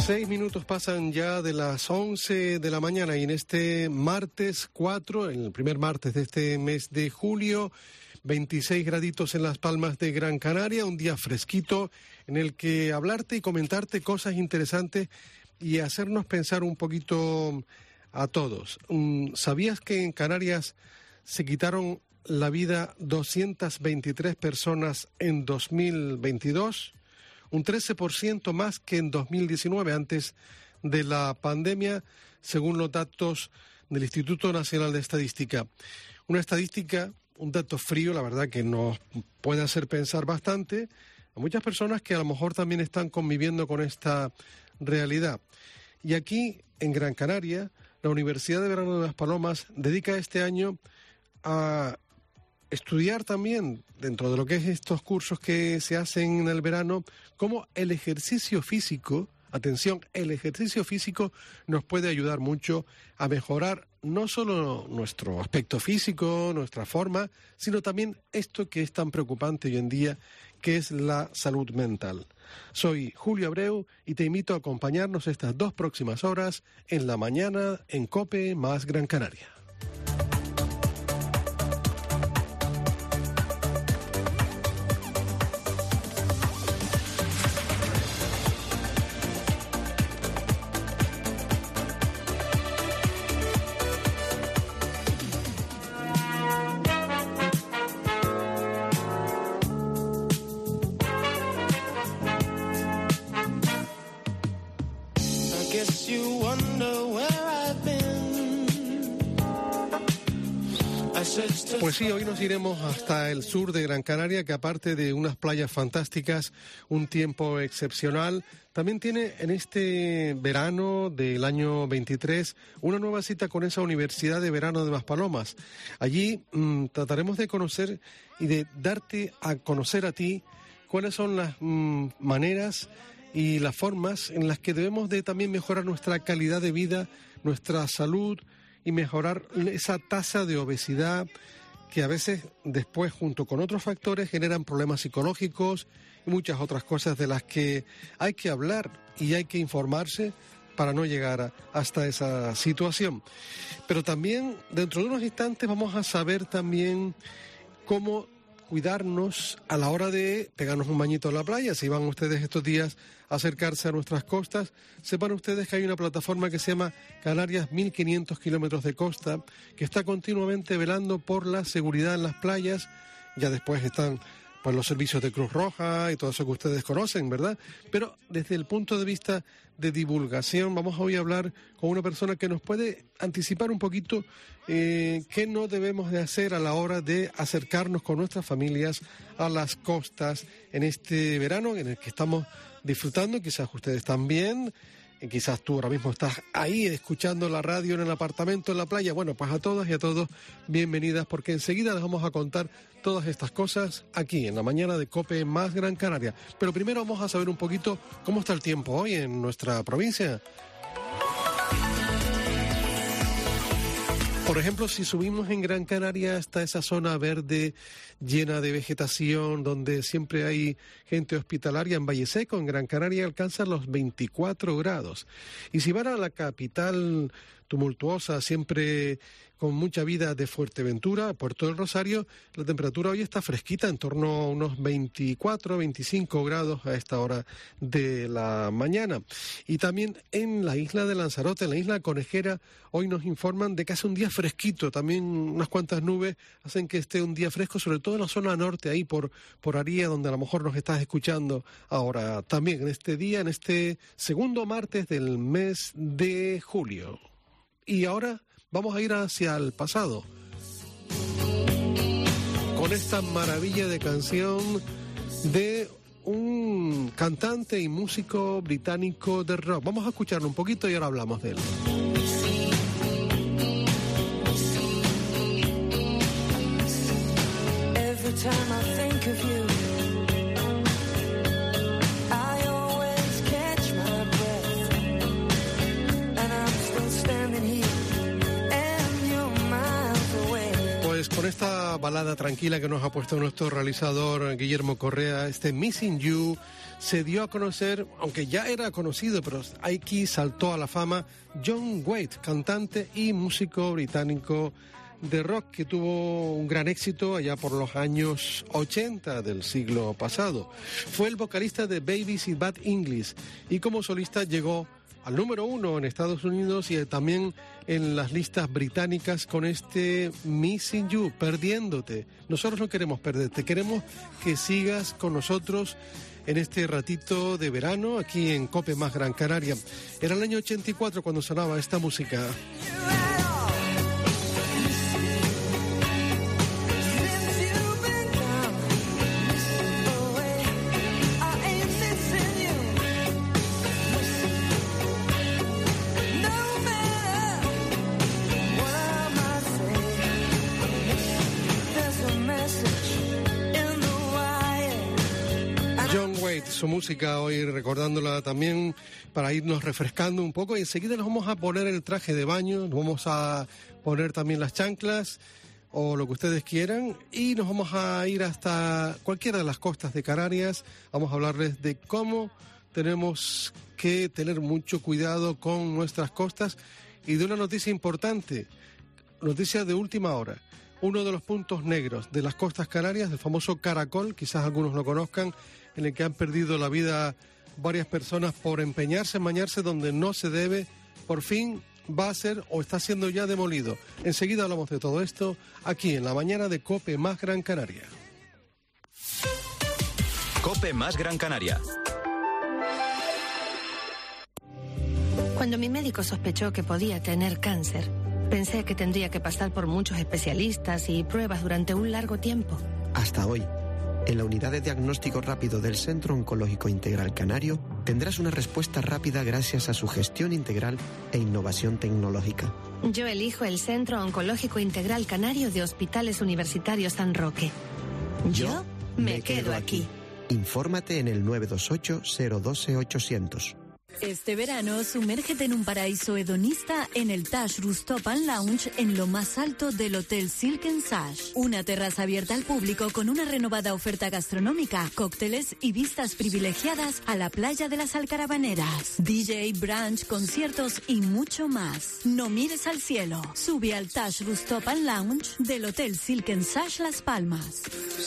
6 minutos pasan ya de las 11 de la mañana y en este martes 4, en el primer martes de este mes de julio, 26 graditos en Las Palmas de Gran Canaria, un día fresquito en el que hablarte y comentarte cosas interesantes y hacernos pensar un poquito a todos. ¿Sabías que en Canarias se quitaron la vida 223 personas en 2022? Un 13% más que en 2019, antes de la pandemia, según los datos del Instituto Nacional de Estadística. Una estadística, un dato frío, la verdad que nos puede hacer pensar bastante a muchas personas que a lo mejor también están conviviendo con esta realidad. Y aquí, en Gran Canaria, la Universidad de Verano de Las Palomas dedica este año a estudiar también, dentro de lo que es estos cursos que se hacen en el verano, cómo el ejercicio físico, atención, el ejercicio físico nos puede ayudar mucho a mejorar no solo nuestro aspecto físico, nuestra forma, sino también esto que es tan preocupante hoy en día, que es la salud mental. Soy Julio Abreu y te invito a acompañarnos estas 2 próximas horas en la mañana en COPE más Gran Canaria. Pues sí, hoy nos iremos hasta el sur de Gran Canaria, que aparte de unas playas fantásticas, un tiempo excepcional, también tiene en este verano del año 23 una nueva cita con esa Universidad de Verano de Las Palomas. Allí trataremos de conocer y de darte a conocer a ti cuáles son las maneras y las formas en las que debemos de también mejorar nuestra calidad de vida, nuestra salud y mejorar esa tasa de obesidad que a veces después, junto con otros factores, generan problemas psicológicos y muchas otras cosas de las que hay que hablar y hay que informarse para no llegar hasta esa situación. Pero también, dentro de unos instantes, vamos a saber también cómo cuidarnos a la hora de pegarnos un bañito en la playa. Si van ustedes estos días a acercarse a nuestras costas, sepan ustedes que hay una plataforma que se llama Canarias 1500 kilómetros de costa, que está continuamente velando por la seguridad en las playas. Ya después están pues los servicios de Cruz Roja y todo eso que ustedes conocen, ¿verdad? Pero desde el punto de vista de divulgación, vamos hoy a hablar con una persona que nos puede anticipar un poquito qué no debemos de hacer a la hora de acercarnos con nuestras familias a las costas en este verano en el que estamos disfrutando. Quizás ustedes también, quizás tú ahora mismo estás ahí escuchando la radio en el apartamento, en la playa. Bueno, pues a todas y a todos, bienvenidas, porque enseguida les vamos a contar todas estas cosas aquí en la mañana de COPE más Gran Canaria. Pero primero vamos a saber un poquito cómo está el tiempo hoy en nuestra provincia. Por ejemplo, si subimos en Gran Canaria hasta esa zona verde llena de vegetación, donde siempre hay gente hospitalaria, en Valle Seco, en Gran Canaria, alcanzan los 24 grados. Y si van a la capital tumultuosa, siempre con mucha vida de Fuerteventura, Puerto del Rosario, la temperatura hoy está fresquita, en torno a unos 24, 25 grados a esta hora de la mañana. Y también en la isla de Lanzarote, en la isla Conejera, hoy nos informan de que hace un día fresquito, también unas cuantas nubes hacen que esté un día fresco, sobre todo en la zona norte, ahí por Aría, donde a lo mejor nos estás escuchando ahora también, en este día, en este segundo martes del mes de julio. Y ahora vamos a ir hacia el pasado con esta maravilla de canción de un cantante y músico británico de rock. Vamos a escucharlo un poquito y ahora hablamos de él. Every time I think of you, I always catch my breath, and I'm still standing here. Pues con esta balada tranquila que nos ha puesto nuestro realizador Guillermo Correa, este Missing You, se dio a conocer, aunque ya era conocido, pero aquí saltó a la fama, John Waite, cantante y músico británico de rock que tuvo un gran éxito allá por los años 80 del siglo pasado. Fue el vocalista de Babies y Bad English y como solista llegó al número 1 en Estados Unidos y también en las listas británicas con este Missing You, perdiéndote. Nosotros no queremos perderte, queremos que sigas con nosotros en este ratito de verano aquí en COPE más Gran Canaria. Era el año 84 cuando sonaba esta música. Su música hoy recordándola también para irnos refrescando un poco y enseguida nos vamos a poner el traje de baño, nos vamos a poner también las chanclas o lo que ustedes quieran y nos vamos a ir hasta cualquiera de las costas de Canarias. Vamos a hablarles de cómo tenemos que tener mucho cuidado con nuestras costas y de una noticia importante, noticia de última hora. Uno de los puntos negros de las costas canarias, el famoso Caracol, quizás algunos lo conozcan, en el que han perdido la vida varias personas por empeñarse en bañarse donde no se debe, por fin va a ser o está siendo ya demolido. Enseguida hablamos de todo esto aquí en la mañana de COPE más Gran Canaria. COPE más Gran Canaria. Cuando mi médico sospechó que podía tener cáncer, pensé que tendría que pasar por muchos especialistas y pruebas durante un largo tiempo. Hasta hoy. En la unidad de diagnóstico rápido del Centro Oncológico Integral Canario tendrás una respuesta rápida gracias a su gestión integral e innovación tecnológica. Yo elijo el Centro Oncológico Integral Canario de Hospitales Universitarios San Roque. Yo me quedo aquí. Infórmate en el 928 012 800. Este verano, sumérgete en un paraíso hedonista en el Tash Rooftop and Lounge en lo más alto del Hotel Silk & Sash. Una terraza abierta al público con una renovada oferta gastronómica, cócteles y vistas privilegiadas a la playa de las Alcarabaneras. DJ, brunch, conciertos y mucho más. No mires al cielo. Sube al Tash Rooftop and Lounge del Hotel Silk & Sash Las Palmas.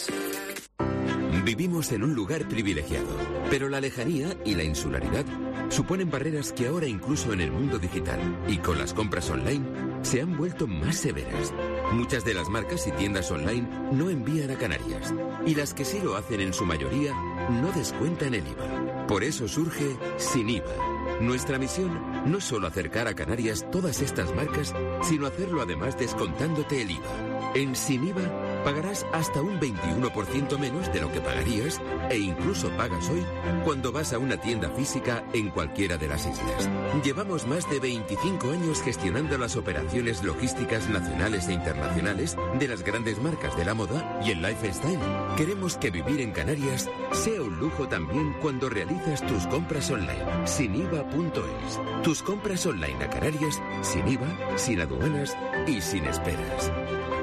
Vivimos en un lugar privilegiado, pero la lejanía y la insularidad suponen barreras que ahora incluso en el mundo digital y con las compras online se han vuelto más severas. Muchas de las marcas y tiendas online no envían a Canarias y las que sí lo hacen en su mayoría no descuentan el IVA. Por eso surge Sin IVA. Nuestra misión no es solo acercar a Canarias todas estas marcas, sino hacerlo además descontándote el IVA. En Sin IVA pagarás hasta un 21% menos de lo que pagarías e incluso pagas hoy cuando vas a una tienda física en cualquiera de las islas. Llevamos más de 25 años gestionando las operaciones logísticas nacionales e internacionales de las grandes marcas de la moda y el lifestyle. Queremos que vivir en Canarias sea un lujo también cuando realizas tus compras online. Siniva.es. Tus compras online a Canarias sin IVA, sin aduanas y sin esperas.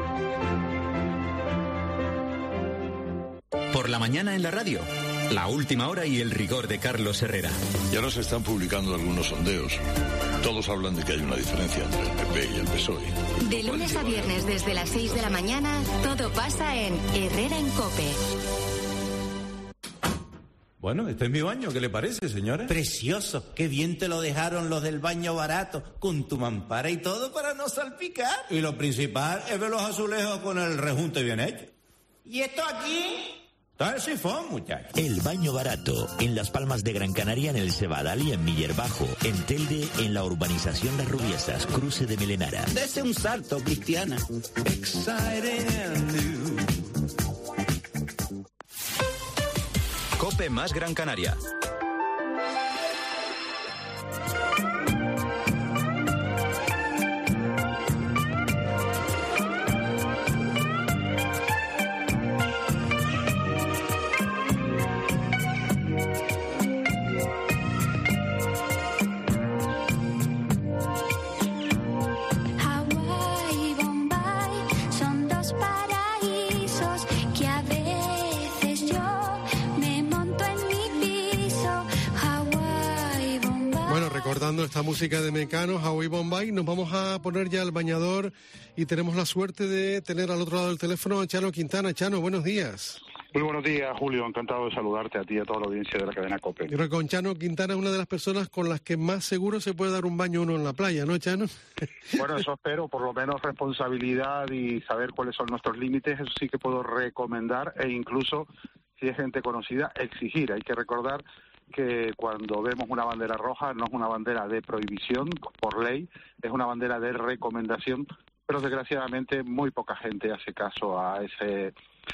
Por la mañana en la radio, la última hora y el rigor de Carlos Herrera. Ya nos están publicando algunos sondeos. Todos hablan de que hay una diferencia entre el PP y el PSOE. De lunes a viernes desde las 6 de la mañana, todo pasa en Herrera en COPE. Bueno, este es mi baño, ¿qué le parece, señora? Precioso, qué bien te lo dejaron los del baño barato, con tu mampara y todo para no salpicar. Y lo principal es ver los azulejos con el rejunte bien hecho. ¿Y esto aquí? Está el sifón, muchacho. El baño barato, en Las Palmas de Gran Canaria, en el Cebadal y en Miller Bajo. En Telde, en la urbanización Las Rubiesas, cruce de Melenara. Dese un salto, Cristiana. COPE más Gran Canaria. Paraísos que a veces yo me monto en mi esta música de Mecano, Hawaii Bombay. Nos vamos a poner ya el bañador y tenemos la suerte de tener al otro lado del teléfono a Chano Quintana. Chano, buenos días. Muy buenos días, Julio. Encantado de saludarte a ti y a toda la audiencia de la cadena COPE. Yo creo que con Chano Quintana es una de las personas con las que más seguro se puede dar un baño uno en la playa, ¿no, Chano? Bueno, eso espero, por lo menos responsabilidad y saber cuáles son nuestros límites, eso sí que puedo recomendar e incluso, si es gente conocida, exigir. Hay que recordar que cuando vemos una bandera roja no es una bandera de prohibición por ley, es una bandera de recomendación, pero desgraciadamente muy poca gente hace caso a ese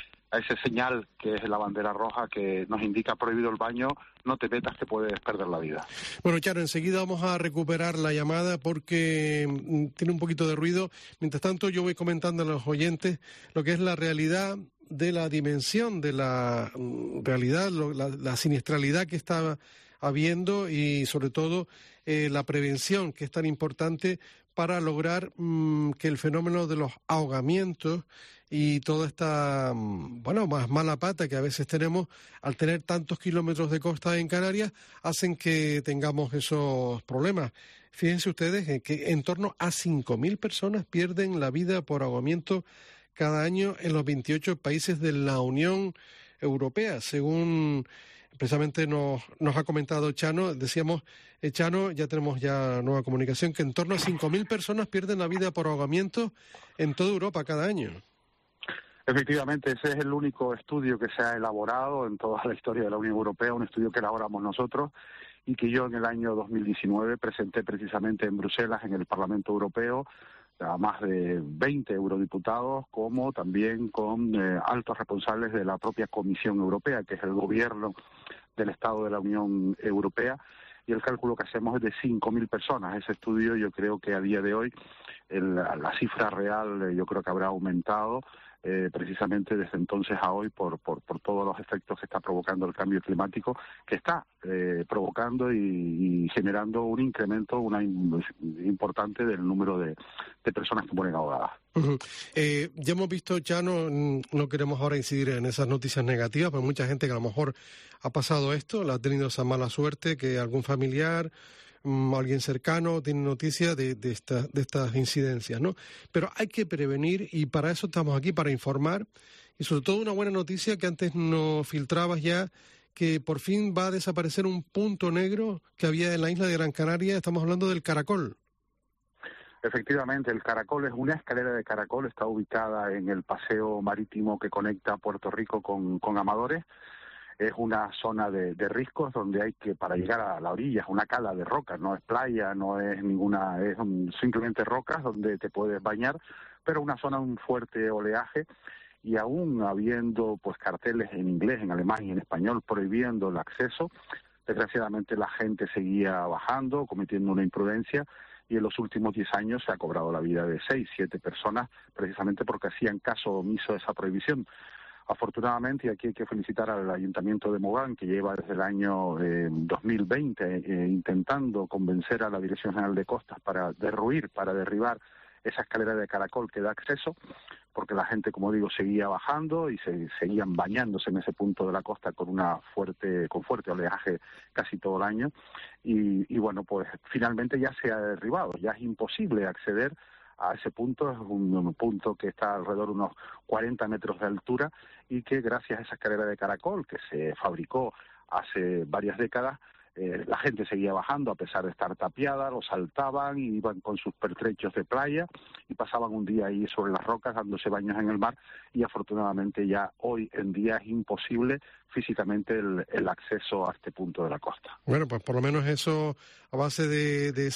señal que es la bandera roja que nos indica prohibido el baño, no te metas que puedes perder la vida. Bueno, Charo, enseguida vamos a recuperar la llamada porque tiene un poquito de ruido. Mientras tanto, yo voy comentando a los oyentes lo que es la realidad de la dimensión de la realidad, la siniestralidad que está habiendo y sobre todo la prevención que es tan importante para lograr que el fenómeno de los ahogamientos y toda esta, más mala pata que a veces tenemos al tener tantos kilómetros de costa en Canarias, hacen que tengamos esos problemas. Fíjense ustedes que en torno a 5.000 personas pierden la vida por ahogamiento cada año en los 28 países de la Unión Europea, según precisamente nos ha comentado Chano. Decíamos, Chano, ya tenemos nueva comunicación, que en torno a 5.000 personas pierden la vida por ahogamiento en toda Europa cada año. Efectivamente, ese es el único estudio que se ha elaborado en toda la historia de la Unión Europea, un estudio que elaboramos nosotros y que yo en el año 2019 presenté precisamente en Bruselas, en el Parlamento Europeo, a más de 20 eurodiputados, como también con altos responsables de la propia Comisión Europea, que es el gobierno del Estado de la Unión Europea, y el cálculo que hacemos es de 5.000 personas. Ese estudio yo creo que a día de hoy la cifra real yo creo que habrá aumentado precisamente desde entonces a hoy por todos los efectos que está provocando el cambio climático, que está provocando y generando un incremento importante del número de personas que mueren ahogadas. Uh-huh. Ya hemos visto, Chano, no queremos ahora incidir en esas noticias negativas, pero mucha gente que a lo mejor ha pasado esto, ha tenido esa mala suerte, que algún familiar, alguien cercano tiene noticia de estas incidencias, ¿no? Pero hay que prevenir y para eso estamos aquí, para informar y sobre todo una buena noticia que antes nos filtrabas ya, que por fin va a desaparecer un punto negro que había en la isla de Gran Canaria. Estamos hablando del Caracol. Efectivamente, el Caracol es una escalera de caracol, está ubicada en el paseo marítimo que conecta Puerto Rico con Amadores. Es una zona de riscos donde hay que, para llegar a la orilla, es una cala de rocas, no es playa, no es ninguna, es simplemente rocas donde te puedes bañar, pero una zona de un fuerte oleaje, y aún habiendo pues carteles en inglés, en alemán y en español prohibiendo el acceso, desgraciadamente la gente seguía bajando, cometiendo una imprudencia, y en los últimos 10 años se ha cobrado la vida de 6, 7 personas precisamente porque hacían caso omiso de esa prohibición. Afortunadamente, y aquí hay que felicitar al Ayuntamiento de Mogán, que lleva desde el año 2020 intentando convencer a la Dirección General de Costas para derribar esa escalera de caracol que da acceso, porque la gente, como digo, seguía bajando y seguían bañándose en ese punto de la costa con fuerte oleaje casi todo el año. Y bueno, pues finalmente ya se ha derribado, ya es imposible acceder a ese punto. Es un punto que está alrededor de unos 40 metros de altura y que gracias a esa escalera de caracol que se fabricó hace varias décadas, la gente seguía bajando a pesar de estar tapiada, lo saltaban y iban con sus pertrechos de playa y pasaban un día ahí sobre las rocas dándose baños en el mar, y afortunadamente ya hoy en día es imposible físicamente el acceso a este punto de la costa. Bueno, pues por lo menos eso, a base de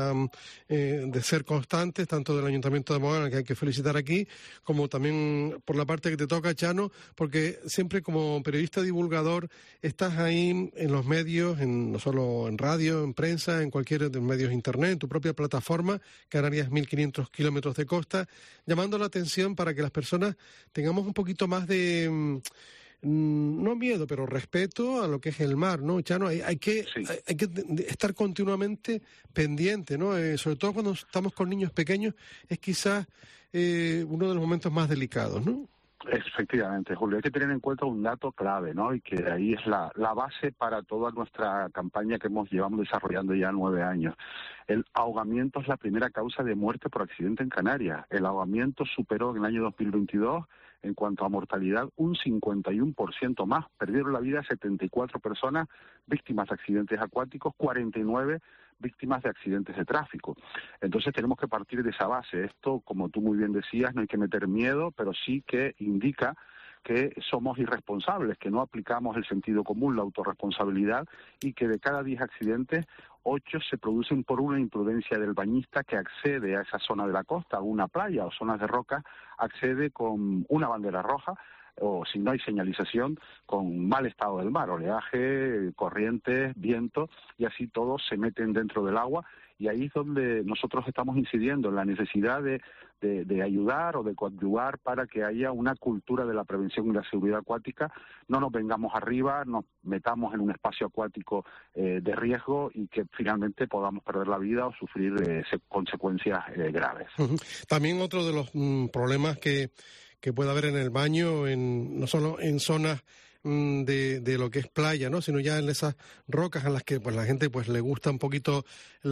ser constantes, tanto del Ayuntamiento de Mogán, que hay que felicitar aquí, como también por la parte que te toca, Chano, porque siempre como periodista divulgador estás ahí en los medios, no solo en radio, en prensa, en cualquier de los medios internet, en tu propia plataforma, Canarias 1.500 kilómetros de costa, llamando la atención para que las personas tengamos un poquito más de no miedo, pero respeto a lo que es el mar, ¿no, Chano? Hay que estar continuamente pendiente, ¿no? Sobre todo cuando estamos con niños pequeños, es quizás uno de los momentos más delicados, ¿no? Efectivamente, Julio, hay que tener en cuenta un dato clave, ¿no? Y que ahí es la base para toda nuestra campaña que llevamos desarrollando ya 9 años. El ahogamiento es la primera causa de muerte por accidente en Canarias. El ahogamiento superó en el año 2022, en cuanto a mortalidad, un 51% más. Perdieron la vida 74 personas víctimas de accidentes acuáticos, 49 víctimas de accidentes de tráfico. Entonces tenemos que partir de esa base. Esto, como tú muy bien decías, no hay que meter miedo, pero sí que indica que somos irresponsables, que no aplicamos el sentido común, la autorresponsabilidad, y que de cada 10 accidentes, 8 se producen por una imprudencia del bañista que accede a esa zona de la costa, a una playa o zonas de roca, accede con una bandera roja, o si no hay señalización, con mal estado del mar, oleaje, corrientes, viento, y así todos se meten dentro del agua, y ahí es donde nosotros estamos incidiendo en la necesidad de ayudar o de coadyuvar para que haya una cultura de la prevención y la seguridad acuática, no nos vengamos arriba, nos metamos en un espacio acuático de riesgo y que finalmente podamos perder la vida o sufrir consecuencias graves. También otro de los problemas que puede haber en el baño, no solo en zonas de lo que es playa, ¿no?, sino ya en esas rocas en las que pues la gente pues le gusta un poquito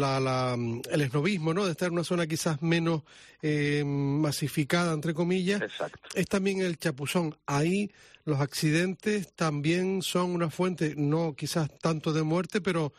el esnobismo, ¿no?, de estar en una zona quizás menos masificada, entre comillas. Exacto. Es también el chapuzón. Ahí los accidentes también son una fuente, no quizás tanto de muerte, pero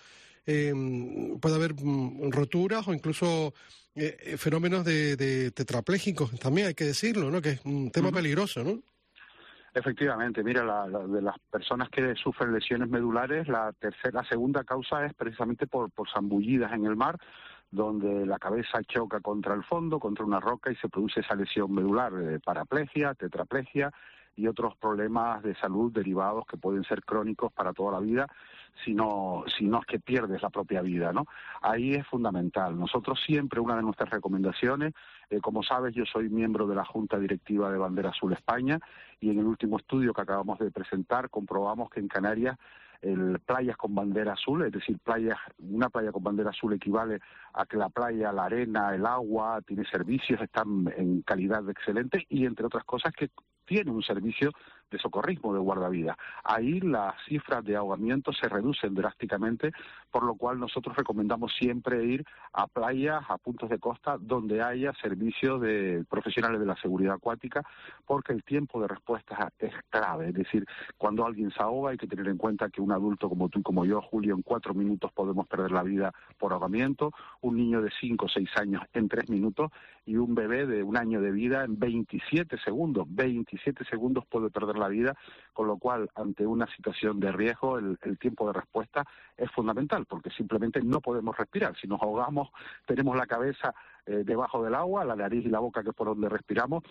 puede haber roturas o incluso fenómenos de tetraplégicos, también hay que decirlo, ¿no?, que es un tema peligroso, ¿no? Efectivamente, mira, de las personas que sufren lesiones medulares, la segunda causa es precisamente por zambullidas en el mar, donde la cabeza choca contra el fondo, contra una roca, y se produce esa lesión medular, paraplegia, tetraplegia y otros problemas de salud derivados que pueden ser crónicos para toda la vida, si no es que pierdes la propia vida, ¿no? Ahí es fundamental. Nosotros siempre, una de nuestras recomendaciones, como sabes, yo soy miembro de la Junta Directiva de Bandera Azul España, y en el último estudio que acabamos de presentar comprobamos que en Canarias playas con bandera azul, es decir, una playa con bandera azul equivale a que la playa, la arena, el agua, tiene servicios, están en calidad excelente, y entre otras cosas que tiene un servicio de socorrismo, de guardavidas. Ahí las cifras de ahogamiento se reducen drásticamente, por lo cual nosotros recomendamos siempre ir a playas, a puntos de costa, donde haya servicios de profesionales de la seguridad acuática, porque el tiempo de respuesta es clave. Es decir, cuando alguien se ahoga hay que tener en cuenta que un adulto como tú y como yo, Julio, en 4 minutos podemos perder la vida por ahogamiento, un niño de 5 o 6 años en 3 minutos, y un bebé de 1 año de vida en 27 segundos. 27 segundos puede perder la vida, con lo cual, ante una situación de riesgo, el tiempo de respuesta es fundamental, porque simplemente no podemos respirar. Si nos ahogamos, tenemos la cabeza debajo del agua, la nariz y la boca, que es por donde respiramos,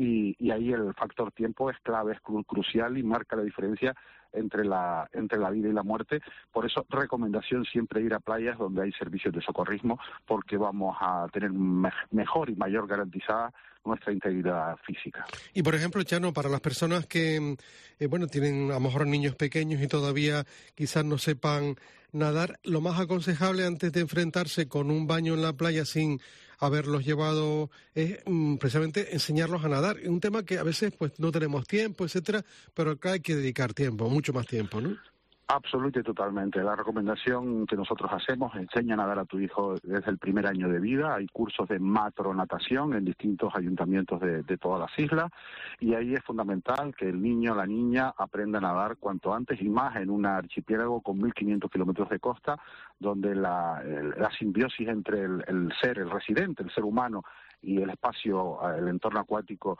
y ahí el factor tiempo es clave, es crucial y marca la diferencia entre la vida y la muerte. Por eso, recomendación siempre ir a playas donde hay servicios de socorrismo, porque vamos a tener mejor y mayor garantizada nuestra integridad física. Y, por ejemplo, Chano, para las personas que, tienen a lo mejor niños pequeños y todavía quizás no sepan nadar, lo más aconsejable antes de enfrentarse con un baño en la playa sin haberlos llevado es precisamente enseñarlos a nadar. Es un tema que a veces pues no tenemos tiempo, etcétera, pero acá hay que dedicar tiempo, mucho más tiempo, ¿no? Absolutamente y totalmente. La recomendación que nosotros hacemos, enseña a nadar a tu hijo desde el primer año de vida. Hay cursos de macronatación en distintos ayuntamientos de todas las islas, y ahí es fundamental que el niño o la niña aprenda a nadar cuanto antes, y más en un archipiélago con 1.500 kilómetros de costa, donde la simbiosis entre el residente, el ser humano, y el espacio, el entorno acuático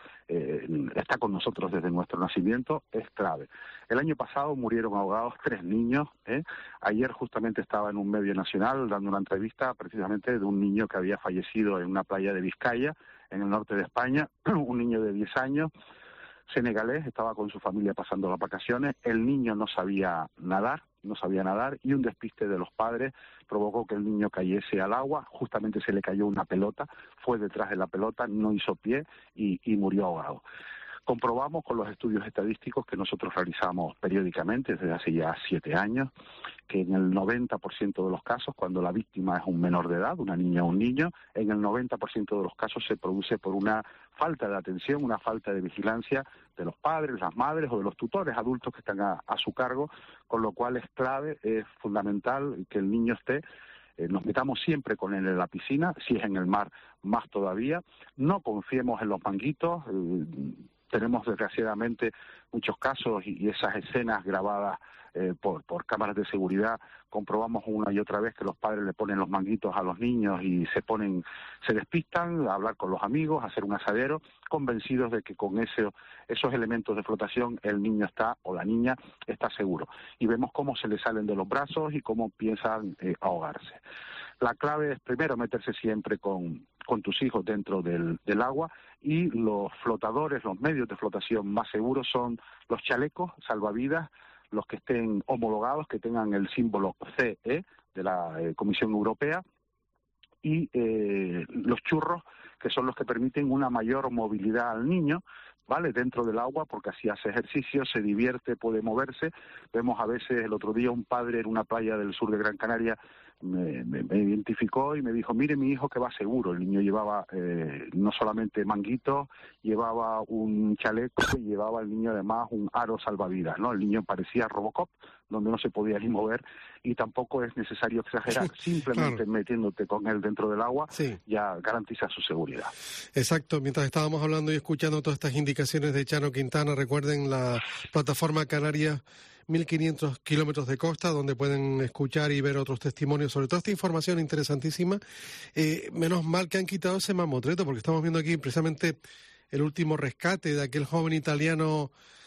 está con nosotros desde nuestro nacimiento, es clave. El año pasado murieron ahogados 3 niños. Ayer justamente estaba en un medio nacional dando una entrevista precisamente de un niño que había fallecido en una playa de Vizcaya, en el norte de España, un niño de 10 años, senegalés, estaba con su familia pasando las vacaciones. El niño no sabía nadar, y un despiste de los padres provocó que el niño cayese al agua. Justamente se le cayó una pelota, fue detrás de la pelota, no hizo pie y murió ahogado. Comprobamos con los estudios estadísticos que nosotros realizamos periódicamente desde hace ya 7 años, que en el 90% de los casos, cuando la víctima es un menor de edad, una niña o un niño, en el 90% de los casos se produce por una falta de atención, una falta de vigilancia de los padres, las madres o de los tutores adultos que están a su cargo, con lo cual es clave, es fundamental que el niño esté. Nos metamos siempre con él en la piscina, si es en el mar más todavía. No confiemos en los manguitos. Tenemos desgraciadamente muchos casos y esas escenas grabadas por cámaras de seguridad. Comprobamos una y otra vez que los padres le ponen los manguitos a los niños y se despistan a hablar con los amigos, a hacer un asadero, convencidos de que con esos elementos de flotación el niño o la niña está seguro. Y vemos cómo se le salen de los brazos y cómo piensan ahogarse. La clave es primero meterse siempre con tus hijos dentro del agua, y los flotadores, los medios de flotación más seguros son los chalecos salvavidas, los que estén homologados, que tengan el símbolo CE de la Comisión Europea, y los churros, que son los que permiten una mayor movilidad al niño, ¿vale?, dentro del agua, porque así hace ejercicio, se divierte, puede moverse. Vemos a veces, el otro día un padre en una playa del sur de Gran Canaria me identificó y me dijo: mire, mi hijo que va seguro. El niño llevaba no solamente manguitos, llevaba un chaleco y llevaba el niño además un aro salvavidas, ¿no? El niño parecía Robocop, donde no se podía ni mover, y tampoco es necesario exagerar. Simplemente metiéndote con él dentro del agua ya garantiza su seguridad. Exacto. Mientras estábamos hablando y escuchando todas estas indicaciones de Chano Quintana, recuerden la plataforma Canarias 1.500 kilómetros de costa, donde pueden escuchar y ver otros testimonios sobre toda esta información interesantísima. Menos mal que han quitado ese mamotreto, porque estamos viendo aquí precisamente el último rescate de aquel joven italiano,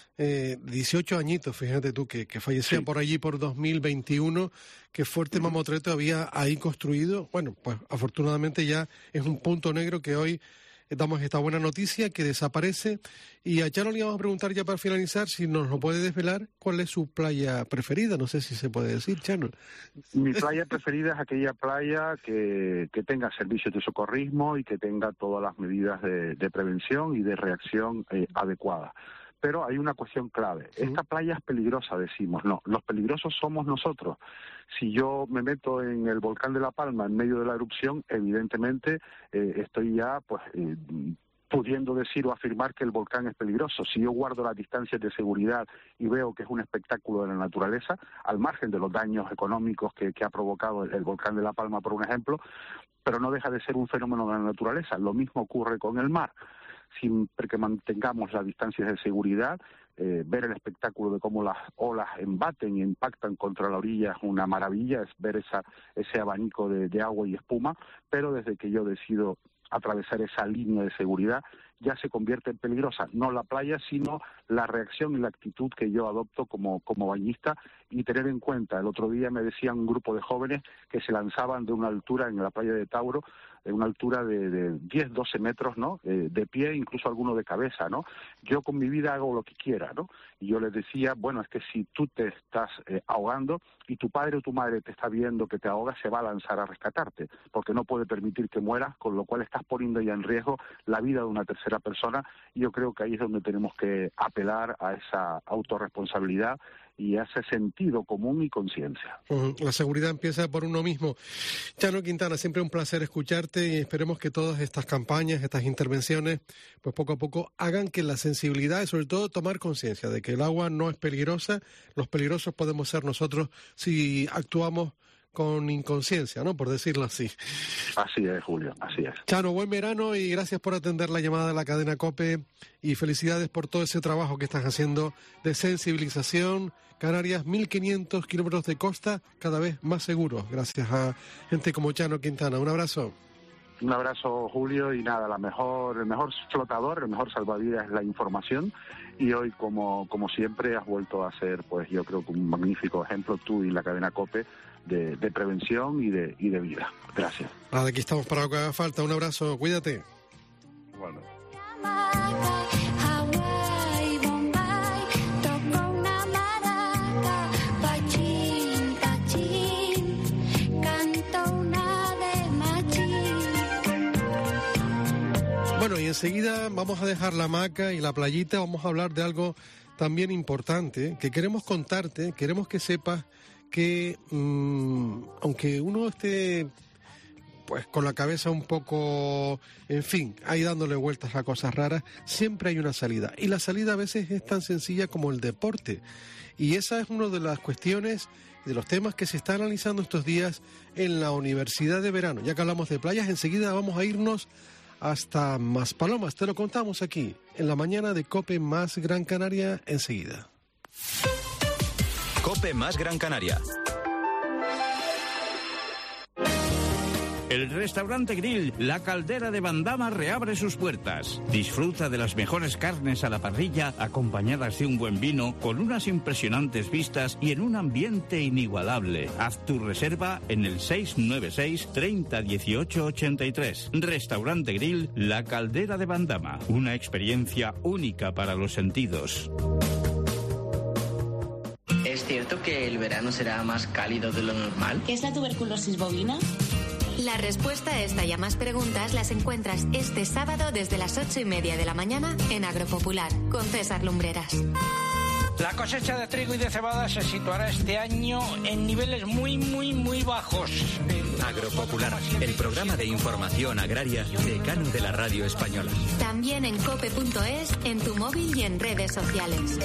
18 añitos, fíjate tú, que fallecía por allí por 2021, que fuerte mamotreto había ahí construido. Bueno, pues afortunadamente ya es un punto negro que hoy damos esta buena noticia, que desaparece. Y a Chano le íbamos a preguntar ya para finalizar si nos lo puede desvelar cuál es su playa preferida. No sé si se puede decir, Chano. Mi playa preferida es aquella playa que tenga servicios de socorrismo y que tenga todas las medidas de prevención y de reacción adecuadas. Pero hay una cuestión clave. Esta playa es peligrosa, decimos. No, los peligrosos somos nosotros. Si yo me meto en el volcán de La Palma en medio de la erupción, evidentemente estoy ya pudiendo decir o afirmar que el volcán es peligroso. Si yo guardo las distancias de seguridad y veo que es un espectáculo de la naturaleza, al margen de los daños económicos que ha provocado el volcán de La Palma, por un ejemplo, pero no deja de ser un fenómeno de la naturaleza. Lo mismo ocurre con el mar. Siempre que mantengamos las distancias de seguridad, ver el espectáculo de cómo las olas embaten y impactan contra la orilla es una maravilla, es ver ese abanico de agua y espuma, pero desde que yo decido atravesar esa línea de seguridad ya se convierte en peligrosa, no la playa, sino la reacción y la actitud que yo adopto como bañista. Y tener en cuenta, el otro día me decían un grupo de jóvenes que se lanzaban de una altura en la playa de Tauro, de una altura de 10, 12 metros, ¿no?, de pie, incluso alguno de cabeza, ¿no? Yo con mi vida hago lo que quiera, ¿no? Y yo les decía, bueno, es que si tú te estás ahogando y tu padre o tu madre te está viendo que te ahogas, se va a lanzar a rescatarte, porque no puede permitir que mueras, con lo cual estás poniendo ya en riesgo la vida de una tercera persona. Y yo creo que ahí es donde tenemos que apelar a esa autorresponsabilidad y a ese sentido común y conciencia. La seguridad empieza por uno mismo. Chano Quintana, siempre un placer escucharte, y esperemos que todas estas campañas, estas intervenciones, pues poco a poco hagan que la sensibilidad y sobre todo tomar conciencia de que el agua no es peligrosa. Los peligrosos podemos ser nosotros si actuamos con inconsciencia, ¿no?, por decirlo así. Así es, Julio, así es. Chano, buen verano y gracias por atender la llamada de la cadena COPE, y felicidades por todo ese trabajo que estás haciendo de sensibilización. Canarias, 1.500 kilómetros de costa, cada vez más seguros, gracias a gente como Chano Quintana. Un abrazo. Un abrazo, Julio, y nada, el mejor flotador, el mejor salvavidas es la información, y hoy, como siempre, has vuelto a ser, pues yo creo que un magnífico ejemplo, tú y la cadena COPE, de prevención y de vida. Gracias. Nada, aquí estamos para lo que haga falta. Un abrazo, cuídate. Bueno. Bueno, y enseguida enseguida vamos a dejar la hamaca y la playita, vamos a hablar de algo también importante que queremos contarte, queremos que sepas que aunque uno esté pues con la cabeza un poco, en fin, ahí dándole vueltas a cosas raras, siempre hay una salida. Y la salida a veces es tan sencilla como el deporte. Y esa es una de las cuestiones, de los temas que se está analizando estos días en la Universidad de Verano. Ya que hablamos de playas, enseguida vamos a irnos hasta Maspalomas. Te lo contamos aquí, en la mañana de COPE más Gran Canaria, enseguida. COPE más Gran Canaria. El restaurante Grill La Caldera de Bandama reabre sus puertas. Disfruta de las mejores carnes a la parrilla, acompañadas de un buen vino, con unas impresionantes vistas y en un ambiente inigualable. Haz tu reserva en el 696 30 18 83. Restaurante Grill La Caldera de Bandama. Una experiencia única para los sentidos. ¿Es cierto que el verano será más cálido de lo normal? ¿Qué es la tuberculosis bovina? La respuesta a esta y a más preguntas las encuentras este sábado desde las 8:30 de la mañana en Agropopular, con César Lumbreras. La cosecha de trigo y de cebada se situará este año en niveles muy bajos. Agropopular, el programa de información agraria decano de la radio española. También en cope.es, en tu móvil y en redes sociales.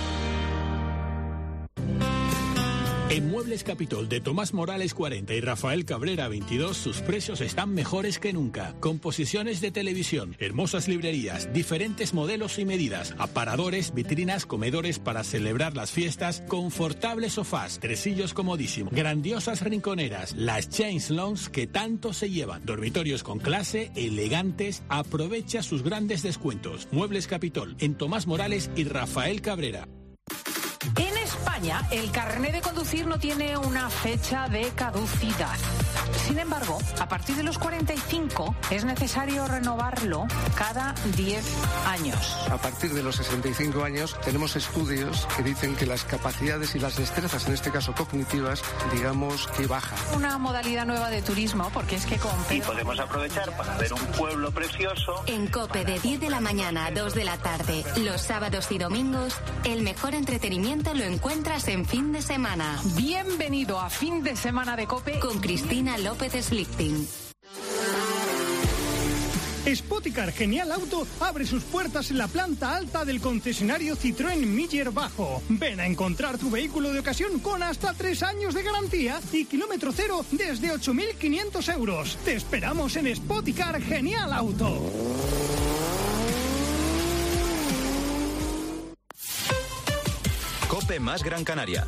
En Muebles Capitol de Tomás Morales 40 y Rafael Cabrera 22, sus precios están mejores que nunca. Composiciones de televisión, hermosas librerías, diferentes modelos y medidas, aparadores, vitrinas, comedores para celebrar las fiestas, confortables sofás, tresillos comodísimos, grandiosas rinconeras, las Chains Lounge que tanto se llevan, dormitorios con clase, elegantes. Aprovecha sus grandes descuentos. Muebles Capitol en Tomás Morales y Rafael Cabrera. En España, el carné de conducir no tiene una fecha de caducidad. Sin embargo, a partir de los 45 es necesario renovarlo cada 10 años. A partir de los 65 años tenemos estudios que dicen que las capacidades y las destrezas, en este caso cognitivas, digamos que bajan. Una modalidad nueva de turismo, porque es que y podemos aprovechar para ver un pueblo precioso. En COPE de 10 de la mañana a 2 de la tarde, los sábados y domingos, el mejor entretenimiento lo encuentras en Fin de Semana. Bienvenido a Fin de Semana de COPE con Cristina López Slichting. Spoticar Genial Auto abre sus puertas en la planta alta del concesionario Citroën Miller Bajo. Ven a encontrar tu vehículo de ocasión con hasta 3 años de garantía y kilómetro cero desde 8.500 euros. Te esperamos en Spoticar Genial Auto. COPE más Gran Canaria.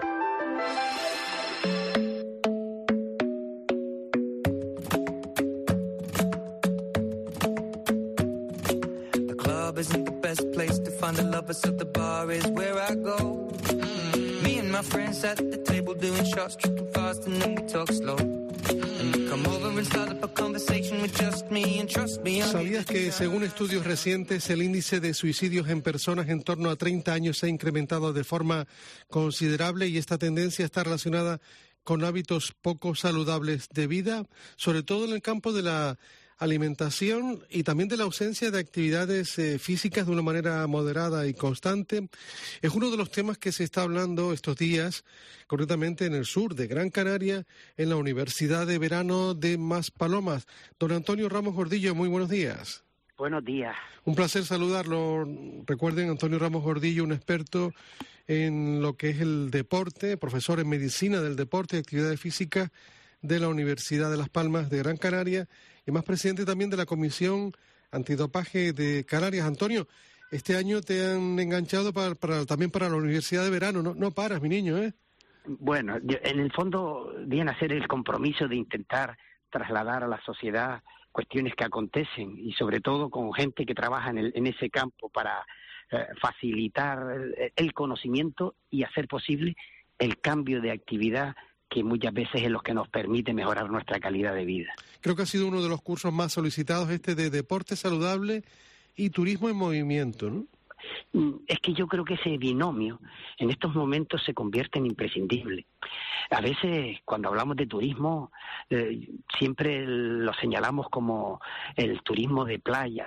Isn't the best place to find the lovers, so the bar is where I go. Me and my friends at the table doing shots, tripping fast and then we talk slow. Come over and start up a conversation with just me and trust me. ¿Sabías que según estudios recientes el índice de suicidios en personas en torno a 30 años se ha incrementado de forma considerable y esta tendencia está relacionada con hábitos poco saludables de vida, sobre todo en el campo de la alimentación y también de la ausencia de actividades físicas de una manera moderada y constante? Es uno de los temas que se está hablando estos días, concretamente en el sur de Gran Canaria, en la Universidad de Verano de Maspalomas. Don Antonio Ramos Gordillo, muy buenos días. Buenos días. Un placer saludarlo. Recuerden, Antonio Ramos Gordillo, un experto en lo que es el deporte, profesor en medicina del deporte y actividades físicas de la Universidad de Las Palmas de Gran Canaria y más presidente también de la Comisión Antidopaje de Canarias. Antonio, este año te han enganchado también para la Universidad de Verano. No paras, mi niño, ¿eh? Bueno, en el fondo viene a ser el compromiso de intentar trasladar a la sociedad cuestiones que acontecen y sobre todo con gente que trabaja en ese campo para facilitar el conocimiento y hacer posible el cambio de actividad que muchas veces es lo que nos permite mejorar nuestra calidad de vida. Creo que ha sido uno de los cursos más solicitados de deporte saludable y turismo en movimiento, ¿no? Es que yo creo que ese binomio en estos momentos se convierte en imprescindible. A veces cuando hablamos de turismo siempre lo señalamos como el turismo de playa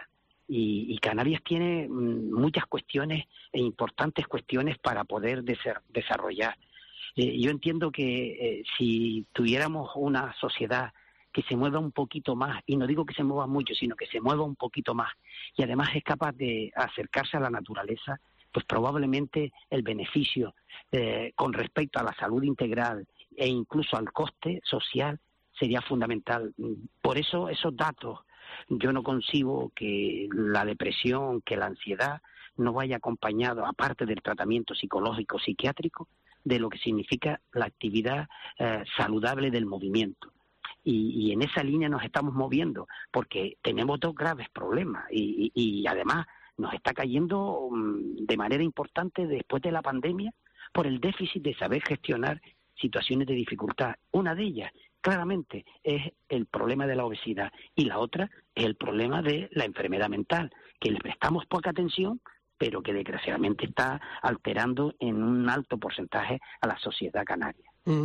Y Canarias tiene muchas cuestiones e importantes cuestiones para poder desarrollar. Yo entiendo que si tuviéramos una sociedad que se mueva un poquito más, y no digo que se mueva mucho, sino que se mueva un poquito más, y además es capaz de acercarse a la naturaleza, pues probablemente el beneficio con respecto a la salud integral e incluso al coste social sería fundamental. Por eso esos datos, yo no concibo que la depresión, que la ansiedad no vaya acompañado, aparte del tratamiento psicológico, psiquiátrico, de lo que significa la actividad saludable del movimiento. Y en esa línea nos estamos moviendo, porque tenemos dos graves problemas y además nos está cayendo de manera importante después de la pandemia por el déficit de saber gestionar situaciones de dificultad. Una de ellas, claramente, es el problema de la obesidad y la otra es el problema de la enfermedad mental, que le prestamos poca atención, pero que desgraciadamente está alterando en un alto porcentaje a la sociedad canaria.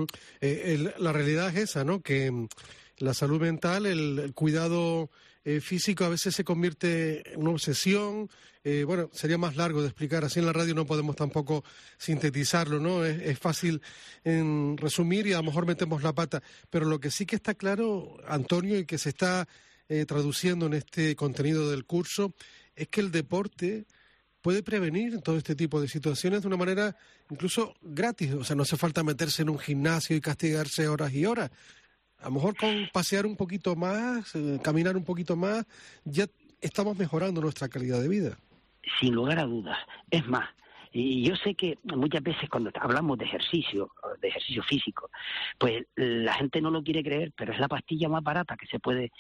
La realidad es esa, ¿no? Que la salud mental, el cuidado físico a veces se convierte en una obsesión. Bueno, sería más largo de explicar, así en la radio no podemos tampoco sintetizarlo, ¿no? Es fácil en resumir y a lo mejor metemos la pata, pero lo que sí que está claro, Antonio, y que se está traduciendo en este contenido del curso, es que el deporte puede prevenir todo este tipo de situaciones de una manera incluso gratis. O sea, no hace falta meterse en un gimnasio y castigarse horas y horas. A lo mejor con pasear un poquito más, caminar un poquito más, ya estamos mejorando nuestra calidad de vida. Sin lugar a dudas. Es más, y yo sé que muchas veces cuando hablamos de ejercicio físico, pues la gente no lo quiere creer, pero es la pastilla más barata que se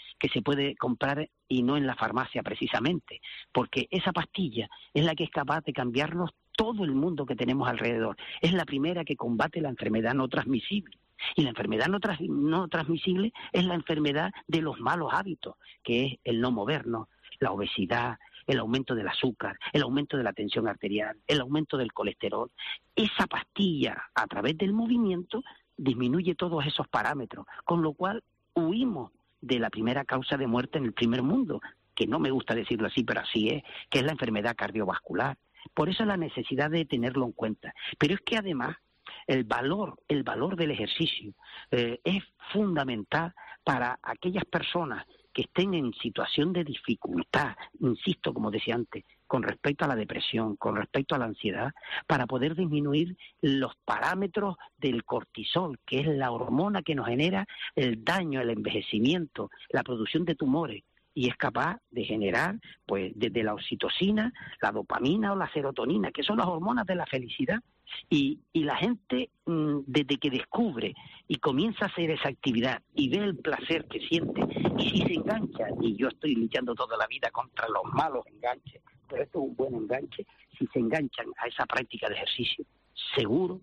puede comprar y no en la farmacia precisamente, porque esa pastilla es la que es capaz de cambiarnos todo el mundo que tenemos alrededor. Es la primera que combate la enfermedad no transmisible. Y la enfermedad no transmisible es la enfermedad de los malos hábitos, que es el no movernos, la obesidad, el aumento del azúcar, el aumento de la tensión arterial, el aumento del colesterol. Esa pastilla, a través del movimiento, disminuye todos esos parámetros, con lo cual huimos de la primera causa de muerte en el primer mundo, que no me gusta decirlo así, pero así es, que es la enfermedad cardiovascular. Por eso la necesidad de tenerlo en cuenta. Pero es que además el valor del ejercicio es fundamental para aquellas personas que estén en situación de dificultad, insisto, como decía antes, con respecto a la depresión, con respecto a la ansiedad, para poder disminuir los parámetros del cortisol, que es la hormona que nos genera el daño, el envejecimiento, la producción de tumores, y es capaz de generar, pues, desde la oxitocina, la dopamina o la serotonina, que son las hormonas de la felicidad. Y la gente, desde que descubre y comienza a hacer esa actividad y ve el placer que siente, y si se engancha, y yo estoy luchando toda la vida contra los malos enganches, pero esto es un buen enganche, si se enganchan a esa práctica de ejercicio, seguro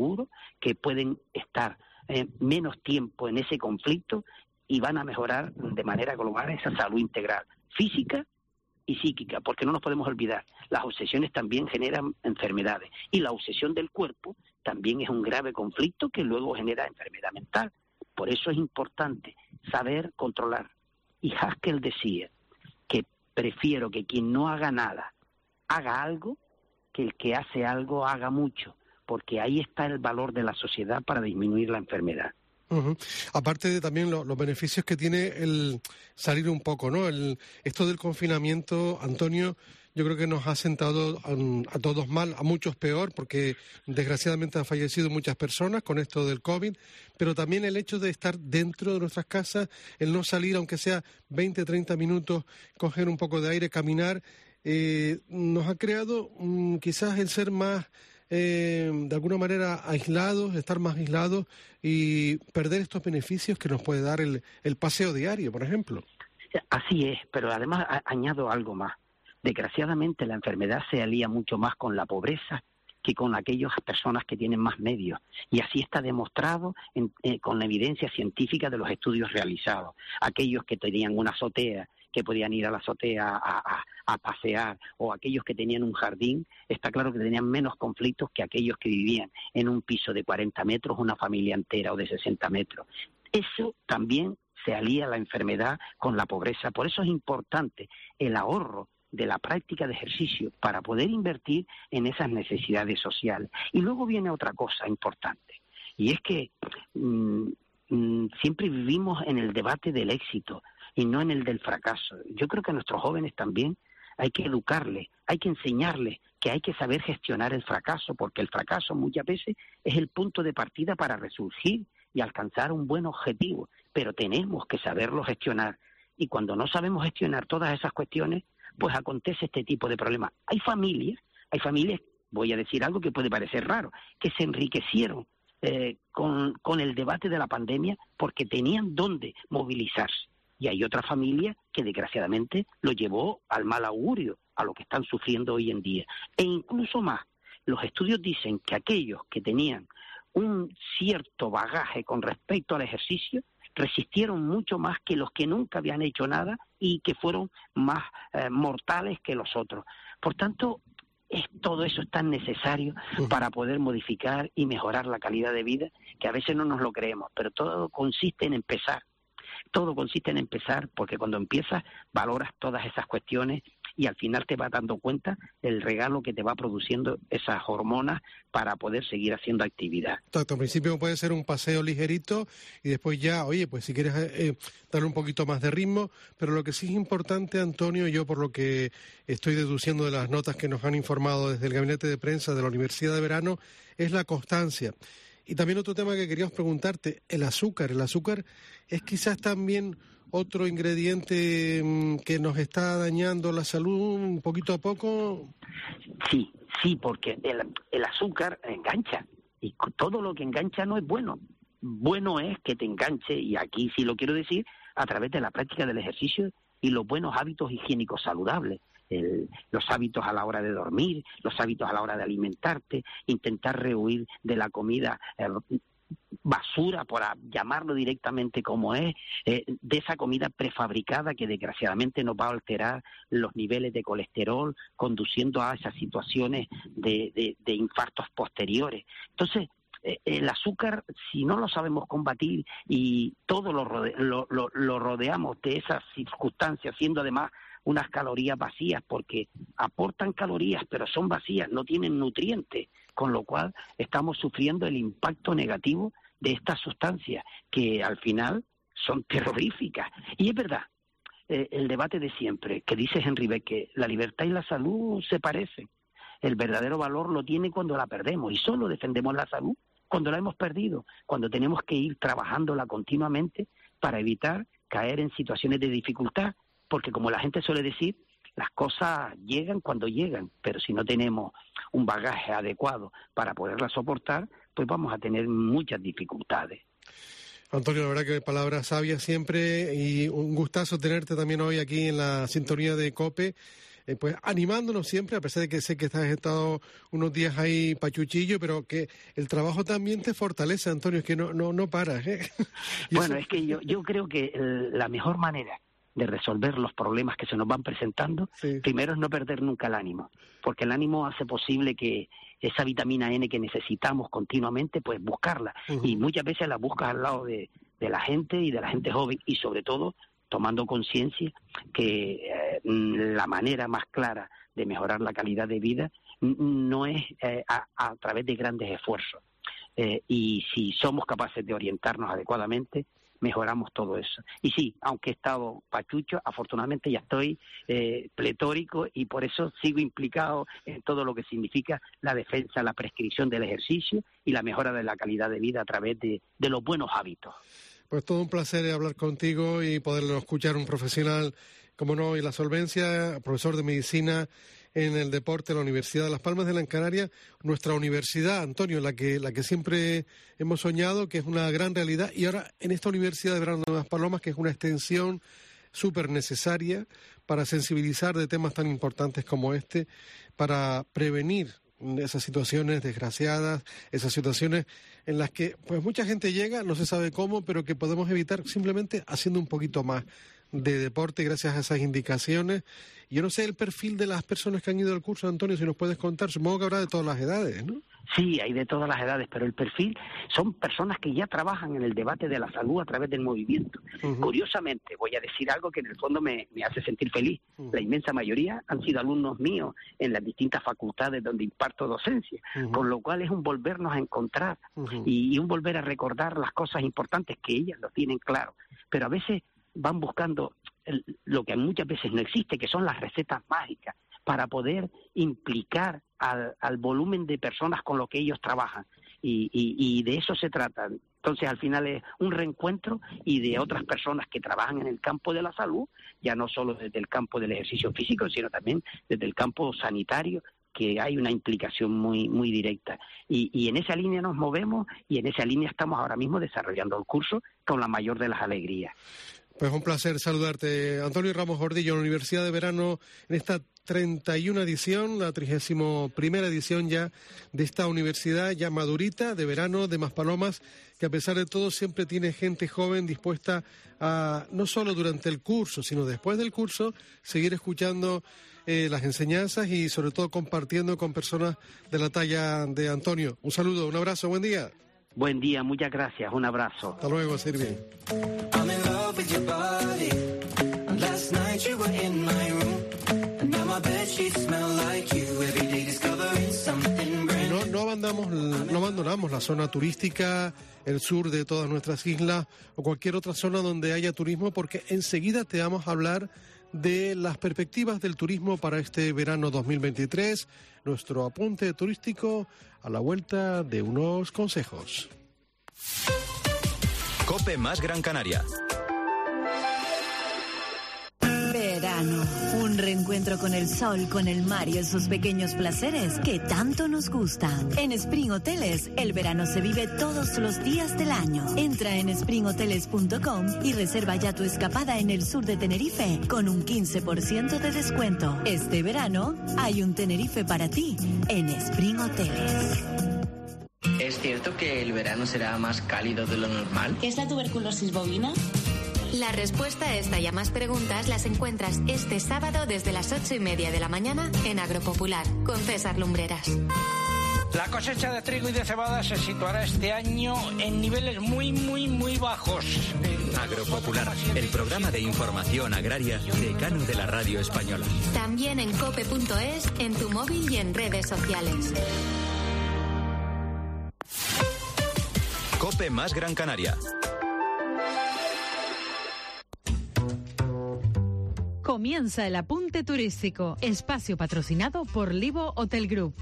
que pueden estar menos tiempo en ese conflicto y van a mejorar de manera global esa salud integral, física y psíquica, porque no nos podemos olvidar, las obsesiones también generan enfermedades y la obsesión del cuerpo también es un grave conflicto que luego genera enfermedad mental. Por eso es importante saber controlar. Y Haskell decía que prefiero que quien no haga nada haga algo que el que hace algo haga mucho, porque ahí está el valor de la sociedad para disminuir la enfermedad. Uh-huh. Aparte de también los beneficios que tiene el salir un poco, ¿no? Esto del confinamiento, Antonio, yo creo que nos ha sentado a todos mal, a muchos peor, porque desgraciadamente han fallecido muchas personas con esto del COVID, pero también el hecho de estar dentro de nuestras casas, el no salir, aunque sea 20, 30 minutos, coger un poco de aire, caminar, nos ha creado quizás el ser más de alguna manera aislados, estar más aislados y perder estos beneficios que nos puede dar el paseo diario, por ejemplo. Así es, pero además añado algo más. Desgraciadamente la enfermedad se alía mucho más con la pobreza que con aquellas personas que tienen más medios. Y así está demostrado con la evidencia científica de los estudios realizados. Aquellos que tenían una azotea, que podían ir a la azotea a pasear, o aquellos que tenían un jardín, está claro que tenían menos conflictos que aquellos que vivían en un piso de 40 metros, una familia entera, o de 60 metros. Eso también se alía la enfermedad con la pobreza. Por eso es importante el ahorro de la práctica de ejercicio para poder invertir en esas necesidades sociales. Y luego viene otra cosa importante, y es que siempre vivimos en el debate del éxito y no en el del fracaso. Yo creo que a nuestros jóvenes también hay que educarles, hay que enseñarles que hay que saber gestionar el fracaso, porque el fracaso muchas veces es el punto de partida para resurgir y alcanzar un buen objetivo, pero tenemos que saberlo gestionar. Y cuando no sabemos gestionar todas esas cuestiones, pues acontece este tipo de problemas. Hay familias, voy a decir algo que puede parecer raro, que se enriquecieron con el debate de la pandemia porque tenían dónde movilizarse. Y hay otra familia que desgraciadamente lo llevó al mal augurio, a lo que están sufriendo hoy en día. E incluso más, los estudios dicen que aquellos que tenían un cierto bagaje con respecto al ejercicio resistieron mucho más que los que nunca habían hecho nada y que fueron más mortales que los otros. Por tanto, todo eso es tan necesario para poder modificar y mejorar la calidad de vida, que a veces no nos lo creemos, pero todo consiste en empezar. Todo consiste en empezar, porque cuando empiezas valoras todas esas cuestiones y al final te vas dando cuenta del regalo que te va produciendo esas hormonas para poder seguir haciendo actividad. Exacto, al principio puede ser un paseo ligerito y después ya, oye, pues si quieres darle un poquito más de ritmo, pero lo que sí es importante, Antonio, yo por lo que estoy deduciendo de las notas que nos han informado desde el gabinete de prensa de la Universidad de Verano, es la constancia. Y también otro tema que queríamos preguntarte, el azúcar. El azúcar es quizás también otro ingrediente que nos está dañando la salud un poquito a poco. Sí, porque el azúcar engancha y todo lo que engancha no es bueno. Bueno es que te enganche, y aquí sí lo quiero decir, a través de la práctica del ejercicio y los buenos hábitos higiénicos saludables. Los hábitos a la hora de dormir, los hábitos a la hora de alimentarte, intentar rehuir de la comida basura, por llamarlo directamente como es, de esa comida prefabricada que desgraciadamente nos va a alterar los niveles de colesterol, conduciendo a esas situaciones de infartos posteriores. Entonces, el azúcar, si no lo sabemos combatir y todo lo rodeamos de esas circunstancias, siendo además unas calorías vacías, porque aportan calorías pero son vacías, no tienen nutrientes, con lo cual estamos sufriendo el impacto negativo de estas sustancias que al final son terroríficas. Y es verdad, el debate de siempre, que dice Henry Beck, la libertad y la salud se parecen. El verdadero valor lo tiene cuando la perdemos, y solo defendemos la salud cuando la hemos perdido, cuando tenemos que ir trabajándola continuamente para evitar caer en situaciones de dificultad, porque como la gente suele decir, las cosas llegan cuando llegan, pero si no tenemos un bagaje adecuado para poderlas soportar, pues vamos a tener muchas dificultades. Antonio, la verdad que palabras sabias siempre, y un gustazo tenerte también hoy aquí en la sintonía de COPE, pues animándonos siempre, a pesar de que sé que has estado unos días ahí pachuchillo, pero que el trabajo también te fortalece, Antonio, es que no paras. Bueno, es que yo creo que la mejor manera de resolver los problemas que se nos van presentando, primero es no perder nunca el ánimo, porque el ánimo hace posible que esa vitamina N que necesitamos continuamente, pues buscarla, y muchas veces la buscas al lado de la gente y de la gente joven, y sobre todo tomando conciencia que la manera más clara de mejorar la calidad de vida no es a través de grandes esfuerzos, y si somos capaces de orientarnos adecuadamente, mejoramos todo eso. Y sí, aunque he estado pachucho, afortunadamente ya estoy pletórico, y por eso sigo implicado en todo lo que significa la defensa, la prescripción del ejercicio y la mejora de la calidad de vida a través de los buenos hábitos. Pues todo un placer hablar contigo y poderlo escuchar, un profesional, como no, y la solvencia, profesor de medicina en el deporte de la Universidad de Las Palmas de Gran Canaria, nuestra universidad, Antonio, la que siempre hemos soñado, que es una gran realidad, y ahora en esta Universidad de Verano de Las Palomas, que es una extensión súper necesaria para sensibilizar de temas tan importantes como este, para prevenir esas situaciones desgraciadas, esas situaciones en las que pues mucha gente llega, no se sabe cómo, pero que podemos evitar simplemente haciendo un poquito más de deporte gracias a esas indicaciones. Yo no sé el perfil de las personas que han ido al curso, Antonio, si nos puedes contar, supongo que habrá de todas las edades, ¿no? Sí, hay de todas las edades, pero el perfil son personas que ya trabajan en el debate de la salud a través del movimiento. Curiosamente, voy a decir algo que en el fondo me hace sentir feliz. La inmensa mayoría han sido alumnos míos en las distintas facultades donde imparto docencia, con lo cual es un volvernos a encontrar y un volver a recordar las cosas importantes que ellas lo tienen claro. Pero a veces van buscando lo que muchas veces no existe, que son las recetas mágicas, para poder implicar al volumen de personas con lo que ellos trabajan. Y de eso se trata. Entonces, al final es un reencuentro y de otras personas que trabajan en el campo de la salud, ya no solo desde el campo del ejercicio físico, sino también desde el campo sanitario, que hay una implicación muy muy directa. Y en esa línea nos movemos y en esa línea estamos ahora mismo desarrollando el curso con la mayor de las alegrías. Pues un placer saludarte, Antonio Ramos Gordillo, en la Universidad de Verano, en esta 31 edición, la 31ª edición ya de esta universidad ya madurita, de verano, de Maspalomas, que a pesar de todo siempre tiene gente joven dispuesta a, no solo durante el curso, sino después del curso, seguir escuchando las enseñanzas y sobre todo compartiendo con personas de la talla de Antonio. Un saludo, un abrazo, buen día. Buen día, muchas gracias, un abrazo. Hasta luego, Silvia. No abandonamos la zona turística, el sur de todas nuestras islas o cualquier otra zona donde haya turismo, porque enseguida te vamos a hablar de las perspectivas del turismo para este verano 2023, nuestro apunte turístico a la vuelta de unos consejos. COPE más Gran Canaria. Verano, un reencuentro con el sol, con el mar y esos pequeños placeres que tanto nos gustan. En Spring Hoteles, el verano se vive todos los días del año. Entra en springhoteles.com y reserva ya tu escapada en el sur de Tenerife con un 15% de descuento. Este verano hay un Tenerife para ti en Spring Hoteles. ¿Es cierto que el verano será más cálido de lo normal? ¿Es la tuberculosis bovina? La respuesta a esta y a más preguntas las encuentras este sábado desde las 8:30 de la mañana en Agropopular con César Lumbreras. La cosecha de trigo y de cebada se situará este año en niveles muy, muy, muy bajos. Agropopular, el programa de información agraria decano de la radio española. También en cope.es, en tu móvil y en redes sociales. COPE más Gran Canaria. Comienza el apunte turístico, espacio patrocinado por Livo Hotel Group.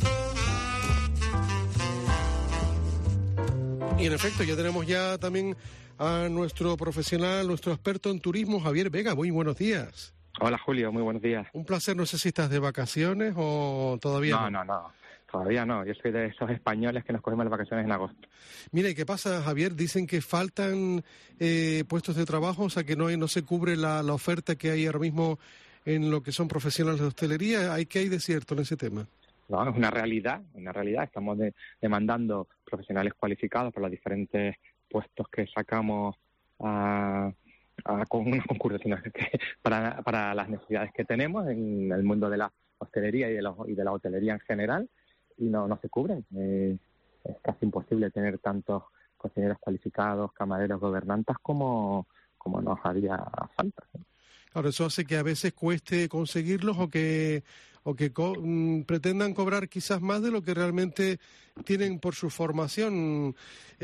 Y en efecto, ya tenemos ya también a nuestro profesional, nuestro experto en turismo, Javier Vega. Muy buenos días. Hola, Julio, muy buenos días. Un placer, no sé si estás de vacaciones o todavía No, todavía no. Yo soy de esos españoles que nos cogemos las vacaciones en agosto. Mira, ¿y qué pasa, Javier? Dicen que faltan puestos de trabajo, o sea que no se cubre la oferta que hay ahora mismo en lo que son profesionales de hostelería. ¿Qué hay de cierto en ese tema? No, es una realidad. Estamos demandando profesionales cualificados por los diferentes puestos que sacamos con unas concursos para las necesidades que tenemos en el mundo de la hostelería y de la hotelería en general, y no se cubren. Es casi imposible tener tantos cocineros cualificados, camareros, gobernantas como nos haría falta. Claro, eso hace que a veces cueste conseguirlos o que pretendan cobrar quizás más de lo que realmente tienen por su formación.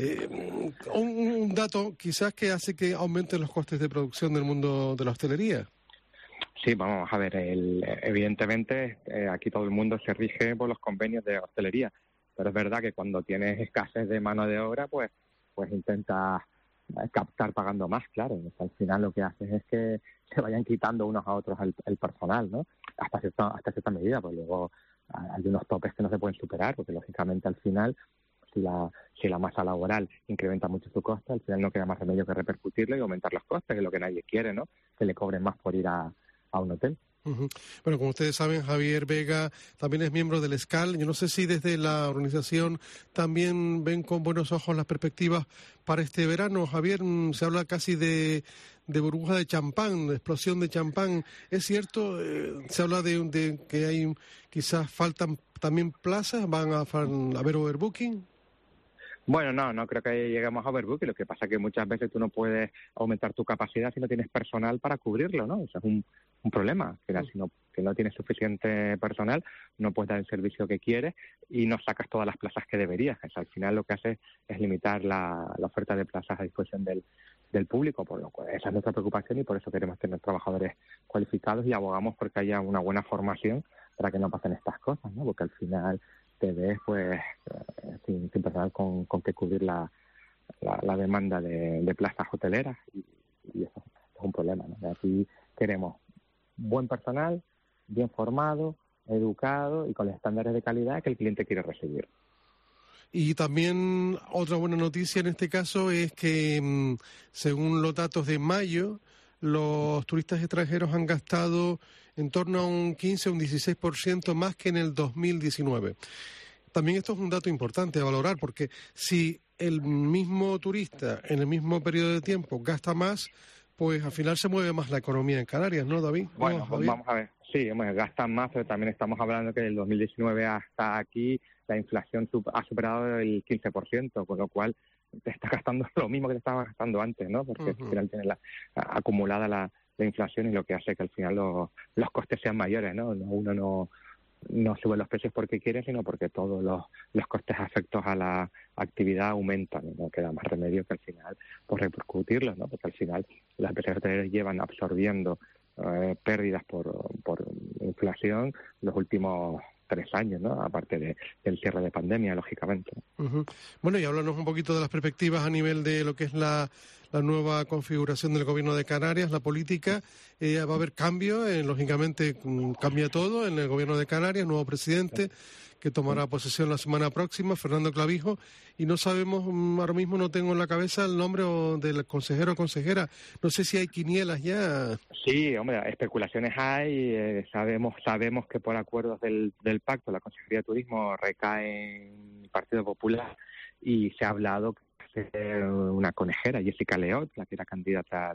Un dato quizás que hace que aumenten los costes de producción del mundo de la hostelería. Sí, vamos a ver, evidentemente aquí todo el mundo se rige por los convenios de hostelería, pero es verdad que cuando tienes escasez de mano de obra, pues intentas captar pagando más, claro. O sea, al final lo que haces es que se vayan quitando unos a otros el personal, ¿no? Hasta cierta medida, pues luego hay unos topes que no se pueden superar, porque lógicamente al final, si la masa laboral incrementa mucho su coste, al final no queda más remedio que repercutirlo y aumentar los costes, que es lo que nadie quiere, ¿no? Que le cobren más por ir a un hotel. Bueno, como ustedes saben, Javier Vega también es miembro del SCAL. Yo no sé si desde la organización también ven con buenos ojos las perspectivas para este verano. Javier, se habla casi de burbuja de champán, de explosión de champán. ¿Es cierto? Se habla de que hay quizás faltan también plazas, van a haber overbooking. Bueno, no creo que lleguemos a overbooking. Lo que pasa es que muchas veces tú no puedes aumentar tu capacidad si no tienes personal para cubrirlo, ¿no? Eso es un problema. Si no tienes suficiente personal, no puedes dar el servicio que quieres y no sacas todas las plazas que deberías. O sea, al final lo que hace es limitar la oferta de plazas a disposición del público, por lo cual esa es nuestra preocupación y por eso queremos tener trabajadores cualificados y abogamos porque haya una buena formación para que no pasen estas cosas, ¿no? Porque al final te ves pues sin personal con que cubrir la demanda de plazas hoteleras y eso es un problema, ¿no? Aquí queremos buen personal, bien formado, educado y con los estándares de calidad que el cliente quiere recibir. Y también otra buena noticia en este caso es que, según los datos de mayo, los turistas extranjeros han gastado en torno a un 15 o un 16% más que en el 2019. También esto es un dato importante a valorar, porque si el mismo turista en el mismo periodo de tiempo gasta más, pues al final se mueve más la economía en Canarias, ¿no, David? Bueno, pues vamos a ver. Sí, gastan más, pero también estamos hablando que del 2019 hasta aquí la inflación ha superado el 15%, con lo cual te está gastando lo mismo que te estaba gastando antes, ¿no? Porque al final tienes acumulada la inflación y lo que hace que al final los costes sean mayores, ¿no? Uno no sube los precios porque quiere, sino porque todos los costes afectos a la actividad aumentan, y no queda más remedio que al final pues repercutirlos, ¿no? Porque al final las empresas hoteleras llevan absorbiendo pérdidas por inflación los últimos 3 años, ¿no? Aparte del cierre de pandemia, lógicamente. Bueno, y háblanos un poquito de las perspectivas a nivel de lo que es la nueva configuración del Gobierno de Canarias, la política. Va a haber cambio, lógicamente cambia todo en el Gobierno de Canarias, nuevo presidente que tomará posesión la semana próxima, Fernando Clavijo, y no sabemos, ahora mismo no tengo en la cabeza el nombre del consejero o consejera. No sé si hay quinielas ya. Sí, hombre, especulaciones hay. Sabemos que por acuerdos del pacto la Consejería de Turismo recae en el Partido Popular y se ha hablado de una consejera, Jessica León, la que era candidata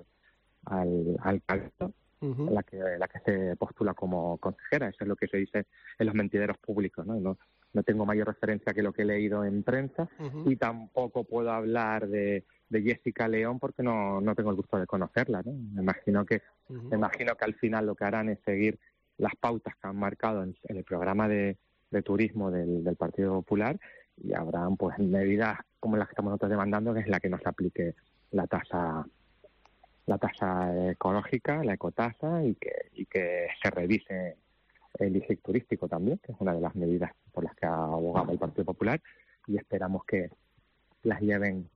al cargo. La que se postula como consejera. Eso es lo que se dice en los mentideros públicos, ¿no? No tengo mayor referencia que lo que he leído en prensa y tampoco puedo hablar de Jessica León porque no tengo el gusto de conocerla, ¿no? Me imagino que al final lo que harán es seguir las pautas que han marcado en el programa de turismo del Partido Popular y habrán pues medidas como las que estamos nosotros demandando, que es la que nos aplique la tasa ecológica, la ecotasa, y que se revise el IGIC turístico también, que es una de las medidas por las que ha abogado el Partido Popular, y esperamos que las lleven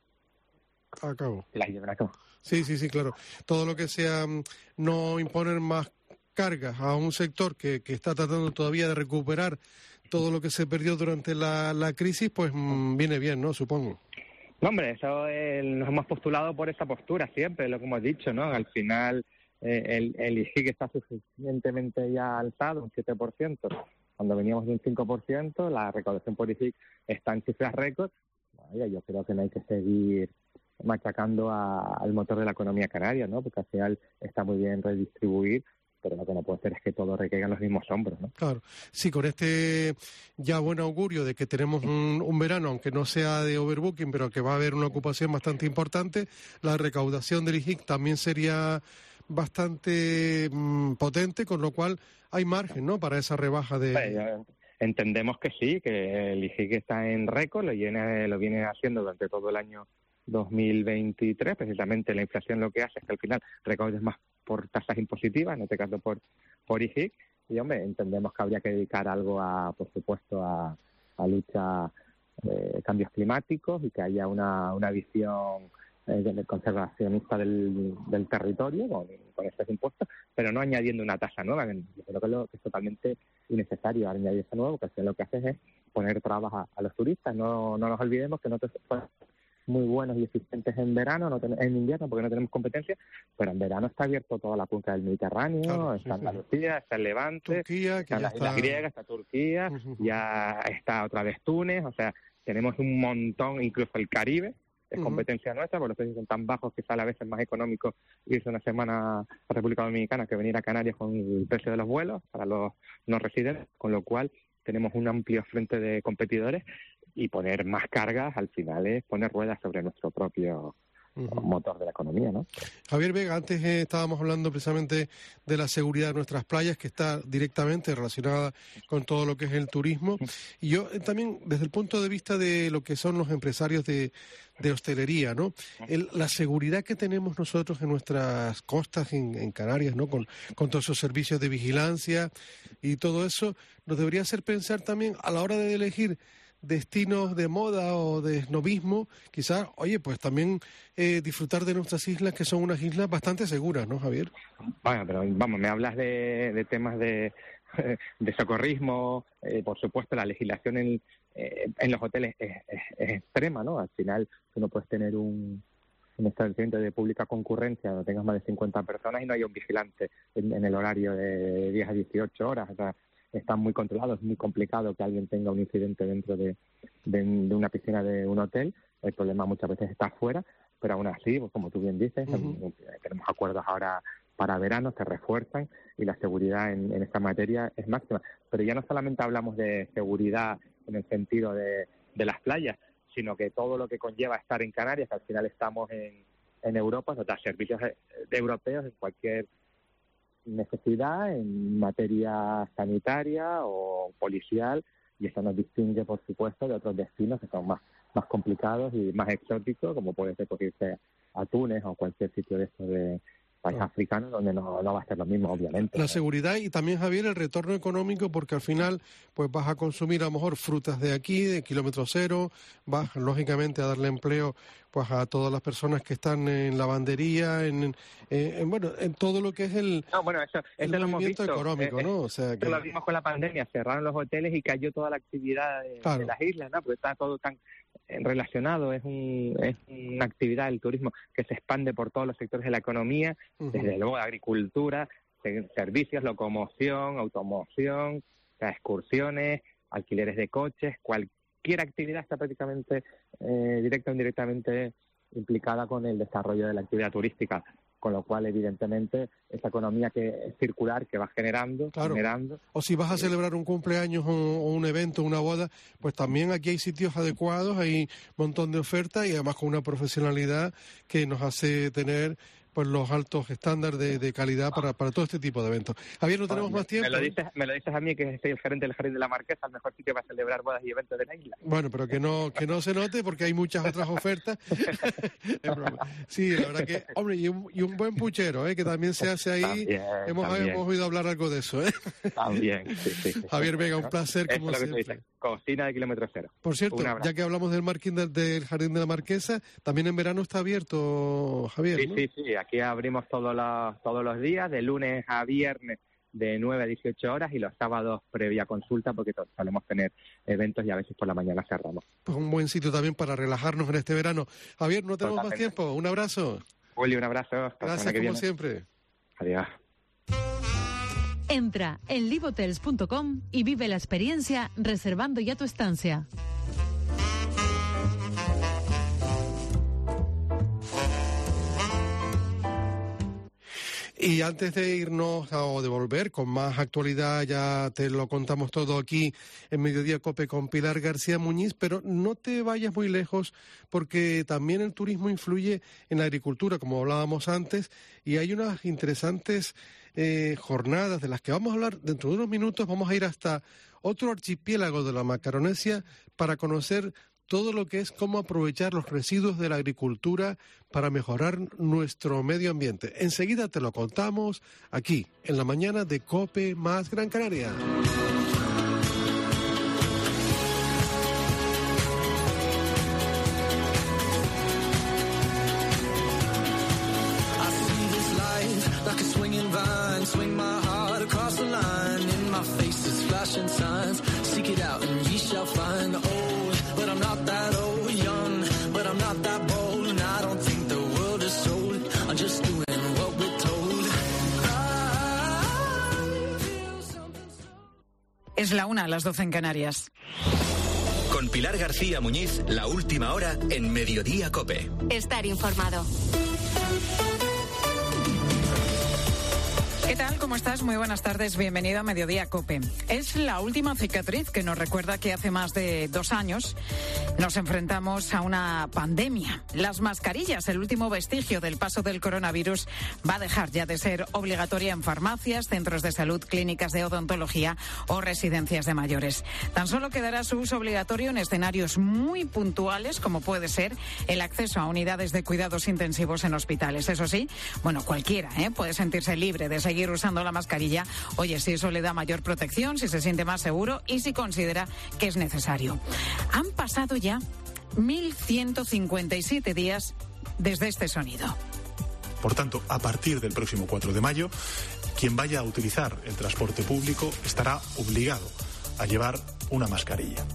a cabo. Sí, claro. Todo lo que sea no imponer más cargas a un sector que está tratando todavía de recuperar todo lo que se perdió durante la crisis, pues viene bien, ¿no? Supongo. No, hombre, eso nos hemos postulado por esa postura siempre, lo que hemos dicho, ¿no? Al final el IGIC está suficientemente ya alzado, un 7%. Cuando veníamos de un 5%, la recaudación por IGIC está en cifras récord. Vaya, yo creo que no hay que seguir machacando al motor de la economía canaria, ¿no? Porque al final está muy bien redistribuir, pero lo que no puede ser es que todo recaiga en los mismos hombros, ¿no? Claro. Sí, con este ya buen augurio de que tenemos un verano, aunque no sea de overbooking, pero que va a haber una ocupación bastante importante, la recaudación del IGIC también sería bastante potente, con lo cual hay margen, ¿no?, para esa rebaja de... Entendemos que sí, que el IGIC está en récord, lo viene haciendo durante todo el año 2023. Precisamente la inflación lo que hace es que al final recaudes más por tasas impositivas, en este caso por IGIC, y hombre, entendemos que habría que dedicar algo por supuesto a lucha de cambios climáticos y que haya una visión conservacionista del territorio con estos impuestos, pero no añadiendo una tasa nueva. Yo creo que es totalmente innecesario añadir esa nueva, porque lo que hace es poner trabas a los turistas. No nos olvidemos que nosotros muy buenos y eficientes en verano, en invierno porque no tenemos competencia, pero en verano está abierto toda la cuenca del Mediterráneo, claro, está Andalucía, está el Levante, Turquía, está las Islas Griegas, está Turquía, ya está otra vez Túnez, o sea, tenemos un montón, incluso el Caribe, es competencia nuestra, porque los precios son tan bajos que sale a veces más económico irse una semana a República Dominicana que venir a Canarias con el precio de los vuelos para los no residentes, con lo cual tenemos un amplio frente de competidores y poner más cargas al final es poner ruedas sobre nuestro propio motor de la economía, ¿no? Javier Vega, antes estábamos hablando precisamente de la seguridad de nuestras playas, que está directamente relacionada con todo lo que es el turismo. Y yo también, desde el punto de vista de lo que son los empresarios de hostelería, ¿no? La seguridad que tenemos nosotros en nuestras costas, en Canarias, ¿no? Con todos esos servicios de vigilancia y todo eso, nos debería hacer pensar también a la hora de elegir destinos de moda o de esnovismo, quizás, oye, pues también disfrutar de nuestras islas, que son unas islas bastante seguras, ¿no, Javier? Bueno, pero vamos, me hablas de temas de socorrismo, por supuesto la legislación en los hoteles es extrema, ¿no? Al final tú no puedes tener un establecimiento de pública concurrencia donde tengas más de 50 personas y no haya un vigilante en el horario de 10 a 18 horas, o sea, están muy controlados, es muy complicado que alguien tenga un incidente dentro de una piscina de un hotel. El problema muchas veces está afuera, pero aún así, pues como tú bien dices, tenemos acuerdos ahora para verano, se refuerzan y la seguridad en esta materia es máxima. Pero ya no solamente hablamos de seguridad en el sentido de las playas, sino que todo lo que conlleva estar en Canarias, que al final estamos en Europa, o sea, servicios europeos en cualquier necesidad en materia sanitaria o policial, y eso nos distingue, por supuesto, de otros destinos que son más complicados y más exóticos, como puede ser irse a Túnez o cualquier sitio de estos de país africano, donde no va a ser lo mismo, obviamente. La seguridad y también, Javier, el retorno económico, porque al final pues vas a consumir a lo mejor frutas de aquí, de kilómetro cero, vas lógicamente a darle empleo pues a todas las personas que están en lavandería, en todo lo que es el movimiento económico, ¿no? O sea, que lo vimos con la pandemia, cerraron los hoteles y cayó toda la actividad de las islas, ¿no? Porque está todo tan relacionado, es una actividad del turismo que se expande por todos los sectores de la economía, desde luego agricultura, servicios, locomoción, automoción, excursiones, alquileres de coches, cualquier actividad está prácticamente directa o indirectamente implicada con el desarrollo de la actividad turística, con lo cual evidentemente esa economía que es circular, que va generando. O si vas a celebrar un cumpleaños o un evento, una boda, pues también aquí hay sitios adecuados, hay un montón de ofertas y además con una profesionalidad que nos hace tener pues los altos estándares de calidad para todo este tipo de eventos. Javier, no tenemos más tiempo. Me lo dices a mí, que soy el gerente del Jardín de la Marquesa, el mejor sitio para celebrar bodas y eventos de la isla. Bueno, pero que no se note, porque hay muchas otras ofertas. Es broma. Sí, la verdad que, hombre, y un buen puchero, que también se hace ahí. También, hemos oído hablar algo de eso, También, sí. Javier Vega, un placer, como es lo siempre. Que tú dices, cocina de kilómetro cero. Por cierto, ya que hablamos del marketing del Jardín de la Marquesa, también en verano está abierto, Javier, ¿no? Sí. Aquí abrimos todos los días, de lunes a viernes, de 9 a 18 horas, y los sábados previa consulta, porque solemos tener eventos y a veces por la mañana cerramos. Pues un buen sitio también para relajarnos en este verano. Javier, no tenemos más tiempo. Un abrazo. Willy, un abrazo. Gracias, como siempre. Adiós. Entra en livehotels.com y vive la experiencia reservando ya tu estancia. Y antes de irnos o de volver con más actualidad, ya te lo contamos todo aquí en Mediodía COPE con Pilar García Muñiz, pero no te vayas muy lejos porque también el turismo influye en la agricultura, como hablábamos antes, y hay unas interesantes jornadas de las que vamos a hablar dentro de unos minutos. Vamos a ir hasta otro archipiélago de la Macaronesia para conocer todo lo que es cómo aprovechar los residuos de la agricultura para mejorar nuestro medio ambiente. Enseguida te lo contamos aquí, en la mañana de COPE más Gran Canaria. Swing my heart across the line. In my face is flashing signs. Seek it out and ye shall find. Old, but I'm not that old. Young, but I'm not that Es la 1, las 12 en Canarias. Con Pilar García Muñiz, la última hora en Mediodía COPE. Estar informado. ¿Qué tal? ¿Cómo estás? Muy buenas tardes. Bienvenido a Mediodía COPE. Es la última cicatriz que nos recuerda que hace más de 2 años nos enfrentamos a una pandemia. Las mascarillas, el último vestigio del paso del coronavirus, va a dejar ya de ser obligatoria en farmacias, centros de salud, clínicas de odontología o residencias de mayores. Tan solo quedará su uso obligatorio en escenarios muy puntuales, como puede ser el acceso a unidades de cuidados intensivos en hospitales. Eso sí, bueno, cualquiera puede sentirse libre de seguir usando la mascarilla, oye, si eso le da mayor protección, si se siente más seguro y si considera que es necesario. Han pasado ya 1.157 días desde este sonido. Por tanto, a partir del próximo 4 de mayo, quien vaya a utilizar el transporte público estará obligado a llevar una mascarilla.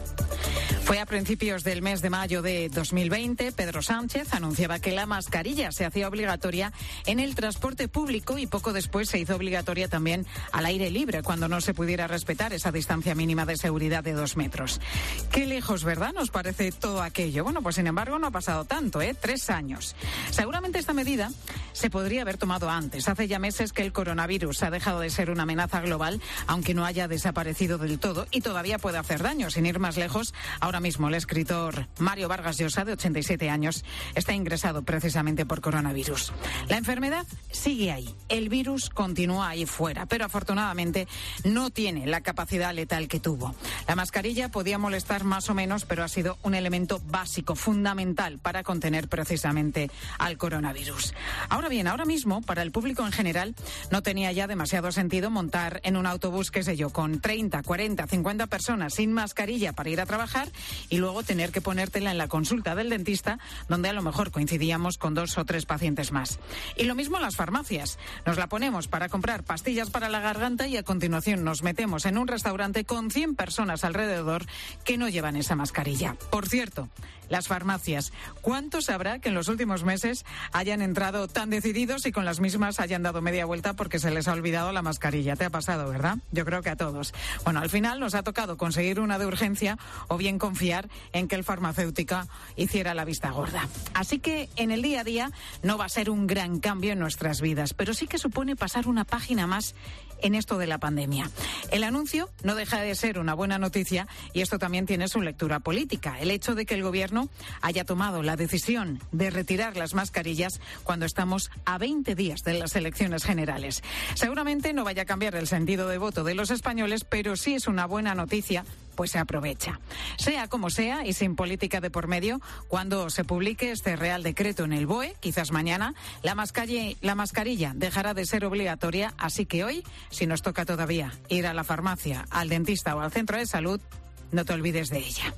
Fue a principios del mes de mayo de 2020, Pedro Sánchez anunciaba que la mascarilla se hacía obligatoria en el transporte público y poco después se hizo obligatoria también al aire libre cuando no se pudiera respetar esa distancia mínima de seguridad de 2 metros. Qué lejos, ¿verdad?, nos parece todo aquello. Bueno, pues sin embargo no ha pasado tanto, 3 años. Seguramente esta medida se podría haber tomado antes. Hace ya meses que el coronavirus ha dejado de ser una amenaza global, aunque no haya desaparecido del todo y todavía puede hacer daño. Sin ir más lejos, ahora mismo el escritor Mario Vargas Llosa, de 87 años, está ingresado precisamente por coronavirus. La enfermedad sigue ahí, el virus continúa ahí fuera, pero afortunadamente no tiene la capacidad letal que tuvo. La mascarilla podía molestar más o menos, pero ha sido un elemento básico, fundamental para contener precisamente al coronavirus. Ahora bien, ahora mismo, para el público en general, no tenía ya demasiado sentido montar en un autobús, qué sé yo, con 30, 40, 50 personas sin mascarilla para ir a trabajar y luego tener que ponértela en la consulta del dentista, donde a lo mejor coincidíamos con 2 o 3 pacientes más. Y lo mismo en las farmacias. Nos la ponemos para comprar pastillas para la garganta y a continuación nos metemos en un restaurante con 100 personas alrededor que no llevan esa mascarilla. Por cierto, las farmacias, ¿cuántos habrá que en los últimos meses hayan entrado tan decididos y con las mismas hayan dado media vuelta porque se les ha olvidado la mascarilla? Te ha pasado, ¿verdad? Yo creo que a todos. Bueno, al final nos ha tocado conseguir una de urgencia o bien confiar en que el farmacéutico hiciera la vista gorda. Así que en el día a día no va a ser un gran cambio en nuestras vidas, pero sí que supone pasar una página más en esto de la pandemia. El anuncio no deja de ser una buena noticia y esto también tiene su lectura política. El hecho de que el gobierno haya tomado la decisión de retirar las mascarillas cuando estamos a 20 días de las elecciones generales. Seguramente no vaya a cambiar el sentido de voto de los españoles, pero sí es una buena noticia, pues se aprovecha. Sea como sea y sin política de por medio, cuando se publique este Real Decreto en el BOE, quizás mañana, la mascarilla dejará de ser obligatoria, así que hoy, si nos toca todavía ir a la farmacia, al dentista o al centro de salud, no te olvides de ella.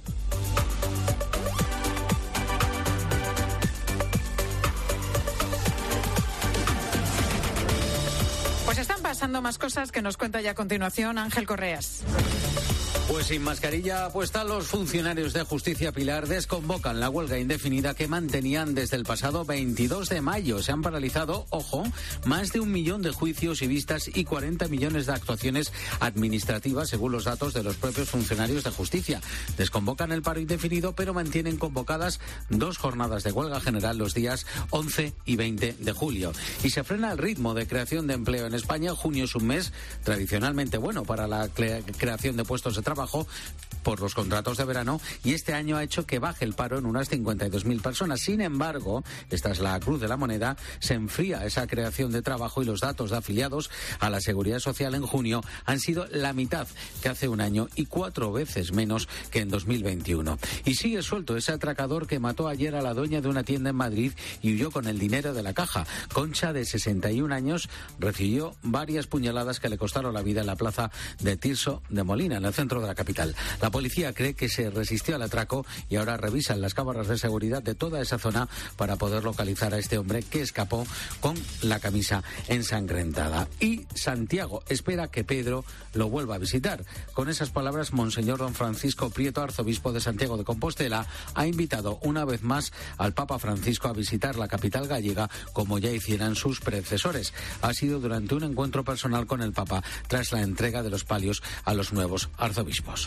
Pues están pasando más cosas que nos cuenta ya a continuación Ángel Correas. Pues sin mascarilla puesta, los funcionarios de Justicia, Pilar, desconvocan la huelga indefinida que mantenían desde el pasado 22 de mayo. Se han paralizado, ojo, más de 1 millón de juicios y vistas y 40 millones de actuaciones administrativas, según los datos de los propios funcionarios de Justicia. Desconvocan el paro indefinido, pero mantienen convocadas 2 jornadas de huelga general los días 11 y 20 de julio. Y se frena el ritmo de creación de empleo en España. Junio es un mes tradicionalmente bueno para la creación de puestos de trabajo por los contratos de verano, y este año ha hecho que baje el paro en unas 52.000 personas. Sin embargo, esta es la cruz de la moneda, se enfría esa creación de trabajo y los datos de afiliados a la Seguridad Social en junio han sido la mitad que hace un año y 4 veces menos que en 2021. Y sigue suelto ese atracador que mató ayer a la dueña de una tienda en Madrid y huyó con el dinero de la caja. Concha, de 61 años, recibió varias puñaladas que le costaron la vida en la plaza de Tirso de Molina, en el centro de la capital. La La policía cree que se resistió al atraco y ahora revisan las cámaras de seguridad de toda esa zona para poder localizar a este hombre que escapó con la camisa ensangrentada. Y Santiago espera que Pedro lo vuelva a visitar. Con esas palabras, Monseñor don Francisco Prieto, arzobispo de Santiago de Compostela, ha invitado una vez más al Papa Francisco a visitar la capital gallega como ya hicieran sus predecesores. Ha sido durante un encuentro personal con el Papa tras la entrega de los palios a los nuevos arzobispos.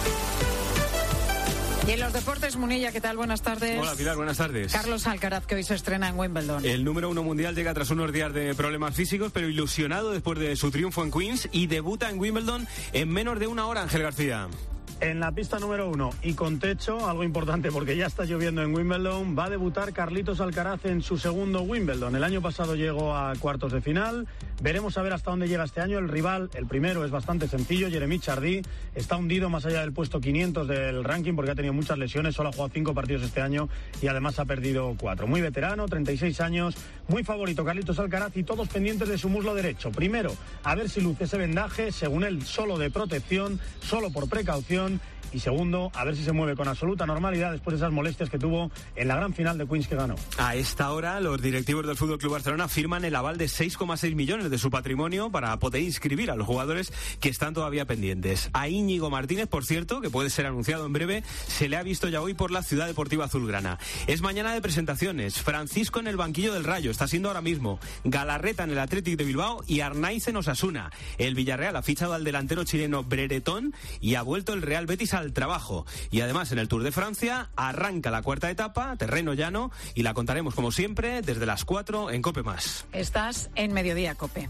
Y en los deportes, Munilla, ¿qué tal? Buenas tardes. Hola, Pilar, buenas tardes. Carlos Alcaraz, que hoy se estrena en Wimbledon. El número 1 mundial llega tras unos días de problemas físicos, pero ilusionado después de su triunfo en Queens y debuta en Wimbledon en menos de una hora, Ángel García. En la pista número 1 y con techo, algo importante porque ya está lloviendo en Wimbledon, va a debutar Carlitos Alcaraz en su segundo Wimbledon. El año pasado llegó a cuartos de final. Veremos a ver hasta dónde llega este año. El rival, el primero, es bastante sencillo. Jeremy Chardy está hundido más allá del puesto 500 del ranking porque ha tenido muchas lesiones. Solo ha jugado 5 partidos este año y además ha perdido 4. Muy veterano, 36 años, muy favorito Carlitos Alcaraz y todos pendientes de su muslo derecho. Primero, a ver si luce ese vendaje, según él, solo de protección, solo por precaución. Y segundo, a ver si se mueve con absoluta normalidad después de esas molestias que tuvo en la gran final de Queens que ganó. A esta hora, los directivos del FC Barcelona firman el aval de 6,6 millones de su patrimonio para poder inscribir a los jugadores que están todavía pendientes. A Íñigo Martínez, por cierto, que puede ser anunciado en breve, se le ha visto ya hoy por la Ciudad Deportiva Azulgrana. Es mañana de presentaciones. Francisco en el banquillo del Rayo, está siendo ahora mismo. Galarreta en el Athletic de Bilbao y Arnaiz en Osasuna. El Villarreal ha fichado al delantero chileno Breretón y ha vuelto el Real Betis al trabajo. Y además en el Tour de Francia arranca la cuarta etapa, terreno llano, y la contaremos como siempre desde las 4 en COPE+. Estás en Mediodía COPE.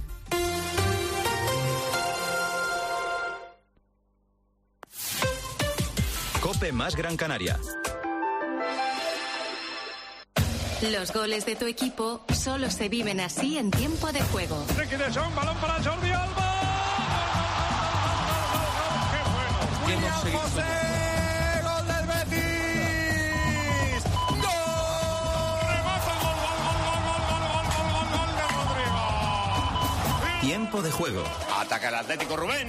COPE más Gran Canaria. Los goles de tu equipo solo se viven así en tiempo de juego. Balón para Jordi Alba. William José, gol del Betis. ¡Gol! Remata gol de Rodrigo. Tiempo de juego. Ataca el Atlético Rubén.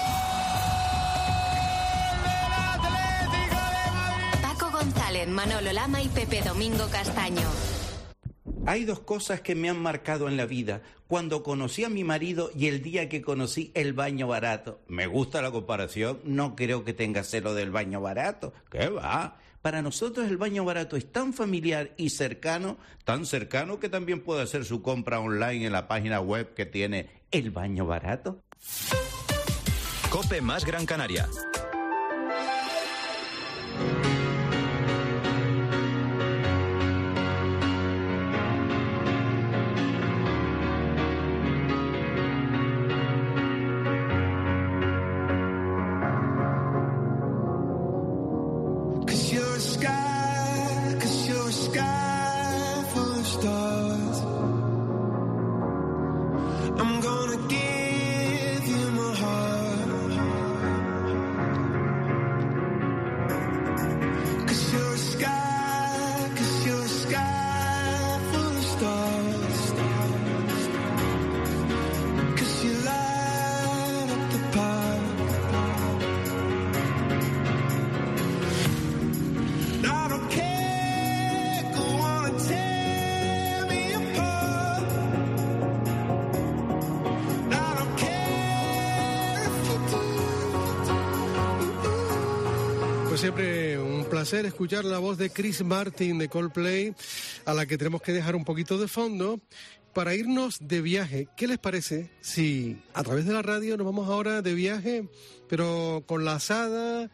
Paco González, Manolo Lama y Pepe Domingo Castaño. Hay dos cosas que me han marcado en la vida. Cuando conocí a mi marido y el día que conocí el baño barato. Me gusta la comparación, no creo que tenga celo del baño barato. ¿Qué va? Para nosotros el baño barato es tan familiar y cercano, tan cercano que también puede hacer su compra online en la página web que tiene el baño barato. COPE más Gran Canaria. Siempre un placer escuchar la voz de Chris Martin de Coldplay, a la que tenemos que dejar un poquito de fondo para irnos de viaje. ¿Qué les parece si a través de la radio nos vamos ahora de viaje, pero con la asada,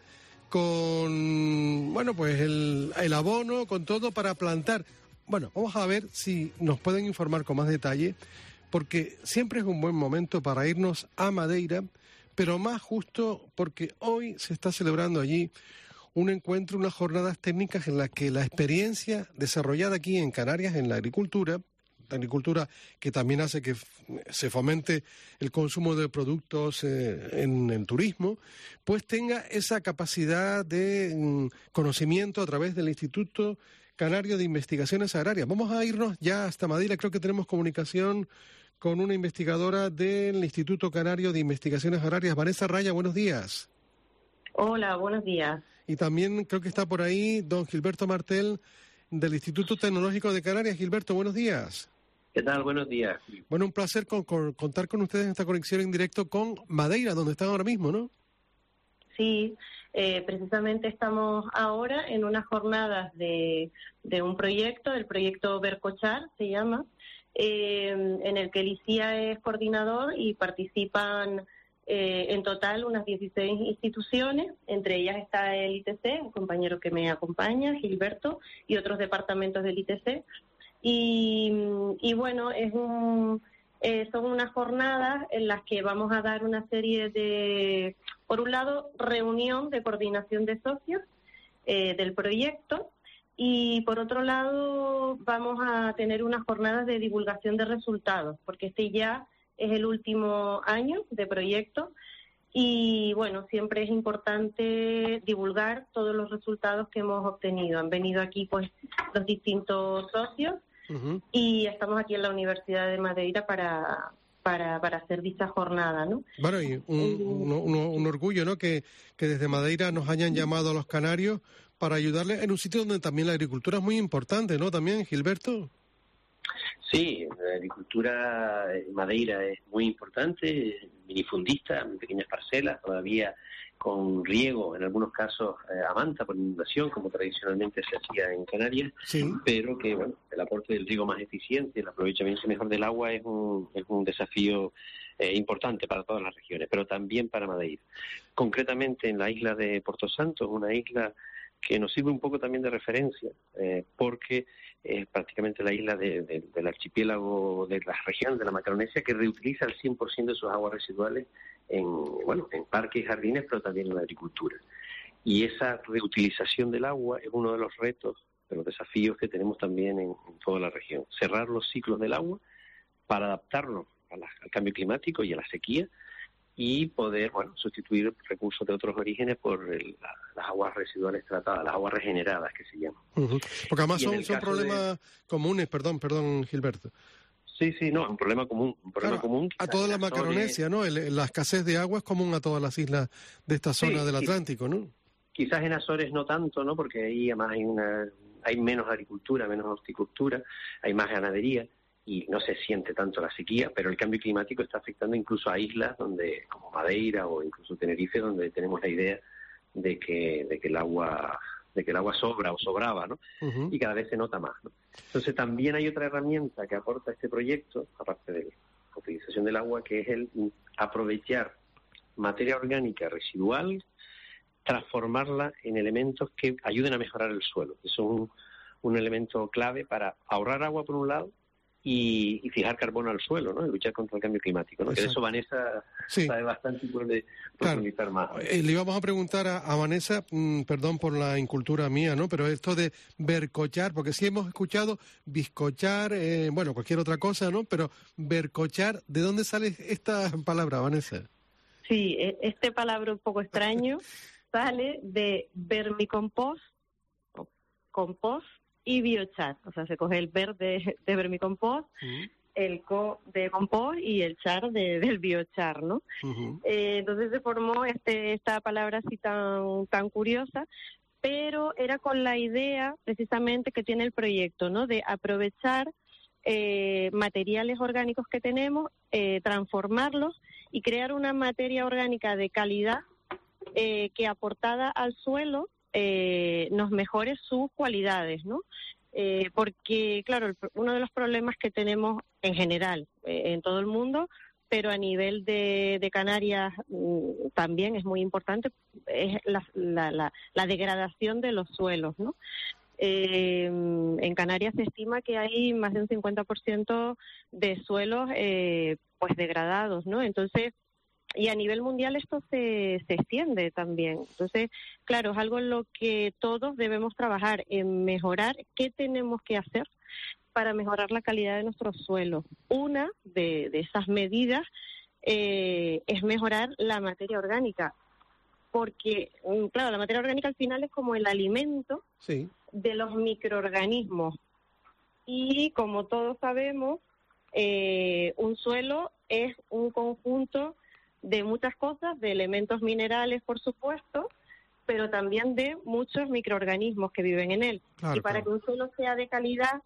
con, bueno, pues el abono, con todo para plantar? Bueno, vamos a ver si nos pueden informar con más detalle, porque siempre es un buen momento para irnos a Madeira, pero más justo porque hoy se está celebrando allí un encuentro, unas jornadas técnicas en las que la experiencia desarrollada aquí en Canarias, en la agricultura que también hace que se fomente el consumo de productos en el turismo, pues tenga esa capacidad de conocimiento a través del Instituto Canario de Investigaciones Agrarias. Vamos a irnos ya hasta Madeira, creo que tenemos comunicación con una investigadora del Instituto Canario de Investigaciones Agrarias. Vanessa Raya, buenos días. Hola, buenos días. Y también creo que está por ahí don Gilberto Martel, del Instituto Tecnológico de Canarias. Gilberto, buenos días. ¿Qué tal? Buenos días. Bueno, un placer contar con ustedes en esta conexión en directo con Madeira, donde están ahora mismo, ¿no? Sí, precisamente estamos ahora en unas jornadas de un proyecto, el proyecto Vercochar se llama, en el que el ICIA es coordinador y participan en total unas 16 instituciones, entre ellas está el ITC, un compañero que me acompaña, Gilberto, y otros departamentos del ITC. Y bueno, son unas jornadas en las que vamos a dar una serie de, por un lado, reunión de coordinación de socios del proyecto, y por otro lado vamos a tener unas jornadas de divulgación de resultados, porque este ya es el último año de proyecto y bueno, siempre es importante divulgar todos los resultados que hemos obtenido. Han venido aquí pues los distintos socios y estamos aquí en la Universidad de Madeira para hacer dicha jornada, ¿no? Bueno, y un orgullo, ¿no? Que desde Madeira nos hayan llamado a los canarios para ayudarles en un sitio donde también la agricultura es muy importante, ¿no? También, Gilberto. Sí, la agricultura en Madeira es muy importante, minifundista, en pequeñas parcelas, todavía con riego, en algunos casos a manta por inundación, como tradicionalmente se hacía en Canarias, pero que bueno, el aporte del riego más eficiente, el aprovechamiento mejor del agua es un desafío importante para todas las regiones, pero también para Madeira. Concretamente en la isla de Porto Santo, una isla que nos sirve un poco también de referencia, porque es prácticamente la isla del archipiélago de la región de la Macaronesia que reutiliza el 100% de sus aguas residuales en parques y jardines, pero también en la agricultura. Y esa reutilización del agua es uno de los retos, de los desafíos que tenemos también en toda la región. Cerrar los ciclos del agua para adaptarnos al cambio climático y a la sequía, y poder sustituir recursos de otros orígenes por las aguas residuales tratadas, las aguas regeneradas que se llaman. Porque además son problemas comunes, perdón, Gilberto. Sí, no, es un problema común. Común a toda la Macaronesia, ¿no? La escasez de agua es común a todas las islas de esta zona del Atlántico, ¿no? Quizás en Azores no tanto, ¿no? Porque ahí además hay menos agricultura, menos horticultura, hay más ganadería, y no se siente tanto la sequía, pero el cambio climático está afectando incluso a islas donde, como Madeira o incluso Tenerife, donde tenemos la idea de que el agua sobra o sobraba, ¿no? Y cada vez se nota más, ¿no? Entonces también hay otra herramienta que aporta este proyecto, aparte de la utilización del agua, que es el aprovechar materia orgánica residual, transformarla en elementos que ayuden a mejorar el suelo. Eso es un elemento clave para ahorrar agua por un lado y fijar carbono al suelo, ¿no? Y luchar contra el cambio climático, ¿no? Que de eso Vanessa sabe bastante y puede profundizar más. Le íbamos a preguntar a Vanessa, perdón por la incultura mía, ¿no? Pero esto de vercochar, porque sí hemos escuchado bizcochar, cualquier otra cosa, ¿no? Pero vercochar, ¿de dónde sale esta palabra, Vanessa? Sí, este palabra un poco extraño sale de vermicompost, compost, y biochar, o sea, se coge el ver de vermicompost, el co de compost y el char del biochar, ¿no? Entonces se formó esta palabra así tan curiosa, pero era con la idea precisamente que tiene el proyecto, ¿no? De aprovechar materiales orgánicos que tenemos, transformarlos y crear una materia orgánica de calidad que aportada al suelo nos mejore sus cualidades, ¿no? Porque, claro, uno de los problemas que tenemos en general en todo el mundo, pero a nivel de Canarias también es muy importante, es la degradación de los suelos, ¿no? En Canarias se estima que hay más de un 50% de suelos pues degradados, ¿no? Entonces, y a nivel mundial esto se extiende también. Entonces, claro, es algo en lo que todos debemos trabajar, en mejorar qué tenemos que hacer para mejorar la calidad de nuestros suelos. Una de esas medidas es mejorar la materia orgánica, porque, claro, la materia orgánica al final es como el alimento de los microorganismos. Y como todos sabemos, un suelo es un conjunto de muchas cosas, de elementos minerales, por supuesto, pero también de muchos microorganismos que viven en él. Claro, y para que un suelo sea de calidad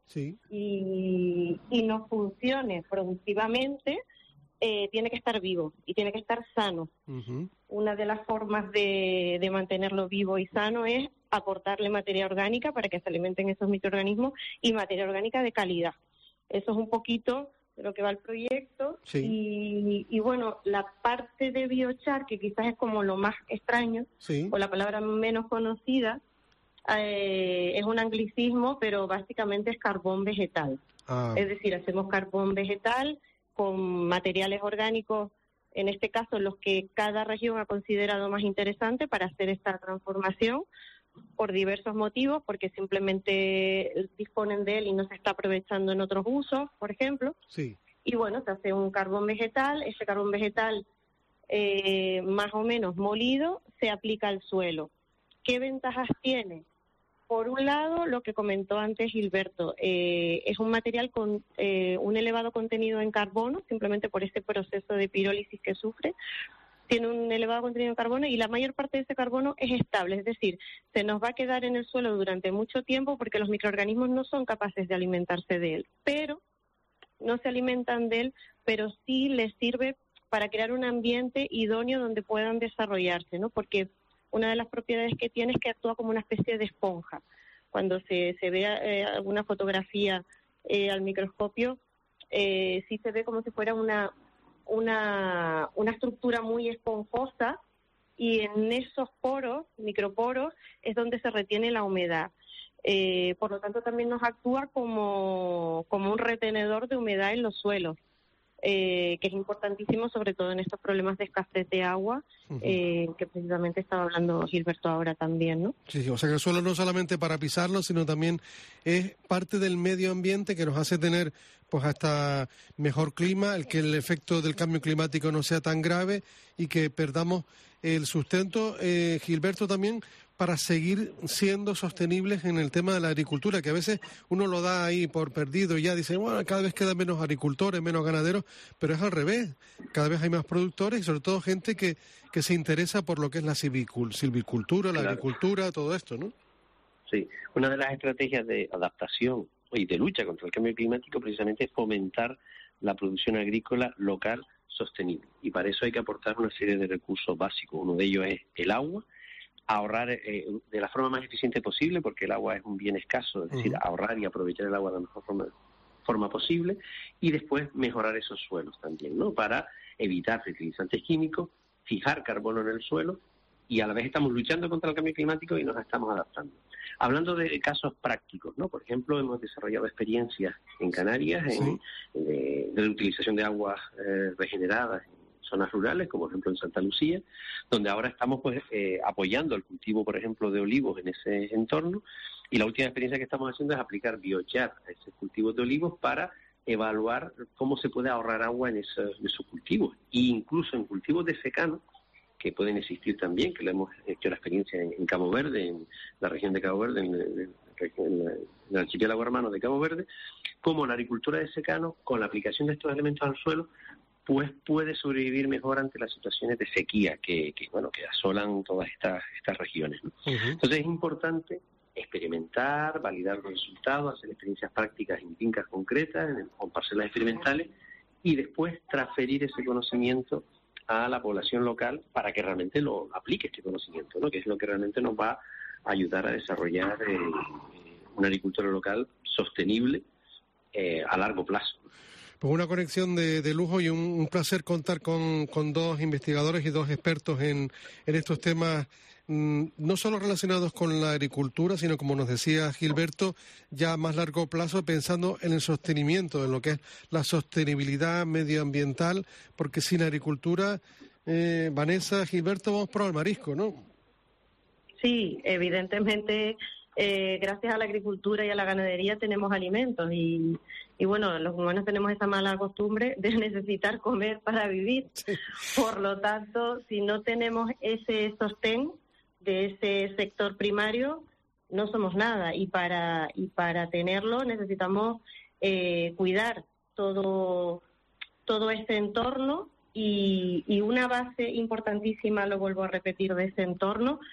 y nos funcione productivamente, tiene que estar vivo y tiene que estar sano. Una de las formas de mantenerlo vivo y sano es aportarle materia orgánica para que se alimenten esos microorganismos y materia orgánica de calidad. Eso es un poquito de lo que va el proyecto. Y bueno, la parte de biochar, que quizás es como lo más extraño, o la palabra menos conocida, es un anglicismo, pero básicamente es carbón vegetal. Es decir, hacemos carbón vegetal con materiales orgánicos, en este caso los que cada región ha considerado más interesante para hacer esta transformación, por diversos motivos, porque simplemente disponen de él y no se está aprovechando en otros usos, por ejemplo. Y bueno, se hace un carbón vegetal. Ese carbón vegetal, más o menos molido, se aplica al suelo. ¿Qué ventajas tiene? Por un lado, lo que comentó antes Gilberto, es un material con un elevado contenido en carbono, simplemente por ese proceso de pirólisis que sufre. Tiene un elevado contenido en carbono y la mayor parte de ese carbono es estable, es decir, se nos va a quedar en el suelo durante mucho tiempo porque los microorganismos no son capaces de alimentarse de él, pero no se alimentan de él, pero sí les sirve para crear un ambiente idóneo donde puedan desarrollarse, ¿no? Porque una de las propiedades que tiene es que actúa como una especie de esponja. Cuando se ve alguna fotografía al microscopio, sí se ve como si fuera una estructura muy esponjosa, y en esos poros, microporos, es donde se retiene la humedad. Por lo tanto, también nos actúa como un retenedor de humedad en los suelos, que es importantísimo, sobre todo en estos problemas de escasez de agua, que precisamente estaba hablando Gilberto ahora también, ¿no? Sí, o sea que el suelo no solamente para pisarlo, sino también es parte del medio ambiente que nos hace tener pues hasta mejor clima, el que el efecto del cambio climático no sea tan grave y que perdamos el sustento, Gilberto, también para seguir siendo sostenibles en el tema de la agricultura, que a veces uno lo da ahí por perdido y ya dice, bueno, cada vez quedan menos agricultores, menos ganaderos, pero es al revés, cada vez hay más productores y sobre todo gente que se interesa por lo que es la silvicultura, la agricultura, todo esto, ¿no? Sí, una de las estrategias de adaptación y de lucha contra el cambio climático precisamente es fomentar la producción agrícola local sostenible, y para eso hay que aportar una serie de recursos básicos. Uno de ellos es el agua, ahorrar de la forma más eficiente posible, porque el agua es un bien escaso, es decir, ahorrar y aprovechar el agua de la mejor forma posible, y después mejorar esos suelos también, ¿no? Para evitar fertilizantes químicos, fijar carbono en el suelo, y a la vez estamos luchando contra el cambio climático y nos estamos adaptando. Hablando de casos prácticos, ¿no? Por ejemplo, hemos desarrollado experiencias en Canarias de utilización de aguas regeneradas en zonas rurales, como por ejemplo en Santa Lucía, donde ahora estamos apoyando el cultivo, por ejemplo, de olivos en ese entorno, y la última experiencia que estamos haciendo es aplicar biochar a esos cultivos de olivos para evaluar cómo se puede ahorrar agua en esos cultivos, e incluso en cultivos de secano, que pueden existir también, que lo hemos hecho la experiencia en Cabo Verde, en la región de Cabo Verde, en el archipiélago hermano de Cabo Verde, como la agricultura de secano, con la aplicación de estos elementos al suelo, pues puede sobrevivir mejor ante las situaciones de sequía que asolan todas estas regiones, ¿no? Entonces es importante experimentar, validar los resultados, hacer experiencias prácticas en fincas concretas, con parcelas experimentales, y después transferir ese conocimiento a la población local para que realmente lo aplique este conocimiento, ¿no? Que es lo que realmente nos va a ayudar a desarrollar una agricultura local sostenible a largo plazo. Pues una conexión de lujo y un placer contar con dos investigadores y dos expertos en estos temas, no solo relacionados con la agricultura, sino, como nos decía Gilberto, ya a más largo plazo, pensando en el sostenimiento, en lo que es la sostenibilidad medioambiental, porque sin agricultura, Vanessa, Gilberto, vamos por el marisco, ¿no? Sí, evidentemente, gracias a la agricultura y a la ganadería tenemos alimentos y bueno, los humanos tenemos esa mala costumbre de necesitar comer para vivir. Sí. Por lo tanto, si no tenemos ese sostén de ese sector primario, no somos nada, y para tenerlo necesitamos cuidar todo este entorno, y una base importantísima, lo vuelvo a repetir, de ese entorno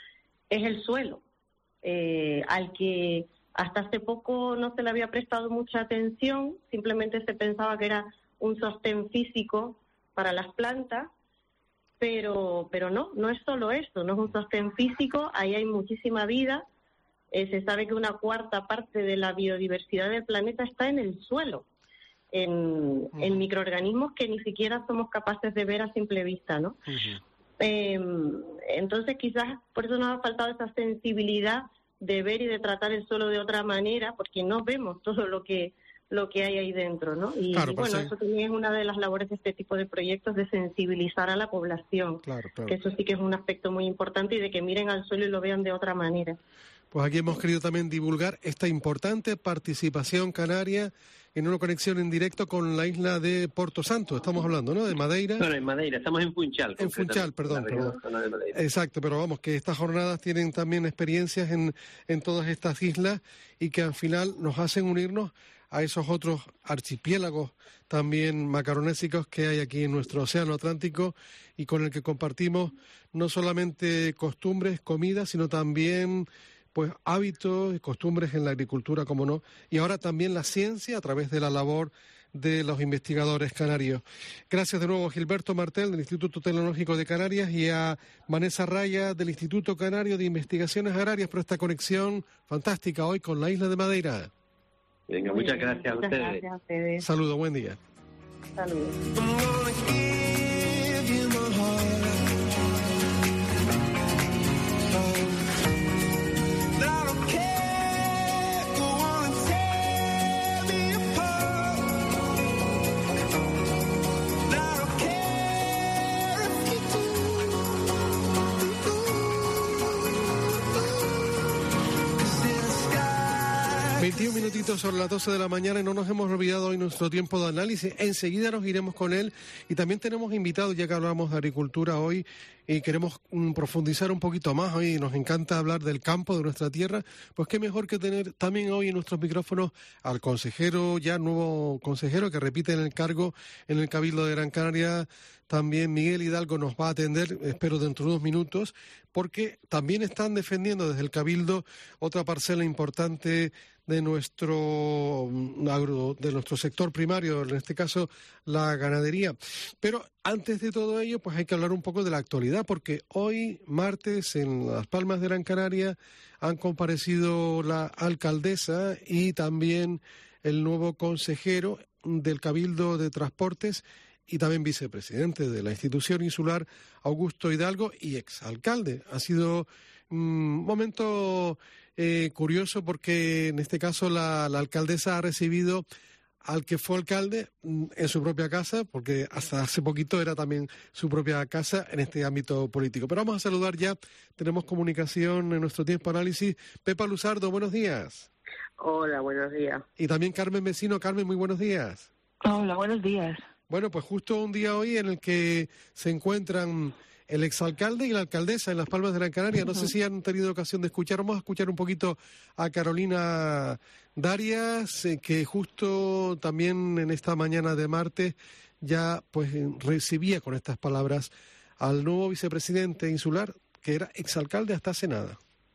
es el suelo, al que hasta hace poco no se le había prestado mucha atención, simplemente se pensaba que era un sostén físico para las plantas, pero no es solo eso, no es un sostén físico, ahí hay muchísima vida. Se sabe que una cuarta parte de la biodiversidad del planeta está en el suelo, en microorganismos que ni siquiera somos capaces de ver a simple vista, ¿no? Entonces quizás por eso nos ha faltado esa sensibilidad de ver y de tratar el suelo de otra manera, porque no vemos todo lo que hay ahí dentro, ¿no? Y, claro, y bueno, eso también es una de las labores de este tipo de proyectos, de sensibilizar a la población, claro. Que eso sí que es un aspecto muy importante, y de que miren al suelo y lo vean de otra manera. Pues aquí hemos querido también divulgar esta importante participación canaria en una conexión en directo con la isla de Porto Santo. Estamos hablando, ¿no?, de Madeira. Bueno, en Madeira, estamos en Funchal. En Funchal, perdón. De Madeira. Exacto, pero vamos, que estas jornadas tienen también experiencias en todas estas islas y que al final nos hacen unirnos a esos otros archipiélagos también macaronésicos que hay aquí en nuestro océano Atlántico y con el que compartimos no solamente costumbres, comidas, sino también pues hábitos y costumbres en la agricultura, como no, y ahora también la ciencia a través de la labor de los investigadores canarios. Gracias de nuevo a Gilberto Martel del Instituto Tecnológico de Canarias y a Vanessa Raya del Instituto Canario de Investigaciones Agrarias por esta conexión fantástica hoy con la isla de Madeira. Venga, muchas gracias a ustedes. Saludos, buen día. Saludos. Minutitos sobre las 12 de la mañana y no nos hemos olvidado hoy nuestro tiempo de análisis. Enseguida nos iremos con él y también tenemos invitados, ya que hablamos de agricultura hoy y queremos profundizar un poquito más. Hoy nos encanta hablar del campo, de nuestra tierra, pues qué mejor que tener también hoy en nuestros micrófonos al consejero, ya nuevo consejero que repite en el cargo en el Cabildo de Gran Canaria. También Miguel Hidalgo nos va a atender, espero dentro de unos minutos, porque también están defendiendo desde el Cabildo otra parcela importante de nuestro sector primario, en este caso la ganadería. Pero antes de todo ello, pues hay que hablar un poco de la actualidad, porque hoy, martes, en Las Palmas de Gran Canaria, han comparecido la alcaldesa y también el nuevo consejero del Cabildo de Transportes y también vicepresidente de la institución insular, Augusto Hidalgo, y exalcalde. Ha sido un momento curioso porque en este caso la alcaldesa ha recibido al que fue alcalde en su propia casa, porque hasta hace poquito era también su propia casa en este ámbito político. Pero vamos a saludar ya, tenemos comunicación en nuestro tiempo de análisis. Pepa Luzardo, buenos días. Hola, buenos días. Y también Carmen Vecino. Carmen, muy buenos días. Hola, buenos días. Bueno, pues justo un día hoy en el que se encuentran el exalcalde y la alcaldesa en Las Palmas de Gran Canaria. No sé si han tenido ocasión de escuchar. Vamos a escuchar un poquito a Carolina Darias, que justo también en esta mañana de martes ya pues recibía con estas palabras al nuevo vicepresidente insular, que era exalcalde hasta hace nada.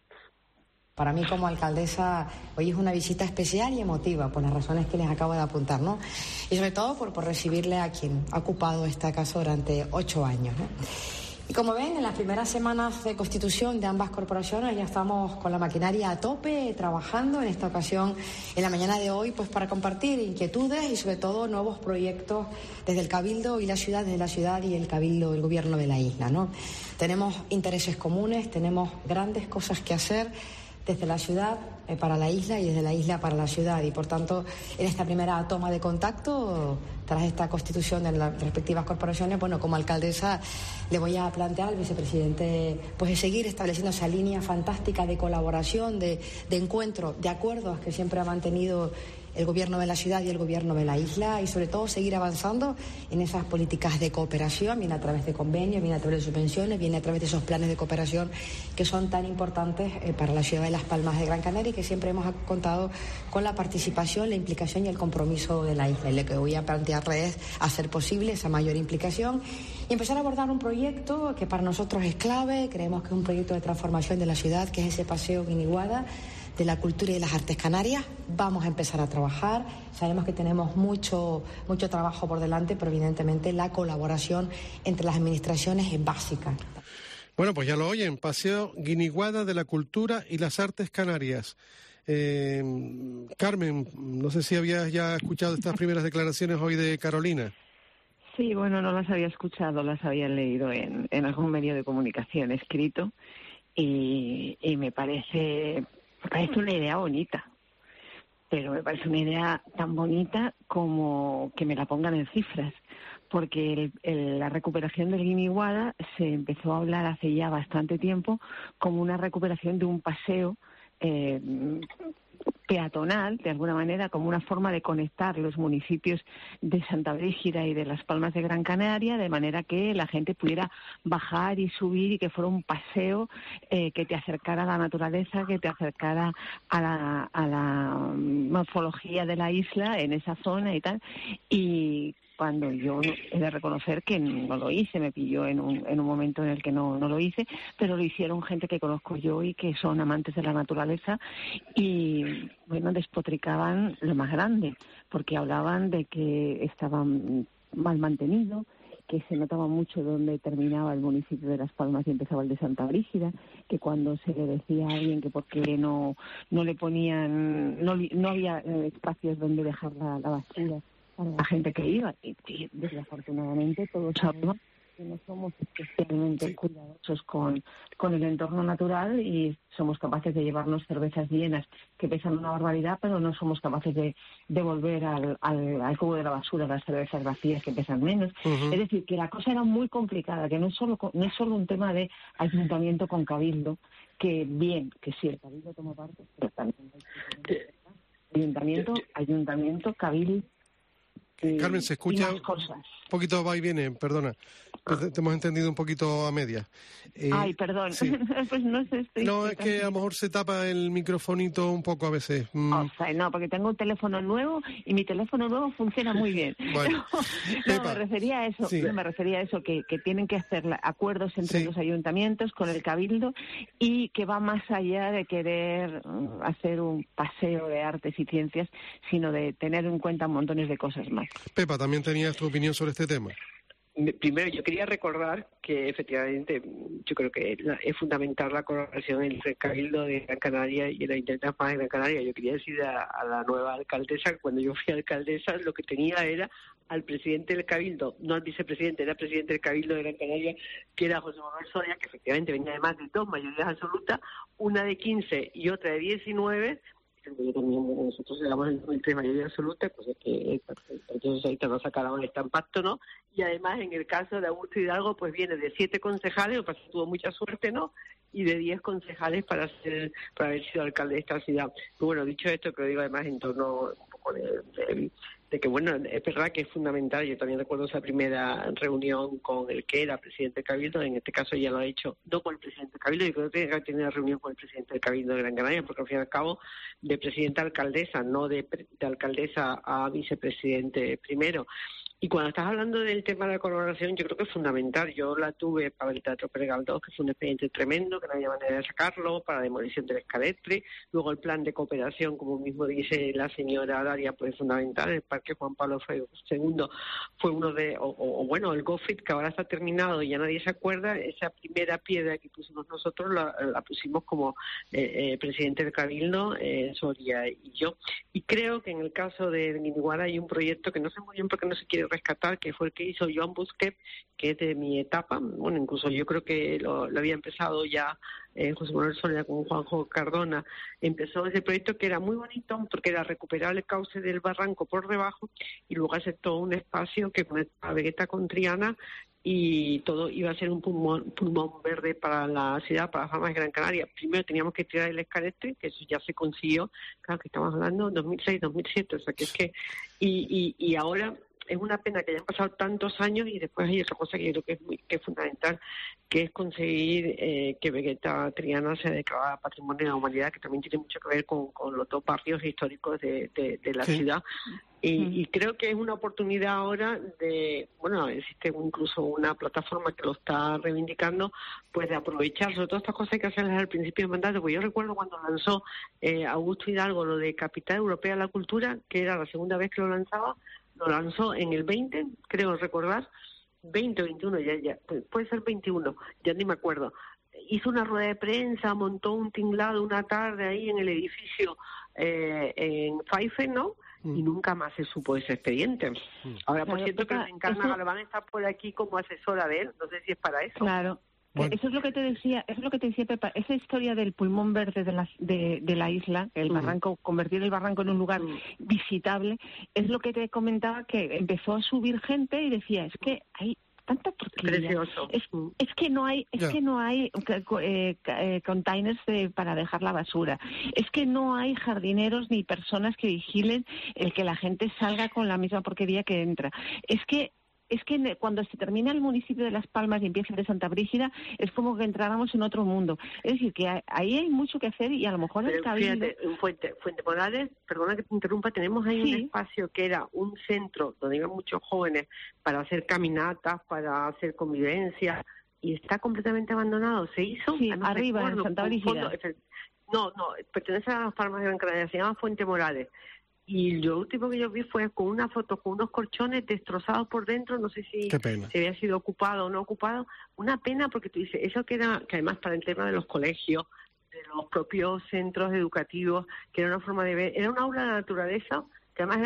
Para mí como alcaldesa hoy es una visita especial y emotiva por las razones que les acabo de apuntar, ¿no? Y sobre todo por recibirle a quien ha ocupado esta casa durante 8 años, ¿no? Y como ven, en las primeras semanas de constitución de ambas corporaciones ya estamos con la maquinaria a tope, trabajando en esta ocasión, en la mañana de hoy, pues para compartir inquietudes y sobre todo nuevos proyectos desde el Cabildo y la ciudad, desde la ciudad y el Cabildo, el gobierno de la isla, ¿no? Tenemos intereses comunes, tenemos grandes cosas que hacer desde la ciudad para la isla y desde la isla para la ciudad, y por tanto en esta primera toma de contacto tras esta constitución de las respectivas corporaciones, bueno, como alcaldesa le voy a plantear al vicepresidente pues de seguir estableciendo esa línea fantástica de colaboración, de encuentro, de acuerdos que siempre ha mantenido el gobierno de la ciudad y el gobierno de la isla, y sobre todo seguir avanzando en esas políticas de cooperación, bien a través de convenios, bien a través de subvenciones, bien a través de esos planes de cooperación que son tan importantes para la ciudad de Las Palmas de Gran Canaria, y que siempre hemos contado con la participación, la implicación y el compromiso de la isla. Y lo que voy a plantearle es hacer posible esa mayor implicación y empezar a abordar un proyecto que para nosotros es clave. Creemos que es un proyecto de transformación de la ciudad, que es ese paseo Guiniguada de la cultura y de las artes canarias. Vamos a empezar a trabajar. Sabemos que tenemos mucho trabajo por delante, pero evidentemente la colaboración entre las administraciones es básica. Bueno, pues ya lo oyen, Paseo Guiniguada de la Cultura y las Artes Canarias. Carmen, no sé si habías ya escuchado estas primeras declaraciones hoy de Carolina. Sí, bueno, no las había escuchado, las había leído en algún medio de comunicación escrito y me parece una idea bonita, pero me parece una idea tan bonita como que me la pongan en cifras, porque la recuperación del Guiniguada se empezó a hablar hace ya bastante tiempo como una recuperación de un paseo peatonal, de alguna manera, como una forma de conectar los municipios de Santa Brígida y de Las Palmas de Gran Canaria, de manera que la gente pudiera bajar y subir y que fuera un paseo que te acercara a la naturaleza, que te acercara a la morfología de la isla en esa zona y tal. Y cuando yo he de reconocer que no lo hice, me pilló en un momento en el que no lo hice, pero lo hicieron gente que conozco yo y que son amantes de la naturaleza y, bueno, despotricaban lo más grande, porque hablaban de que estaba mal mantenido, que se notaba mucho dónde terminaba el municipio de Las Palmas y empezaba el de Santa Brígida, que cuando se le decía a alguien que por qué no le ponían, no había espacios donde dejar la basura para la gente que iba, y desafortunadamente todos sabemos que no somos especialmente cuidadosos con el entorno natural y somos capaces de llevarnos cervezas llenas que pesan una barbaridad, pero no somos capaces de devolver al cubo de la basura las cervezas vacías que pesan menos. Uh-huh. Es decir, que la cosa era muy complicada, que no es solo un tema de ayuntamiento con cabildo, que bien, que sí, el cabildo toma parte, pero también ayuntamiento, cabildo. Carmen, se escucha un poquito, va y viene, perdona, te hemos entendido un poquito a medias. Ay, perdón, sí. Pues no sé. No, es que a lo mejor se tapa el microfonito un poco a veces. O sea, no, porque tengo un teléfono nuevo y mi teléfono nuevo funciona muy bien. Bueno, me refería a eso, que tienen que hacer acuerdos entre los ayuntamientos con el cabildo y que va más allá de querer hacer un paseo de artes y ciencias, sino de tener en cuenta montones de cosas más. Pepa, ¿también tenías tu opinión sobre este tema? Primero, yo quería recordar que efectivamente yo creo que es fundamental la colaboración entre el Cabildo de Gran Canaria y el Ayuntamiento de Gran Canaria. Yo quería decir a la nueva alcaldesa que cuando yo fui alcaldesa lo que tenía era al presidente del Cabildo, no al vicepresidente, era el presidente del Cabildo de Gran Canaria, que era José Manuel Soria, que efectivamente venía de más de 2 mayorías absolutas, una de 15 y otra de 19. Yo también, nosotros éramos en 2003 mayoría absoluta, pues es que entonces ahí te nos sacaron el pacto, ¿no? Y además en el caso de Augusto Hidalgo, pues viene de 7 concejales, lo que pasa es que tuvo mucha suerte, ¿no? Y de 10 concejales para haber sido alcalde de esta ciudad. Pero bueno, dicho esto, que lo digo además en torno un poco de que, bueno, es verdad que es fundamental. Yo también recuerdo esa primera reunión con el que era presidente del Cabildo, en este caso ya lo ha hecho, no con el presidente del Cabildo, yo creo que tiene que tener una reunión con el presidente del Cabildo de Gran Canaria, porque al fin y al cabo, de presidenta a alcaldesa, no de alcaldesa a vicepresidente primero. Y cuando estás hablando del tema de la colaboración, yo creo que es fundamental. Yo la tuve para el Teatro Pérez Galdós, que fue un expediente tremendo, que no había manera de sacarlo, para la demolición del Escaletri. Luego el plan de cooperación, como mismo dice la señora Daria, pues es fundamental. El Parque Juan Pablo II fue uno de, bueno, el GoFit, que ahora está terminado y ya nadie se acuerda. Esa primera piedra que pusimos nosotros la pusimos como presidente del Cabildo, Soria y yo. Y creo que en el caso de Guiniguada hay un proyecto que no sé muy bien por qué no se quiere rescatar, que fue el que hizo Joan Busquets, que es de mi etapa. Bueno, incluso yo creo que lo había empezado ya José Manuel Soria con Juanjo Cardona. Empezó ese proyecto que era muy bonito porque era recuperar el cauce del barranco por debajo y luego hacer todo un espacio que conecta a Vegueta con Triana, y todo iba a ser un pulmón verde para la ciudad, para las Palmas de Gran Canaria. Primero teníamos que tirar el escalete, que eso ya se consiguió, claro que estamos hablando de 2006, 2007, o sea que es que... Y ahora es una pena que hayan pasado tantos años, y después hay otra cosa que yo creo que es fundamental, que es conseguir que Vegueta Triana sea declarada Patrimonio de la Humanidad, que también tiene mucho que ver con los dos barrios históricos de la ciudad. Y creo que es una oportunidad ahora de, bueno, existe incluso una plataforma que lo está reivindicando, pues de aprovechar, sobre todo estas cosas hay que hacerlas al principio del mandato, porque yo recuerdo cuando lanzó Augusto Hidalgo lo de Capital Europea de la Cultura, que era la segunda vez que lo lanzaba, lo lanzó en el 20, creo recordar, 20 o 21, ya puede ser 21, ya ni me acuerdo. Hizo una rueda de prensa, montó un tinglado una tarde ahí en el edificio en Pfeiffer, ¿no? Y nunca más se supo ese expediente. Ahora, por cierto, que Encarna Galván está por aquí como asesora de él, no sé si es para eso. Claro. Bueno. Eso es lo que te decía, Pepa, esa historia del pulmón verde de la isla, el barranco, convertir el barranco en un lugar visitable, es lo que te comentaba, que empezó a subir gente y decía, es que hay tanta porquería, es que no hay containers para dejar la basura, es que no hay jardineros ni personas que vigilen el que la gente salga con la misma porquería que entra, es que cuando se termina el municipio de Las Palmas y empieza el de Santa Brígida, es como que entráramos en otro mundo. Es decir, que ahí hay mucho que hacer, y a lo mejor el Cabildo... Fíjate, en Fuente Morales, perdona que te interrumpa, tenemos ahí un espacio que era un centro donde iban muchos jóvenes para hacer caminatas, para hacer convivencia, y está completamente abandonado. Se hizo... Sí, arriba, en Santa Brígida. No, pertenece a Las Palmas de Gran Canaria, se llama Fuente Morales. Y lo último que yo vi fue con una foto con unos colchones destrozados por dentro, no sé si había sido ocupado o no ocupado. Una pena, porque tú dices, eso que además para el tema de los colegios, de los propios centros educativos, que era una forma de ver, era un aula de la naturaleza, que además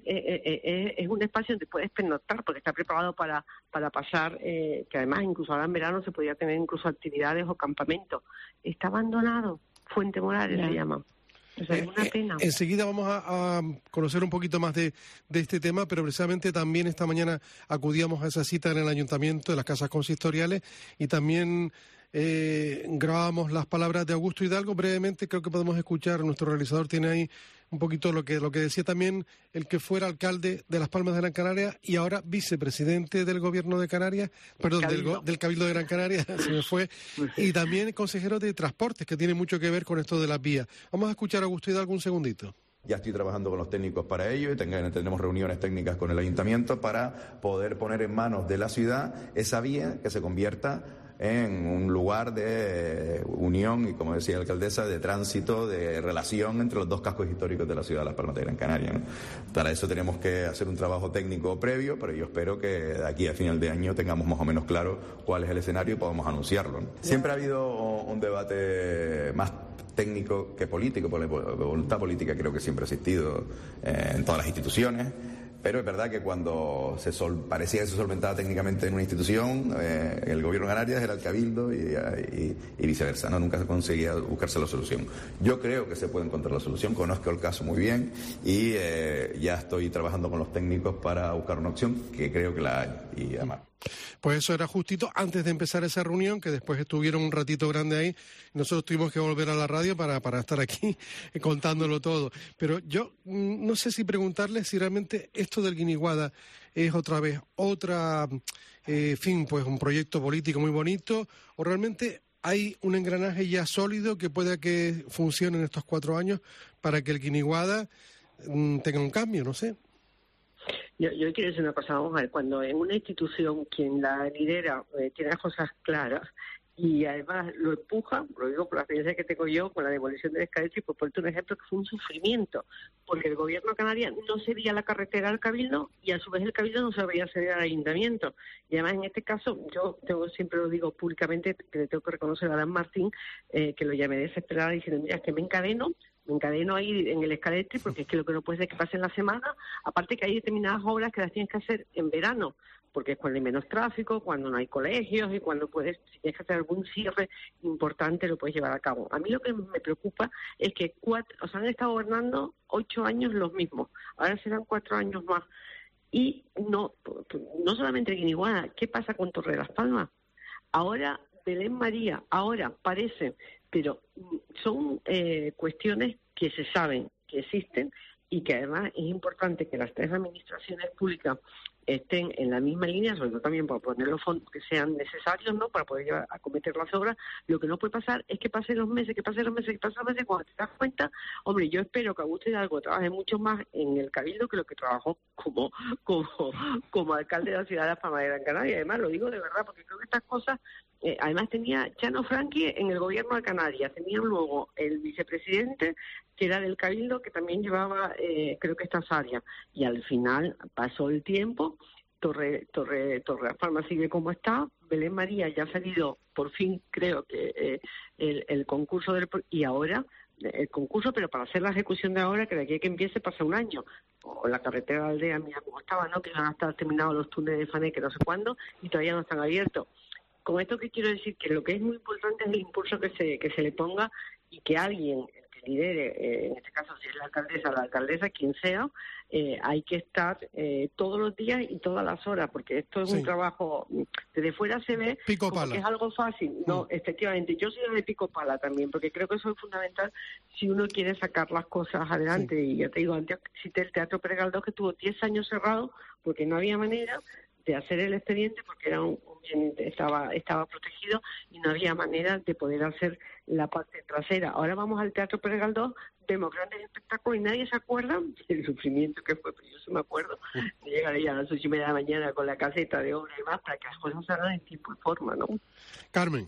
es un espacio donde puedes pernoctar, porque está preparado para pasar, que además incluso ahora en verano se podía tener incluso actividades o campamentos. Está abandonado, Fuente Morales se llama. O sea, es una pena. Enseguida vamos a conocer un poquito más de este tema, pero precisamente también esta mañana acudíamos a esa cita en el ayuntamiento de las casas consistoriales, y también grabamos las palabras de Augusto Hidalgo. Brevemente creo que podemos escuchar, nuestro realizador tiene ahí un poquito lo que decía también el que fuera alcalde de Las Palmas de Gran Canaria y ahora vicepresidente del gobierno de Canarias, perdón, del Cabildo de Gran Canaria, se me fue, y también consejero de transportes, que tiene mucho que ver con esto de las vías. Vamos a escuchar a Augusto Hidalgo un segundito. Ya estoy trabajando con los técnicos para ello y tenemos reuniones técnicas con el ayuntamiento para poder poner en manos de la ciudad esa vía que se convierta en un lugar de unión y, como decía la alcaldesa, de tránsito, de relación entre los dos cascos históricos de la ciudad de Las Palmas de Gran Canaria, ¿no? Para eso tenemos que hacer un trabajo técnico previo, pero yo espero que de aquí a final de año tengamos más o menos claro cuál es el escenario y podamos anunciarlo, ¿no? Siempre ha habido un debate más técnico que político, por la voluntad política creo que siempre ha existido en todas las instituciones. Pero es verdad que cuando parecía que se solventaba técnicamente en una institución, el gobierno de Canarias era el Cabildo y viceversa, ¿no? Nunca se conseguía buscarse la solución. Yo creo que se puede encontrar la solución, conozco el caso muy bien y ya estoy trabajando con los técnicos para buscar una opción que creo que la hay, y además. Pues eso era justito antes de empezar esa reunión, que después estuvieron un ratito grande ahí. Nosotros tuvimos que volver a la radio para estar aquí contándolo todo. Pero yo no sé si preguntarles si realmente esto del Guiniguada es otra vez pues un proyecto político muy bonito, o realmente hay un engranaje ya sólido que pueda que funcione en estos 4 años para que el Guiniguada tenga un cambio, no sé. Yo quiero decir una cosa, vamos a ver, cuando en una institución quien la lidera tiene las cosas claras y además lo empuja, lo digo por la experiencia que tengo yo con la demolición del escalete, y por ponerte un ejemplo que fue un sufrimiento, porque el gobierno canario no cedía la carretera al Cabildo y a su vez el Cabildo no se veía ceder al ayuntamiento. Y además en este caso, siempre lo digo públicamente, que le tengo que reconocer a Adán Martín, que lo llamé desesperada diciendo, mira, es que me encadeno, me encadeno ahí en el escalete, porque es que lo que no puede ser que pase en la semana, aparte que hay determinadas obras que las tienes que hacer en verano, porque es cuando hay menos tráfico, cuando no hay colegios y cuando si tienes que hacer algún cierre importante lo puedes llevar a cabo. A mí lo que me preocupa es que han estado gobernando 8 años los mismos, ahora serán 4 años más. Y no solamente en Guiniguada, ¿qué pasa con Torre de las Palmas? Ahora Belén María, ahora parece, pero son cuestiones que se saben, que existen, y que además es importante que las 3 administraciones públicas estén en la misma línea, sobre todo también para poner los fondos que sean necesarios, ¿no?, para poder llevar a cometer las obras. Lo que no puede pasar es que pasen los meses, cuando te das cuenta, hombre, yo espero que Augusto Hidalgo trabaje mucho más en el Cabildo que lo que trabajó como alcalde de la ciudad de Las Palmas de Gran Canaria. Además, lo digo de verdad, porque creo que estas cosas, además tenía Chano Franqui en el gobierno de Canarias, tenía luego el vicepresidente, que era del Cabildo, que también llevaba, creo que estas áreas, y al final pasó el tiempo, Torre Las Palmas sigue como está, Belén María ya ha salido, por fin creo que el concurso y ahora el concurso, pero para hacer la ejecución de ahora, que de aquí a que empiece pasa un año, o la carretera de Aldea, mira cómo estaba, ¿no?, que van a estar terminados los túneles de Faneque no sé cuándo, y todavía no están abiertos. Con esto que quiero decir, que lo que es muy importante es el impulso que se le ponga, y que alguien que lidere, en este caso si es la alcaldesa, quien sea, hay que estar todos los días y todas las horas, porque esto es un trabajo, desde fuera se ve como que es algo fácil. No, efectivamente, yo soy de pico pala también, porque creo que eso es fundamental si uno quiere sacar las cosas adelante. Y ya te digo, antes cité el Teatro Pérez Galdós, que estuvo 10 años cerrado porque no había manera de hacer el expediente, porque era un bien, estaba protegido, y no había manera de poder hacer la parte trasera. Ahora vamos al Teatro Pérez Galdós, vemos grandes espectáculos y nadie se acuerda del sufrimiento que fue, pero yo sí me acuerdo de llegar ahí a las 8:30 de la mañana con la caseta de obra y demás, para que las cosas se hagan en tiempo y forma, ¿no? Carmen.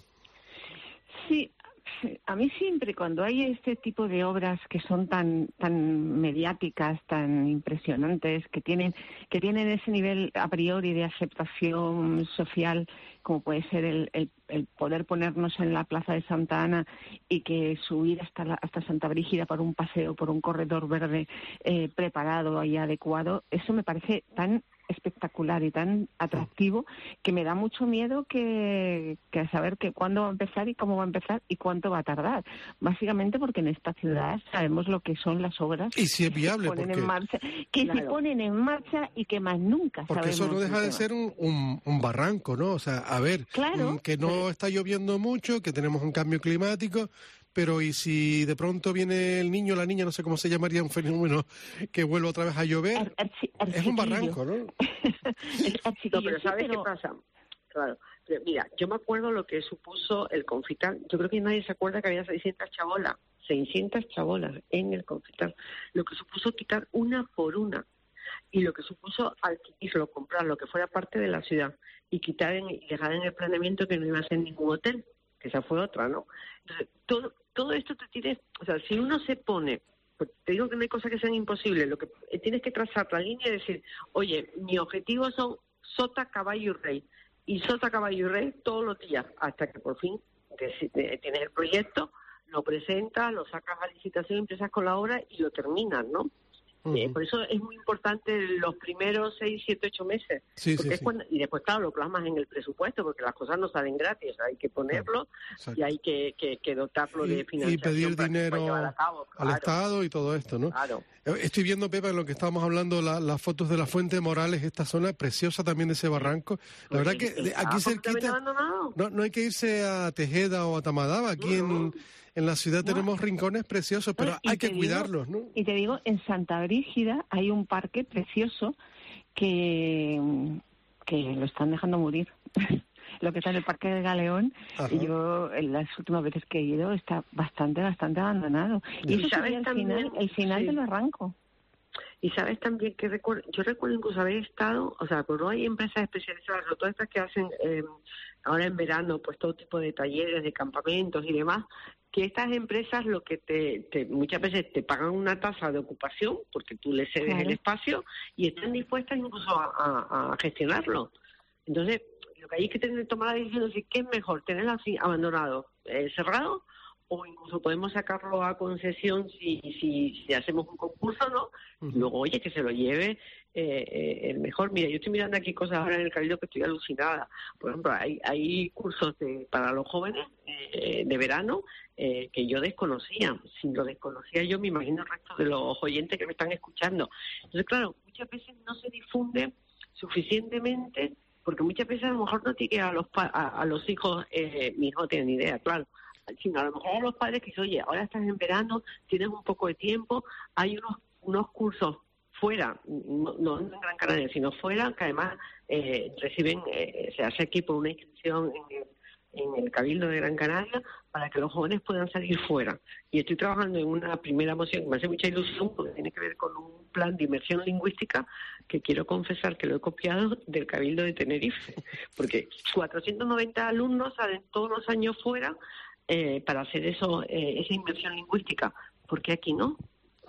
Sí. A mí siempre, cuando hay este tipo de obras que son tan mediáticas, tan impresionantes, que tienen ese nivel a priori de aceptación social, como puede ser el poder ponernos en la Plaza de Santa Ana y que subir hasta Santa Brígida por un paseo, por un corredor verde preparado y adecuado, eso me parece tan espectacular y tan atractivo que me da mucho miedo que saber que cuándo va a empezar y cómo va a empezar y cuánto va a tardar. Básicamente porque en esta ciudad sabemos lo que son las obras y si es viable, se ponen en marcha y que más nunca porque sabemos. Eso no deja de ser un barranco, ¿no? O sea, a ver, que no está lloviendo mucho, que tenemos un cambio climático, pero ¿y si de pronto viene el niño o la niña, no sé cómo se llamaría, un fenómeno que vuelve otra vez a llover? Es un barranco, ¿no? No, pero ¿sabes qué pasa? Claro, pero mira, yo me acuerdo lo que supuso el Confital. Yo creo que nadie se acuerda que había 600 chabolas en el Confital. Lo que supuso quitar una por una. Y lo que supuso adquirirlo, comprar lo que fuera parte de la ciudad y quitar y dejar en el planeamiento que no iba a ser ningún hotel, que esa fue otra, ¿no? Entonces, todo esto te tiene, o sea, si uno se pone, pues te digo que no hay cosas que sean imposibles, lo que tienes que trazar la línea y decir, oye, mi objetivo son sota, caballo y rey, y sota, caballo y rey todos los días, hasta que por fin tienes el proyecto, lo presentas, lo sacas a licitación, empiezas con la obra y lo terminas, ¿no? Por eso es muy importante los primeros 6, 7, 8 meses. Y después, claro, lo plasmas en el presupuesto, porque las cosas no salen gratis, hay que ponerlo y hay que dotarlo de financiación. Y pedir dinero al Estado y todo esto, ¿no? Claro. Estoy viendo, Pepa, en lo que estábamos hablando, las fotos de la Fuente Morales, esta zona preciosa también de ese barranco. La verdad que aquí cerquita no hay que irse a Tejeda o a Tamadaba, aquí en la ciudad tenemos rincones preciosos, pero hay que cuidarlos, ¿no? Y te digo, en Santa Brígida hay un parque precioso que lo están dejando morir. Lo que está en el Parque del Galeón, y yo en las últimas veces que he ido está bastante abandonado. Y eso sería el final del barranco. Y sabes también que yo recuerdo incluso haber estado, o sea, pero hay empresas especializadas, todas estas que hacen ahora en verano, pues todo tipo de talleres, de campamentos y demás, que estas empresas lo que muchas veces te pagan una tasa de ocupación, porque tú les cedes el espacio, y están dispuestas incluso a gestionarlo. Entonces, lo que hay que tomar la decisión es si qué es mejor, tenerlo así abandonado, cerrado, o incluso podemos sacarlo a concesión si hacemos un concurso, ¿no? Y luego, oye, que se lo lleve el mejor. Mira, yo estoy mirando aquí cosas ahora en el Cabildo que estoy alucinada. Por ejemplo, hay cursos para los jóvenes de verano que yo desconocía. Si lo desconocía yo, me imagino el resto de los oyentes que me están escuchando. Entonces, claro, muchas veces no se difunde suficientemente, porque muchas veces a lo mejor no tiene a los hijos, mi hijo no tiene ni idea, claro, sino a lo mejor a los padres que dicen, oye, ahora estás en verano, tienes un poco de tiempo, hay unos cursos fuera, no en Gran Canaria, sino fuera, que además reciben, se hace aquí por una inscripción en el Cabildo de Gran Canaria para que los jóvenes puedan salir fuera. Y estoy trabajando en una primera moción que me hace mucha ilusión porque tiene que ver con un plan de inmersión lingüística que quiero confesar que lo he copiado del Cabildo de Tenerife, porque 490 alumnos salen todos los años fuera para hacer esa inmersión lingüística. ¿Por qué aquí no?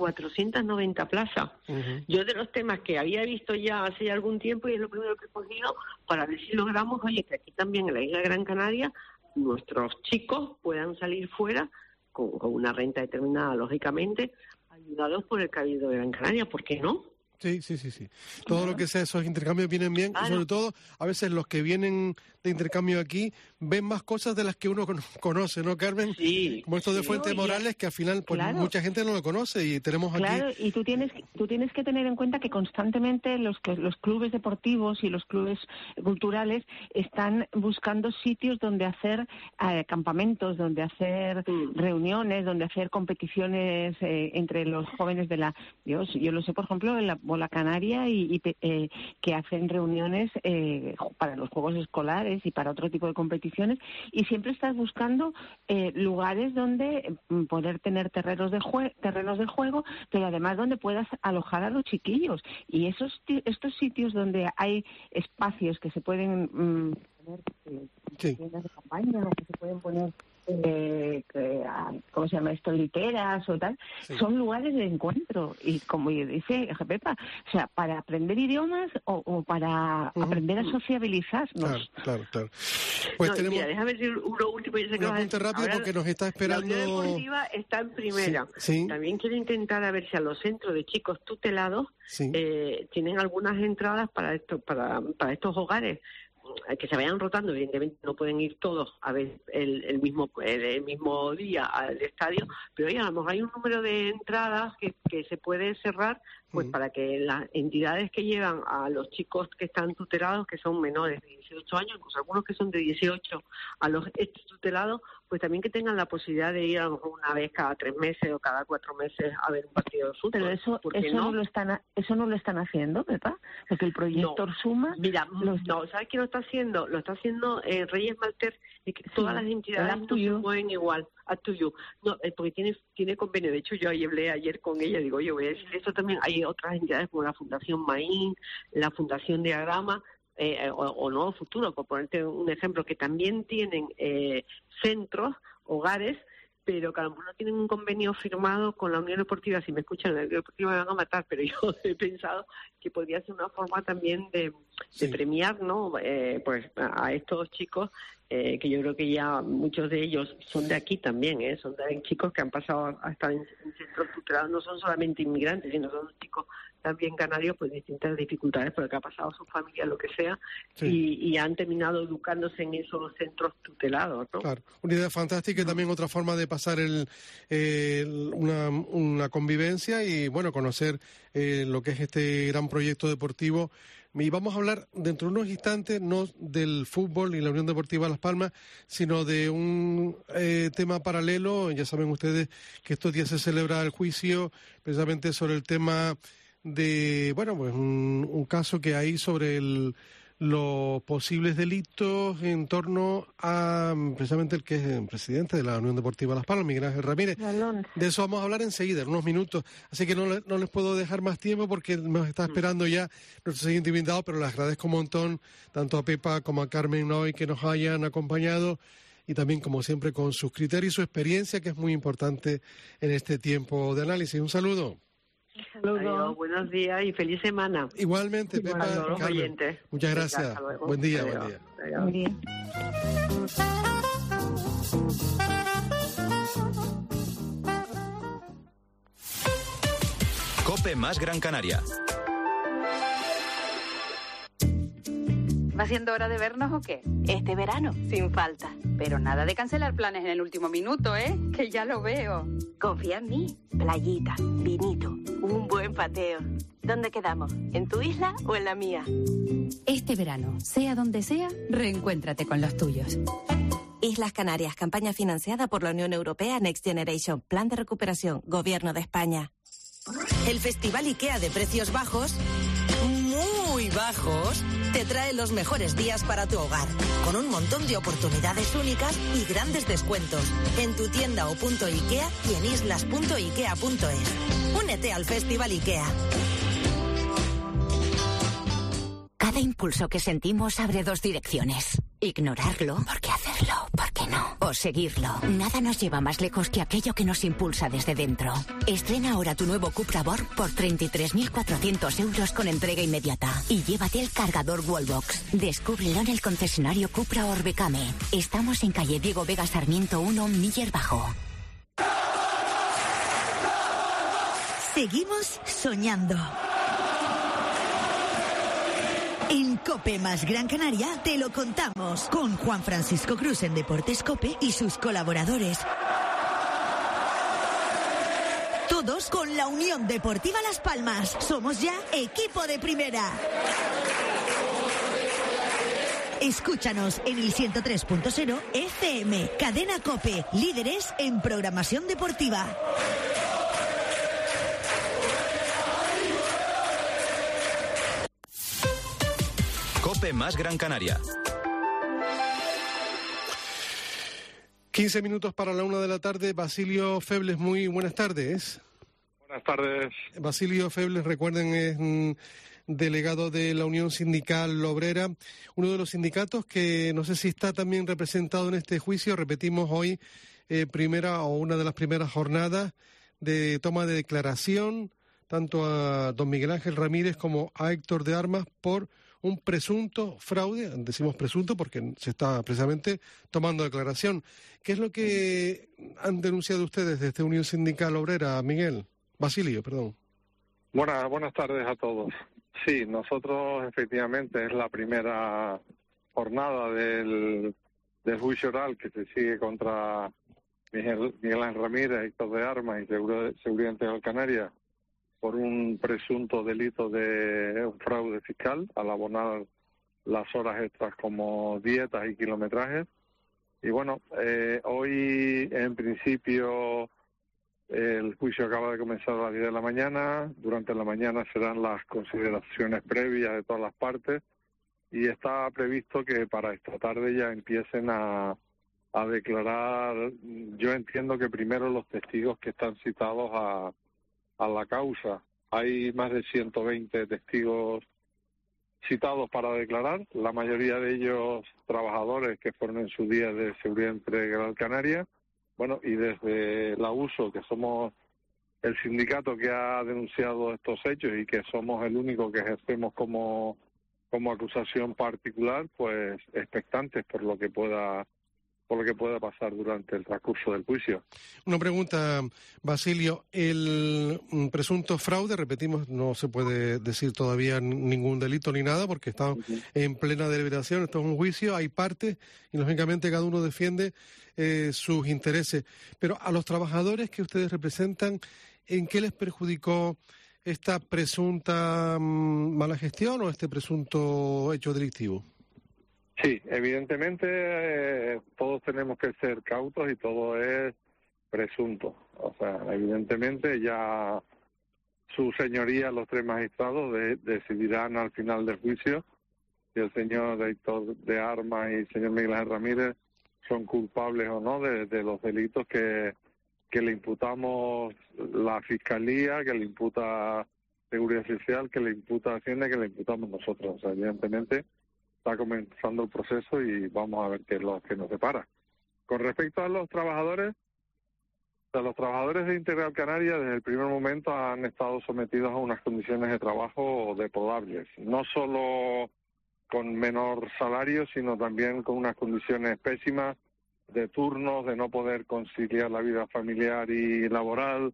490 plazas. Yo de los temas que había visto ya hace algún tiempo, y es lo primero que he cogido para ver si logramos, oye, que aquí también en la isla de Gran Canaria nuestros chicos puedan salir fuera con una renta determinada, lógicamente, ayudados por el Cabildo de Gran Canaria. ¿Por qué no? Sí. Todo lo que sea esos intercambios vienen bien, y sobre todo, a veces los que vienen de intercambio aquí ven más cosas de las que uno conoce, ¿no, Carmen? Sí. Como esto de Fuentes Morales, que al final pues mucha gente no lo conoce, y tenemos aquí... Claro, y tú tienes que tener en cuenta que constantemente los clubes deportivos y los clubes culturales están buscando sitios donde hacer campamentos, donde hacer reuniones, donde hacer competiciones entre los jóvenes de la... Yo lo sé, por ejemplo, en la Bola Canaria y que hacen reuniones para los juegos escolares y para otro tipo de competiciones, y siempre estás buscando lugares donde poder tener terrenos de juego, pero además donde puedas alojar a los chiquillos. Y estos sitios donde hay espacios que se pueden poner tiendas de campaña, o que se pueden poner ¿cómo se llama esto? Literas o tal, son lugares de encuentro, y como dice Pepa, o sea, para aprender idiomas o para aprender a sociabilizarnos. Claro. Pues tenemos... Mira, déjame decir uno último, ya sé que un apunte rápido porque nos está esperando... La Unión Deportiva está en primera. Sí. También quiero intentar a ver si a los centros de chicos tutelados tienen algunas entradas para estos hogares, que se vayan rotando. Evidentemente no pueden ir todos a ver el mismo día al estadio, pero a lo mejor hay un número de entradas que se puede cerrar, pues para que las entidades que llevan a los chicos que están tutelados, que son menores de 18 años, incluso algunos que son de 18, a los tutelados, pues también que tengan la posibilidad de ir a lo mejor una vez cada 3 meses o cada 4 meses a ver un partido de fútbol. Pero eso no lo están haciendo, ¿verdad? Porque el proyecto Suma... Mira, ¿sabes quién lo está haciendo? Lo está haciendo Reyes Malter, y que todas las entidades no se mueven igual. No, porque tiene convenio. De hecho, yo hablé ayer con ella, digo, oye, voy a decir esto también. Hay otras entidades como la Fundación Maín, la Fundación Diagrama, o Nuevo Futuro, por ponerte un ejemplo, que también tienen centros, hogares, pero que a lo mejor no tienen un convenio firmado con la Unión Deportiva. Si me escuchan, la Unión Deportiva me van a matar, pero yo he pensado que podría ser una forma también de premiar, ¿no? Pues a estos chicos, que yo creo que ya muchos de ellos son de aquí también, son de chicos que han pasado a estar en centros tutelados, no son solamente inmigrantes, sino son chicos también canarios, pues distintas dificultades por lo que ha pasado a su familia, lo que sea, y han terminado educándose en esos centros tutelados, ¿no? Claro, una idea fantástica, y también otra forma de pasar una convivencia y, bueno, conocer lo que es este gran proyecto deportivo. Y vamos a hablar dentro de unos instantes no del fútbol y la Unión Deportiva Las Palmas, sino de un tema paralelo. Ya saben ustedes que estos días se celebra el juicio precisamente sobre el tema de, bueno, pues un caso que hay sobre los posibles delitos en torno a precisamente el que es el presidente de la Unión Deportiva Las Palmas, Miguel Ángel Ramírez. De eso vamos a hablar enseguida, en unos minutos. Así que no les puedo dejar más tiempo porque nos está esperando ya nuestro siguiente invitado, pero les agradezco un montón, tanto a Pepa como a Carmen hoy, que nos hayan acompañado, y también, como siempre, con sus criterios y su experiencia, que es muy importante en este tiempo de análisis. Un saludo. Adiós, buenos días y feliz semana. Igualmente, Pepa, a todos los oyentes. Muchas gracias. Buen día. Adiós. Buen día. COPE más Gran Canaria. ¿Va siendo hora de vernos o qué? Este verano, sin falta. Pero nada de cancelar planes en el último minuto, ¿eh? Que ya lo veo. Confía en mí. Playita, vinito, un buen pateo. ¿Dónde quedamos? ¿En tu isla o en la mía? Este verano, sea donde sea, reencuéntrate con los tuyos. Islas Canarias, campaña financiada por la Unión Europea Next Generation, Plan de Recuperación, Gobierno de España. El Festival IKEA de precios bajos, muy bajos, te trae los mejores días para tu hogar, con un montón de oportunidades únicas y grandes descuentos, en tu tienda o punto IKEA y en islas.ikea.es. Únete al Festival IKEA. Cada impulso que sentimos abre dos direcciones. Ignorarlo, ¿por qué hacerlo? ¿Por qué no? O seguirlo. Nada nos lleva más lejos que aquello que nos impulsa desde dentro. Estrena ahora tu nuevo Cupra Born por 33.400 euros con entrega inmediata. Y llévate el cargador Wallbox. Descúbrelo en el concesionario Cupra Orbecame. Estamos en calle Diego Vega Sarmiento 1, Miller Bajo. Seguimos soñando. En COPE más Gran Canaria te lo contamos con Juan Francisco Cruz en Deportes COPE y sus colaboradores. Todos con la Unión Deportiva Las Palmas. Somos ya equipo de primera. Escúchanos en el 103.0 FM. Cadena COPE, líderes en programación deportiva. COPE más Gran Canaria. 15 minutos para la 1 de la tarde. Basilio Febles, muy buenas tardes. Buenas tardes. Basilio Febles, recuerden, es delegado de la Unión Sindical Obrera, uno de los sindicatos que no sé si está también representado en este juicio. Repetimos hoy una de las primeras jornadas de toma de declaración, tanto a don Miguel Ángel Ramírez como a Héctor de Armas, por un presunto fraude. Decimos presunto porque se está precisamente tomando declaración. ¿Qué es lo que han denunciado ustedes desde Unión Sindical Obrera, Miguel? Basilio, perdón. Buenas tardes a todos. Sí, nosotros efectivamente es la primera jornada del juicio oral que se sigue contra Miguel Ángel Ramírez, Héctor de Armas y Seguridad Integral Canaria por un presunto delito de un fraude fiscal al abonar las horas extras como dietas y kilometrajes. Y bueno, hoy en principio el juicio acaba de comenzar a las 10 de la mañana. Durante la mañana serán las consideraciones previas de todas las partes y está previsto que para esta tarde ya empiecen a declarar. Yo entiendo que primero los testigos que están citados a la causa. Hay más de 120 testigos citados para declarar, la mayoría de ellos trabajadores que fueron en su día de Seguridad Integral Canaria. Bueno, y desde la USO, que somos el sindicato que ha denunciado estos hechos y que somos el único que ejercemos como acusación particular, pues expectantes por lo que pueda pasar durante el transcurso del juicio. Una pregunta, Basilio. El presunto fraude, repetimos, no se puede decir todavía ningún delito ni nada porque está en plena deliberación, esto es un juicio, hay partes y lógicamente cada uno defiende sus intereses. Pero a los trabajadores que ustedes representan, ¿en qué les perjudicó esta presunta mala gestión o este presunto hecho delictivo? Sí, evidentemente todos tenemos que ser cautos y todo es presunto. O sea, evidentemente ya su señoría, los tres magistrados, decidirán al final del juicio si el señor Héctor de Armas y el señor Miguel Ángel Ramírez son culpables o no de los delitos que le imputamos la Fiscalía, que le imputa Seguridad Social, que le imputa Hacienda, que le imputamos nosotros. O sea, evidentemente está comenzando el proceso y vamos a ver qué es lo que nos separa. Con respecto a los trabajadores de Integral Canaria desde el primer momento han estado sometidos a unas condiciones de trabajo deplorables, no solo con menor salario, sino también con unas condiciones pésimas de turnos, de no poder conciliar la vida familiar y laboral,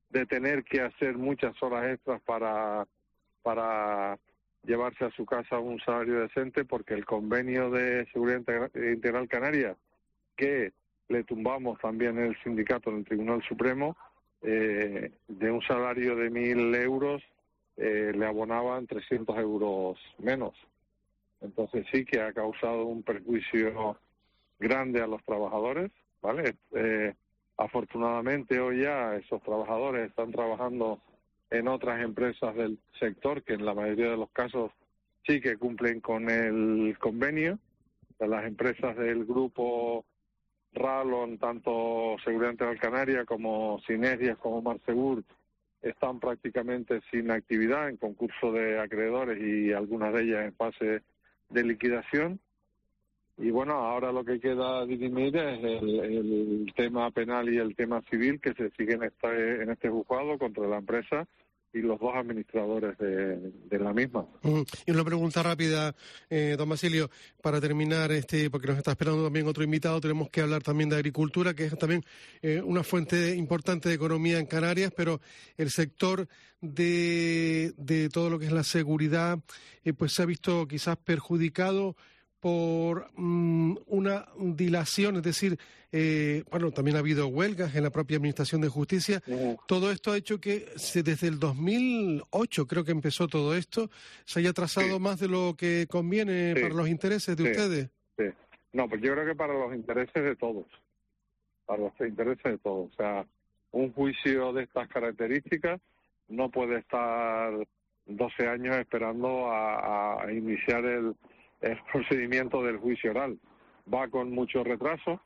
de tener que hacer muchas horas extras para llevarse a su casa un salario decente, porque el convenio de Seguridad Integral Canaria, que le tumbamos también el sindicato en el Tribunal Supremo, de un salario de 1.000 euros le abonaban 300 euros menos. Entonces sí que ha causado un perjuicio grande a los trabajadores, ¿vale? Afortunadamente hoy ya esos trabajadores están trabajando en otras empresas del sector que en la mayoría de los casos sí que cumplen con el convenio. De las empresas del grupo Ralon, tanto Seguridad Integral Canaria como Sinergias como Marsegur, están prácticamente sin actividad, en concurso de acreedores y algunas de ellas en fase de liquidación. Y bueno, ahora lo que queda dirimir es el tema penal y el tema civil que se sigue en este juzgado contra la empresa y los dos administradores de la misma. Y una pregunta rápida, don Basilio, para terminar, porque nos está esperando también otro invitado, tenemos que hablar también de agricultura, que es también una fuente importante de economía en Canarias, pero el sector de todo lo que es la seguridad, pues se ha visto quizás perjudicado por una dilación, es decir, también ha habido huelgas en la propia Administración de Justicia. Todo esto ha hecho que desde el 2008, creo que empezó todo esto, se haya atrasado más de lo que conviene para los intereses de ustedes. Sí. No, pues yo creo que para los intereses de todos. Para los intereses de todos. O sea, un juicio de estas características no puede estar 12 años esperando a iniciar el procedimiento del juicio oral. Va con mucho retraso.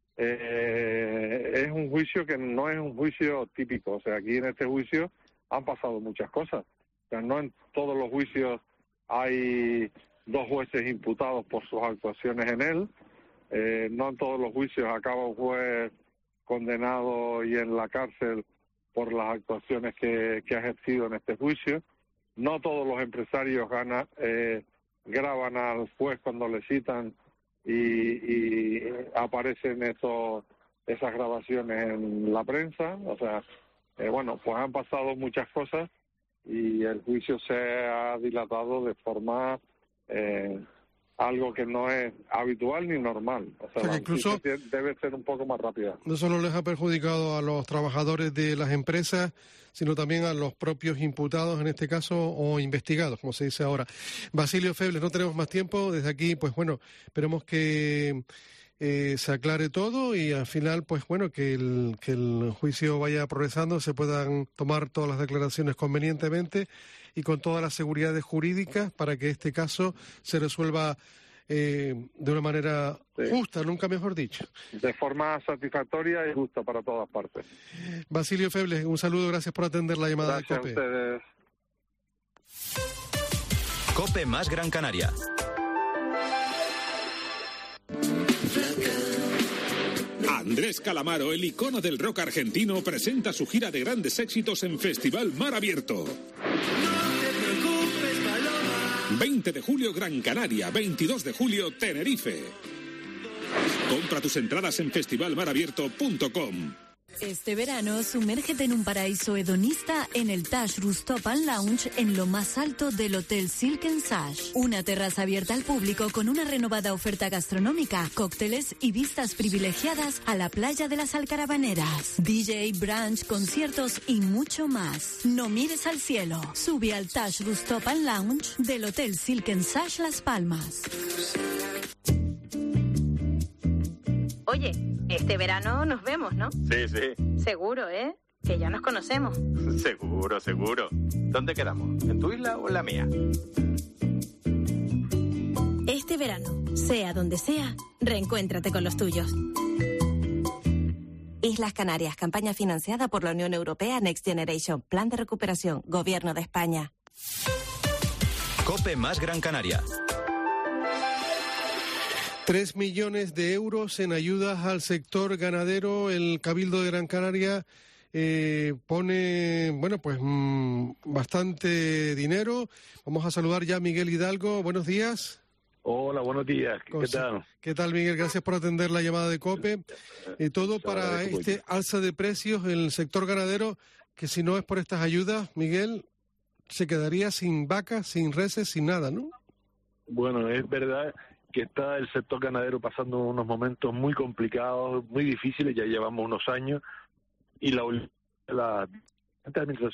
Es un juicio que no es un juicio típico. O sea, aquí en este juicio han pasado muchas cosas. O sea, no en todos los juicios hay dos jueces imputados por sus actuaciones en él. No en todos los juicios acaba un juez condenado y en la cárcel por las actuaciones que ha ejercido en este juicio. No todos los empresarios graban al juez cuando le citan y aparecen esas grabaciones en la prensa. O sea, pues han pasado muchas cosas y el juicio se ha dilatado de forma algo que no es habitual ni normal. O sea, incluso debe ser un poco más rápida. No solo les ha perjudicado a los trabajadores de las empresas, sino también a los propios imputados, en este caso, o investigados, como se dice ahora. Basilio Febles, no tenemos más tiempo. Desde aquí, pues bueno, esperemos que se aclare todo y al final, pues bueno, que el juicio vaya progresando, se puedan tomar todas las declaraciones convenientemente y con todas las seguridades jurídicas para que este caso se resuelva de una manera justa, nunca mejor dicho. De forma satisfactoria y justa para todas partes. Basilio Febles, un saludo, gracias por atender la llamada de COPE. Gracias a ustedes. COPE más Gran Canaria. Andrés Calamaro, el icono del rock argentino, presenta su gira de grandes éxitos en Festival Mar Abierto. 20 de julio Gran Canaria, 22 de julio Tenerife. Compra tus entradas en festivalmarabierto.com. Este verano, sumérgete en un paraíso hedonista en el Tash Rooftop and Lounge en lo más alto del Hotel Silk & Sash. Una terraza abierta al público con una renovada oferta gastronómica, cócteles y vistas privilegiadas a la playa de las Alcarabaneras. DJ, brunch, conciertos y mucho más. No mires al cielo. Sube al Tash Rooftop and Lounge del Hotel Silk & Sash Las Palmas. Oye, este verano nos vemos, ¿no? Sí, sí. Seguro, ¿eh? Que ya nos conocemos. Seguro, seguro. ¿Dónde quedamos? ¿En tu isla o en la mía? Este verano, sea donde sea, reencuéntrate con los tuyos. Islas Canarias, campaña financiada por la Unión Europea Next Generation, Plan de Recuperación, Gobierno de España. COPE más Gran Canaria. 3 millones de euros en ayudas al sector ganadero. El Cabildo de Gran Canaria pone, bastante dinero. Vamos a saludar ya a Miguel Hidalgo. Buenos días. Hola, buenos días. ¿Qué tal? ¿Qué tal, Miguel? Gracias por atender la llamada de COPE. Todo para este alza de precios en el sector ganadero que si no es por estas ayudas, Miguel, se quedaría sin vacas, sin reses, sin nada, ¿no? Bueno, es verdad que está el sector ganadero pasando unos momentos muy complicados, muy difíciles, ya llevamos unos años, y la administración,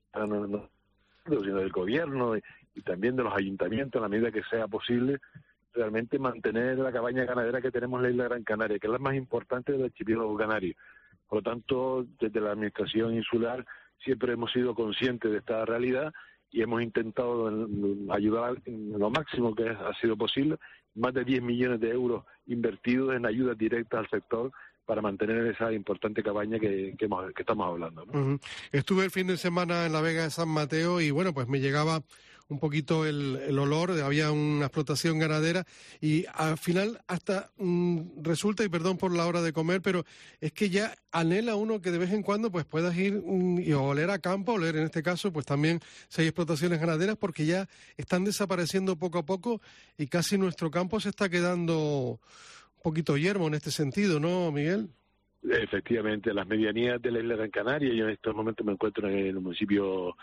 sino del gobierno y también de los ayuntamientos, en la medida que sea posible, realmente mantener la cabaña ganadera que tenemos en la isla de Gran Canaria, que es la más importante del archipiélago canario. Por lo tanto, desde la administración insular siempre hemos sido conscientes de esta realidad y hemos intentado ayudar en lo máximo que ha sido posible, más de 10 millones de euros invertidos en ayudas directas al sector para mantener esa importante cabaña que estamos hablando, ¿no? Uh-huh. Estuve el fin de semana en la Vega de San Mateo y bueno, pues me llegaba un poquito el olor, había una explotación ganadera y al final hasta resulta, y perdón por la hora de comer, pero es que ya anhela uno que de vez en cuando pues puedas ir y oler a campo, oler en este caso pues también si hay explotaciones ganaderas, porque ya están desapareciendo poco a poco y casi nuestro campo se está quedando un poquito yermo en este sentido, ¿no, Miguel? Efectivamente, las medianías de la isla de Gran Canaria, yo en estos momentos me encuentro en el municipio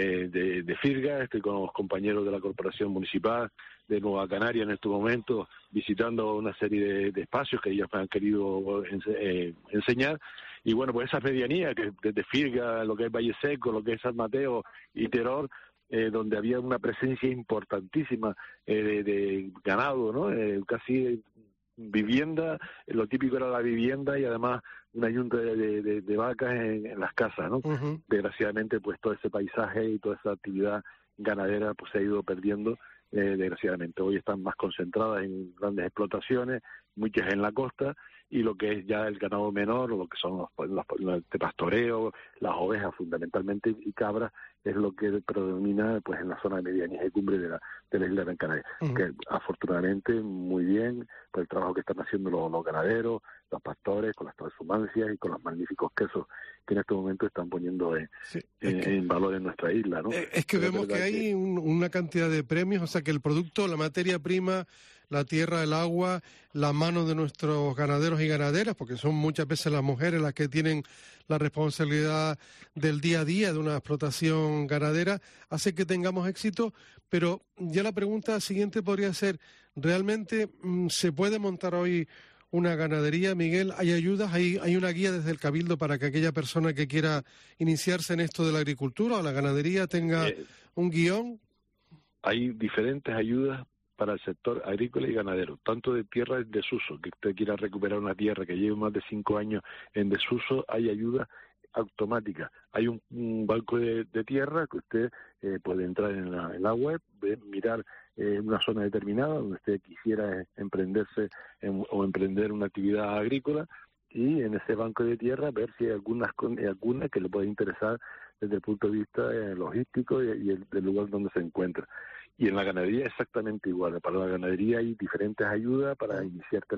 de Firga, estoy con los compañeros de la Corporación Municipal de Nueva Canaria en estos momentos, visitando una serie de espacios que ellos me han querido enseñar, y bueno, pues esas medianías, que desde Firga, lo que es Valle Seco, lo que es San Mateo y Teror, donde había una presencia importantísima de ganado, ¿no? Casi vivienda, lo típico era la vivienda y además una yunta de vacas en las casas, ¿no? Uh-huh. Desgraciadamente, pues todo ese paisaje y toda esa actividad ganadera pues se ha ido perdiendo, desgraciadamente. Hoy están más concentradas en grandes explotaciones, muchas en la costa, y lo que es ya el ganado menor, o lo que son los de pastoreo, las ovejas fundamentalmente y cabras, es lo que predomina pues en la zona de medianías y cumbre de la isla de Gran Canaria. Uh-huh. Que afortunadamente muy bien por el trabajo que están haciendo los ganaderos, los pastores, con las transhumancias y con los magníficos quesos que en este momento están poniendo en valor en nuestra isla, ¿no? Es que vemos que hay una cantidad de premios, o sea que el producto, la materia prima, la tierra, el agua, la mano de nuestros ganaderos y ganaderas, porque son muchas veces las mujeres las que tienen la responsabilidad del día a día de una explotación ganadera, hace que tengamos éxito, pero ya la pregunta siguiente podría ser, ¿realmente se puede montar hoy una ganadería, Miguel? ¿Hay ayudas? ¿Hay una guía desde el Cabildo para que aquella persona que quiera iniciarse en esto de la agricultura o la ganadería tenga un guión? Hay diferentes ayudas para el sector agrícola y ganadero, tanto de tierra en desuso, que usted quiera recuperar una tierra que lleve más de 5 años en desuso, hay ayuda automática. Hay un banco de tierra que usted puede entrar en la web, mirar una zona determinada donde usted quisiera emprenderse o emprender una actividad agrícola, y en ese banco de tierra ver si hay alguna que le puede interesar desde el punto de vista logístico y del lugar donde se encuentra. Y en la ganadería exactamente igual. Para la ganadería hay diferentes ayudas para iniciarte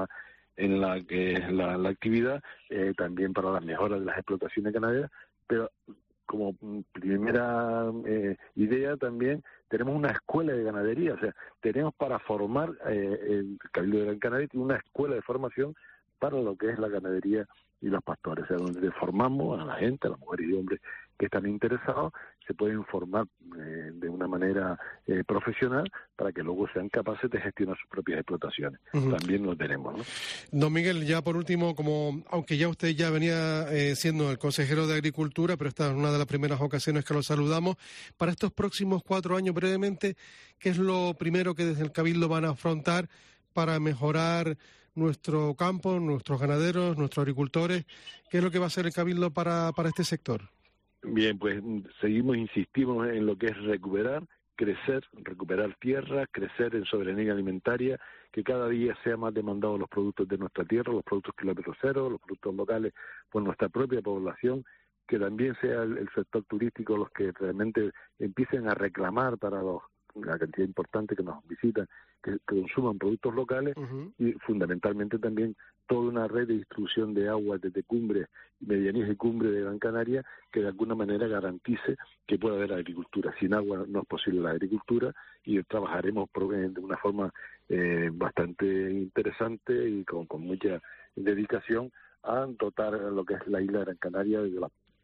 en la actividad, también para las mejoras de las explotaciones ganaderas, pero como primera idea también tenemos una escuela de ganadería, o sea, tenemos para formar, el Cabildo de Gran Canaria tiene una escuela de formación para lo que es la ganadería y los pastores, o sea, donde formamos a la gente, a las mujeres y hombres que están interesados, se pueden formar de una manera profesional para que luego sean capaces de gestionar sus propias explotaciones. Uh-huh. También lo tenemos, ¿no? Don Miguel, ya por último, aunque ya usted ya venía siendo el consejero de Agricultura, pero esta es una de las primeras ocasiones que lo saludamos, para estos próximos 4 años brevemente, ¿qué es lo primero que desde el Cabildo van a afrontar para mejorar nuestro campo, nuestros ganaderos, nuestros agricultores? ¿Qué es lo que va a hacer el Cabildo para este sector? Bien, pues insistimos en lo que es recuperar, crecer, recuperar tierra, crecer en soberanía alimentaria, que cada día sea más demandados los productos de nuestra tierra, los productos kilómetro cero, los productos locales por nuestra propia población, que también sea el sector turístico los que realmente empiecen a reclamar para la cantidad importante que nos visitan, que consuman productos locales. Uh-huh. Y fundamentalmente también toda una red de distribución de agua desde cumbres, medianías y cumbre de Gran Canaria, que de alguna manera garantice que pueda haber agricultura. Sin agua no es posible la agricultura, y trabajaremos de una forma bastante interesante y con mucha dedicación a dotar lo que es la isla de Gran Canaria de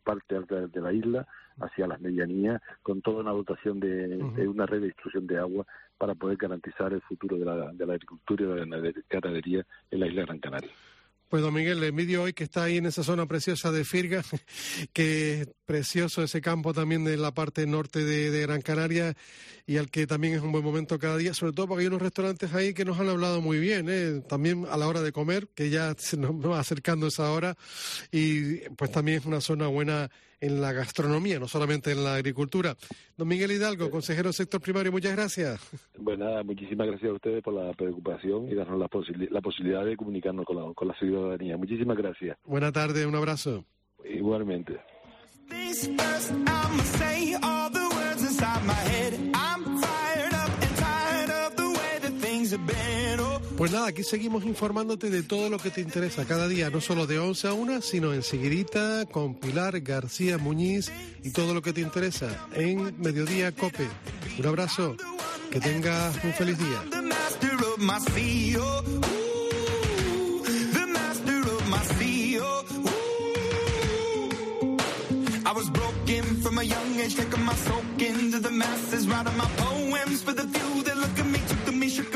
parte alta de la isla hacia las medianías, con toda una dotación de una red de distribución de agua para poder garantizar el futuro de la agricultura y de la ganadería en la isla de Gran Canaria. Pues don Miguel, le envidio hoy que está ahí en esa zona preciosa de Firga, que es precioso ese campo también de la parte norte de Gran Canaria, y al que también es un buen momento cada día, sobre todo porque hay unos restaurantes ahí que nos han hablado muy bien, también a la hora de comer, que ya se nos va acercando esa hora, y pues también es una zona buena en la gastronomía, no solamente en la agricultura. Don Miguel Hidalgo, consejero del sector primario, muchas gracias. Pues nada, muchísimas gracias a ustedes por la preocupación y darnos la posibilidad de comunicarnos con la ciudadanía. Muchísimas gracias. Buena tarde, un abrazo. Igualmente. Pues nada, aquí seguimos informándote de todo lo que te interesa cada día, no solo de 11 a 1, sino enseguidita con Pilar García Muñiz y todo lo que te interesa en Mediodía COPE. Un abrazo, que tengas un feliz día. I was broken from a young age, taking my soak into the masses, writing my poems for the few that look at me, took to me, shook